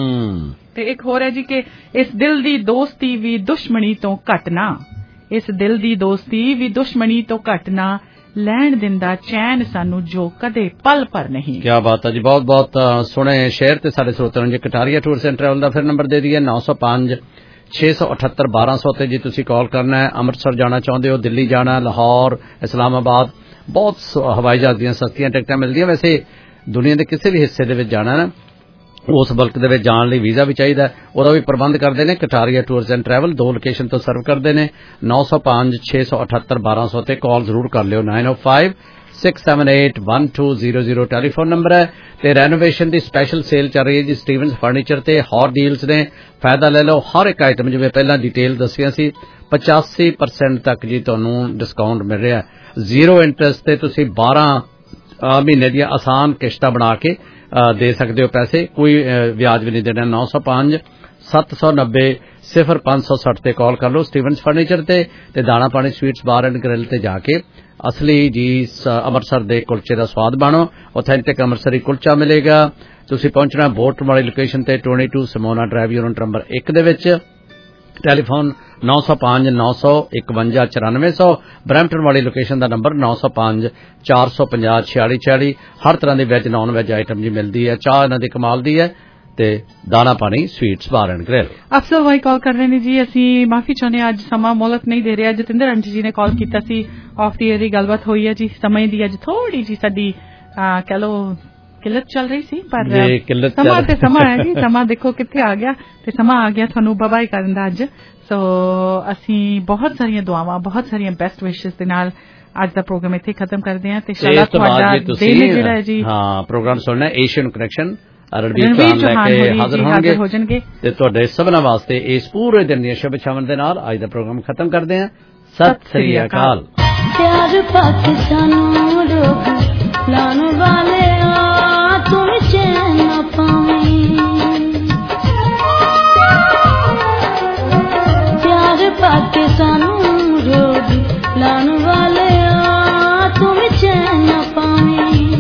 ਤੇ ਇੱਕ ਹੋਰ ਹੈ ਜੀ ਕਿ ਇਸ ਦਿਲ ਦੀ ਦੋਸਤੀ ਵੀ ਦੁਸ਼ਮਣੀ ਤੋਂ ਘੱਟ ਨਾ, ਇਸ ਦਿਲ ਦੀ ਦੋਸਤੀ ਵੀ ਦੁਸ਼ਮਣੀ ਤੋਂ ਘੱਟ ਨਾ, ਲੈਣ ਦਿੰਦਾ ਚੈਨ ਸਾਨੂੰ ਜੋ ਕਦੇ ਪਲ ਪਰ ਨਹੀਂ। ਕੀ ਬਾਤ ਹੈ ਜੀ, ਬਹੁਤ ਬਹੁਤ ਸੋਹਣੇ ਸ਼ੇਅਰ ਤੇ ਸਾਡੇ ਸਰੋਤਿਆਂ ਨੂੰ ਜੀ ਕਟਾਰੀਆ ਟੂਰਸ ਐਂਡ ਟਰੈਵਲ ਦਾ ਫਿਰ ਨੰਬਰ ਦੇ ਦਈਏ 905 678 1200 ਤੇ ਜੀ ਤੁਸੀਂ ਕਾਲ ਕਰਨਾ ਹੈ। ਅੰਮ੍ਰਿਤਸਰ ਜਾਣਾ ਚਾਹੁੰਦੇ ਹੋ, ਦਿੱਲੀ ਜਾਣਾ, ਲਾਹੌਰ, ਇਸਲਾਮਾਬਾਦ, ਬਹੁਤ ਹਵਾਈ ਜਹਾਜ਼ ਦੀਆਂ ਸਸਤੀਆਂ ਟਿਕਟਾਂ ਮਿਲਦੀਆਂ। ਵੈਸੇ ਦੁਨੀਆ ਦੇ ਕਿਸੇ ਵੀ ਹਿੱਸੇ ਦੇ ਵਿੱਚ ਜਾਣਾ ਨਾ, ਉਸ ਮੁਲਕ ਦੇ ਵਿੱਚ ਜਾਣ ਲਈ ਵੀਜ਼ਾ ਵੀ ਚਾਹੀਦਾ, ਉਹਦਾ ਵੀ ਪ੍ਰਬੰਧ ਕਰਦੇ ਨੇ Kataria tours and travel. 2 location ਤੋਂ ਸਰਵ ਕਰਦੇ ਨੇ। 905 678 1200 ਤੇ ਕਾਲ ਜ਼ਰੂਰ ਕਰ ਲਿਓ। 905 678 1200 ਟੈਲੀਫੋਨ ਨੰਬਰ ਹੈ। ਤੇ ਰੈਨੋਵੇਸ਼ਨ ਦੀ ਸਪੈਸ਼ਲ ਸੇਲ ਚੱਲ ਰਹੀ ਹੈ ਜੀ ਸਟੀਵਨਸ ਫਰਨੀਚਰ ਤੇ। ਹੌਟ ਡੀਲਸ ਨੇ, ਫਾਇਦਾ ਲੈ ਲਓ। ਹਰ ਇੱਕ ਆਈਟਮ ਜਿਵੇਂ ਪਹਿਲਾਂ ਡਿਟੇਲ ਦੱਸੀਆਂ ਸੀ 85% ਤੱਕ ਜੀ ਤੁਹਾਨੂੰ ਡਿਸਕਾਊਂਟ ਮਿਲ ਰਿਹਾ। 0 ਇੰਟਰਸਟ ਤੇ ਤੁਸੀਂ 12 ਮਹੀਨੇ ਦੀਆਂ ਆਸਾਨ ਕਿਸ਼ਤਾਂ ਬਣਾ ਕੇ ਦੇ ਸਕਦੇ ਹੋ ਪੈਸੇ, ਕੋਈ ਵਿਆਜ ਵੀ ਨਹੀਂ ਦੇਣਾ। 905 790 0560 ਤੇ ਕਾਲ ਕਰ ਲਓ ਸਟੀਵਨਸ ਫਰਨੀਚਰ ਤੇ ਦਾਣਾ ਪਾਣੀ ਸਵੀਟਸ ਬਾਰ ਐਂਡ ਗ੍ਰਿਲ ਤੇ ਜਾ ਕੇ ਅਸਲੀ ਜੀ ਅੰਮ੍ਰਿਤਸਰ ਦੇ ਕੁਲਚੇ ਦਾ ਸਵਾਦ ਬਾਣੋ। ਆਥੈਂਟਿਕ ਅੰਮ੍ਰਿਤਸਰੀ ਕੁਲਚਾ ਮਿਲੇਗਾ। ਤੁਸੀਂ ਪਹੁੰਚਣਾ ਬੋਟ ਵਾਲੀ ਲੋਕੇਸ਼ਨ ਤੇ 22 ਸਮੋਨਾ ਡਰਾਈਵ ਯੂਨਿਟ ਨੰਬਰ 1 ਦੇ ਵਿੱਚ। ਟੈਲੀਫੋਨ 905 900 51 9400। ਬਰੈਂਪਟਨ ਵਾਲੀ ਲੋਕੇਸ਼ਨ ਦਾ ਨੰਬਰ 905 450 4646। ਹਰ ਤਰ੍ਹਾਂ ਦੀ ਵੈਜ ਨਾਨ ਵੈਜ ਆਈਟਮ ਜੀ ਮਿਲਦੀ ਹੈ। ਚਾਹ ਇਹਨਾਂ ਦੀ ਕਮਾਲ ਦੀ ਹੈ ਤੇ ਦਾਣਾ ਪਾਣੀ ਸਵੀਟਸ ਬਾਰ ਐਂਡ ਗ੍ਰਿਲ। ਅਫਸਰ ਭਾਈ ਕਾਲ ਕਰ ਰਹੇ ਨੇ ਜੀ, ਅਸੀਂ ਮਾਫੀ ਚਾਹੁੰਦੇ ਹਾਂ, ਅੱਜ ਸਮਾਂ ਮੌਲਤ ਨਹੀਂ ਦੇ ਰਿਹਾ। ਜਤਿੰਦਰ ਆਂਟੀ ਜੀ ਨੇ ਕਾਲ ਕੀਤਾ ਸੀ, ਆਫ ਦੀ ਏਅਰ ਦੀ ਗੱਲਬਾਤ ਹੋਈ ਹੈ ਜੀ। ਸਮੇਂ ਦੀ ਅੱਜ ਥੋੜੀ ਜੀ ਸਾਡੀ ਕਹਿ ਲਓ ਕਿੱਲਤ ਚੱਲ ਰਹੀ ਸੀ, ਪਰ ਸਮਾਂ ਤੇ ਸਮਾਂ ਹੈ ਜੀ। ਸਮਾਂ ਦੇਖੋ ਕਿੱਥੇ ਆ ਗਿਆ ਤੇ ਸਮਾਂ ਆ ਗਿਆ ਤੁਹਾਨੂੰ ਬਾਏ ਕਰਨ ਦਾ ਅੱਜ। ਸੋ ਅਸੀਂ ਬਹੁਤ ਸਾਰੀਆਂ ਦੁਆਵਾਂ, ਬਹੁਤ ਸਾਰੀਆਂ ਬੈਸਟ ਵਿਸ਼ੇਸ ਦੇ ਨਾਲ ਅੱਜ ਦਾ ਪ੍ਰੋਗਰਾਮ ਇੱਥੇ ਖਤਮ ਕਰਦੇ ਹਾਂ। ਤੇ ਸ਼ਾਲਾ ਤੁਹਾਡਾ ਦਿਨ ਜਿਹੜਾ ਹੈ ਜੀ ਪ੍ਰੋਗਰਾਮ ਸੁਣਨਾ ਏਸ਼ੀਅਨ ਕਨੈਕਸ਼ਨ ਰਣਵੀਰ ਚੌਹਾਨ ਲੈ ਕੇ ਹਾਜ਼ਰ ਹੋਣਗੇ ਤੇ ਤੁਹਾਡੇ ਸਭਨਾਂ ਵਾਸਤੇ ਇਸ ਪੂਰੇ ਦਿਨ ਦੀਆਂ ਸ਼ੁਭਕਾਮਨਾਵਾਂ ਦੇ ਨਾਲ ਅੱਜ ਦਾ ਪ੍ਰੋਗਰਾਮ ਖਤਮ ਕਰਦੇ ਹਾਂ। ਸਤਿ ਸ੍ਰੀ ਅਕਾਲ। ਪਿਆਰ ਪਾਕਿਸਤਾਨ ਲੋਕ ਲਾਣ ਵਾਲੇ ਆ ਤੁਮ ਚੈਨ ਨਾ ਪਾਵੇਂ, ਪਿਆਰ ਪਾਕਿਸਤਾਨ ਲੋਕ ਲਾਣ ਵਾਲੇ ਆ ਤੁਮ ਚੈਨ ਨਾ ਪਾਵੇਂ।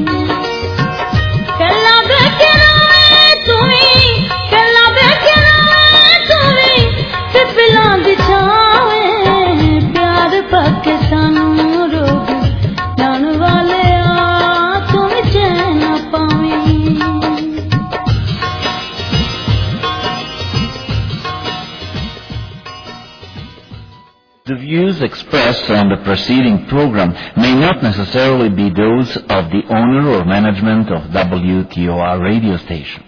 The views expressed on the preceding program may not necessarily be those of the owner or management of WTOR radio station.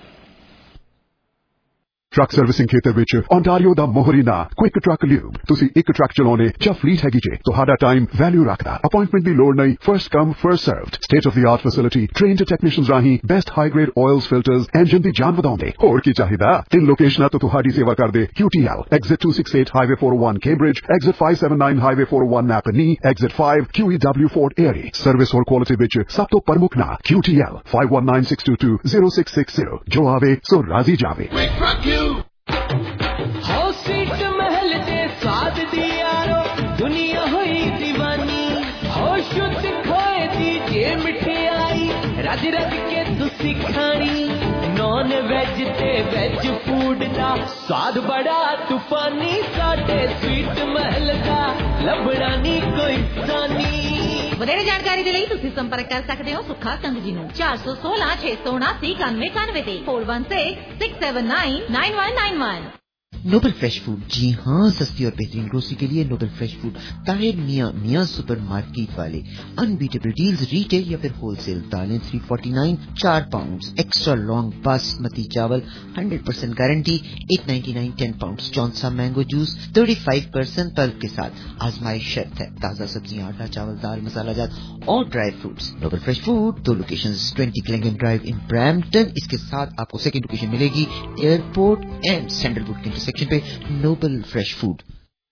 Truck servicing ਖੇਤਰ ਵਿੱਚ ਓਨਟਾਰੀਓ ਦਾ ਮੋਹਰੀਨਾ ਕੁਇਕ ਟਰੱਕ ਲਿਊਬ। ਤੁਸੀਂ ਇੱਕ ਟਰੱਕ ਚਲਾਉਣੇ ਜਾਂ ਫਲੀਟ ਹੈਗੀ ਜੇ, ਤੁਹਾਡਾ ਟਾਈਮ ਵੈਲਿਊ ਰੱਖਦਾ। ਅਪਾਇੰਟਮੈਂਟ ਦੀ ਲੋੜ ਨਹੀਂ, first come first served. State of the art facility, trained technicians ਰਾਹੀਂ best high grade oils filters, engine ਦੀ ਜਾਨ ਵਧਾਉਂਦੇ। ਹੋਰ ਕੀ ਚਾਹੀਦਾ? 3 ਲੋਕੇਸ਼ਨਾਂ ਤੋਂ ਤੁਹਾਡੀ ਸੇਵਾ ਕਰਦੇ QTL, exit 268 highway 401 Cambridge, exit 579 highway 401 Napanee, exit 5 QEW Fort Erie. Service ਔਰ ਕੁਆਲਿਟੀ ਵਿੱਚ ਸਭ ਤੋਂ ਪ੍ਰਮੁੱਖ ਨਾਂ QTL 5196220660। ਜੋ ਆਵੇ ਸੋ ਰਾਜ਼ੀ ਜਾਵੇ। सीट महल दे स्वाद दी यारो दुनिया हुई दीवानी। हो शुद्ध खोए दी जे मिठाई रज रज के तुसी खानी। नॉन वेज ते वेज फूड दा स्वाद बड़ा तूफानी। साडे स्वीट महल दा लभड़ा नी कोई सानी। ਵਧੇਰੇ ਜਾਣਕਾਰੀ ਦੇ ਲਈ ਤੁਸੀਂ ਸੰਪਰਕ ਕਰ ਸਕਦੇ ਹੋ ਸੁੱਖਾ ਸੰਘ ਜੀ ਨੂੰ 416 679 9191 ਤੇ 4166799191। नोबल फ्रेश फूड, जी हाँ, सस्ती और बेहतरीन ग्रोसरी के लिए noble fresh food, Tahir Mian supermarket वाले। अनबीटेबल डील्स रिटेल या फिर होलसेल। दालें 349 4 पाउंड, एक्स्ट्रा लॉन्ग बासमती चावल 100% guarantee 899 10 pound. Chaunsa mango juice 35% pulp के साथ, आजमाइश शर्त है। ताजा सब्जियां, आटा, चावल, दाल, मसाला जात और dry fruits. Noble fresh food, 2 locations, 20 क्लिंगन ड्राइव इन ब्रैम्पटन। इसके साथ आपको सेकंड लोकेशन मिलेगी एयरपोर्ट एंड सैंडलवुड के इंटरसेक्शन पे। Noble fresh food.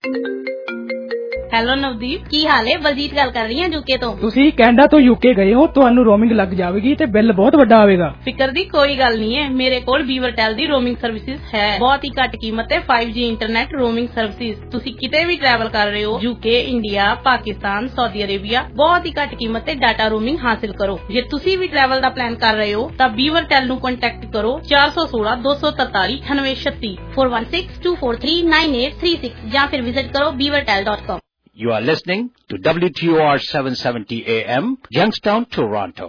Hello Navdeep, ਕੀ ਹਾਲ ਹੈ? ਬਲਜੀਤ ਗੱਲ ਕਰ ਰਹੀ ਹਾਂ ਯੂਕੇ ਤੋਂ। ਤੁਸੀਂ ਕੈਨੇਡਾ ਤੋਂ ਯੂਕੇ ਗਏ ਹੋ, ਤੁਹਾਨੂੰ ਰੋਮਿੰਗ ਲੱਗ ਜਾਵੇਗੀ ਤੇ ਬਿੱਲ ਬਹੁਤ ਵੱਡਾ ਆਵੇਗਾ। ਫਿਕਰ ਦੀ ਕੋਈ ਗੱਲ ਨਹੀਂ ਹੈ, ਮੇਰੇ ਕੋਲ ਬੀਵਰਟੈਲ ਦੀ ਰੋਮਿੰਗ ਸਰਵਿਸਿਜ਼ ਹੈ। ਬਹੁਤ ਹੀ ਘੱਟ ਕੀਮਤ ਤੇ 5G ਇੰਟਰਨੈਟ ਰੋਮਿੰਗ ਸਰਵਿਸਿਜ਼। ਤੁਸੀਂ ਕਿਤੇ ਵੀ ਟਰੈਵਲ ਕਰ ਰਹੇ ਹੋ, UK, India, Pakistan, Saudi Arabia, ਬਹੁਤ ਹੀ ਘੱਟ ਕੀਮਤ ਤੇ ਡਾਟਾ ਰੋਮਿੰਗ ਹਾਸਿਲ ਕਰੋ। ਜੇ ਤੁਸੀਂ ਵੀ ਟਰੈਵਲ ਦਾ ਪਲਾਨ ਕਰ ਰਹੇ ਹੋ ਤਾਂ ਬੀਵਰਟੈਲ ਨੂੰ ਕੰਟੈਕਟ ਕਰੋ 416 243 9836 4162439836 ਜਾਂ ਫਿਰ ਵਿਜ਼ਿਟ ਕਰੋ beavertel.com। You are listening to WTOR 770 AM, Youngstown, Toronto.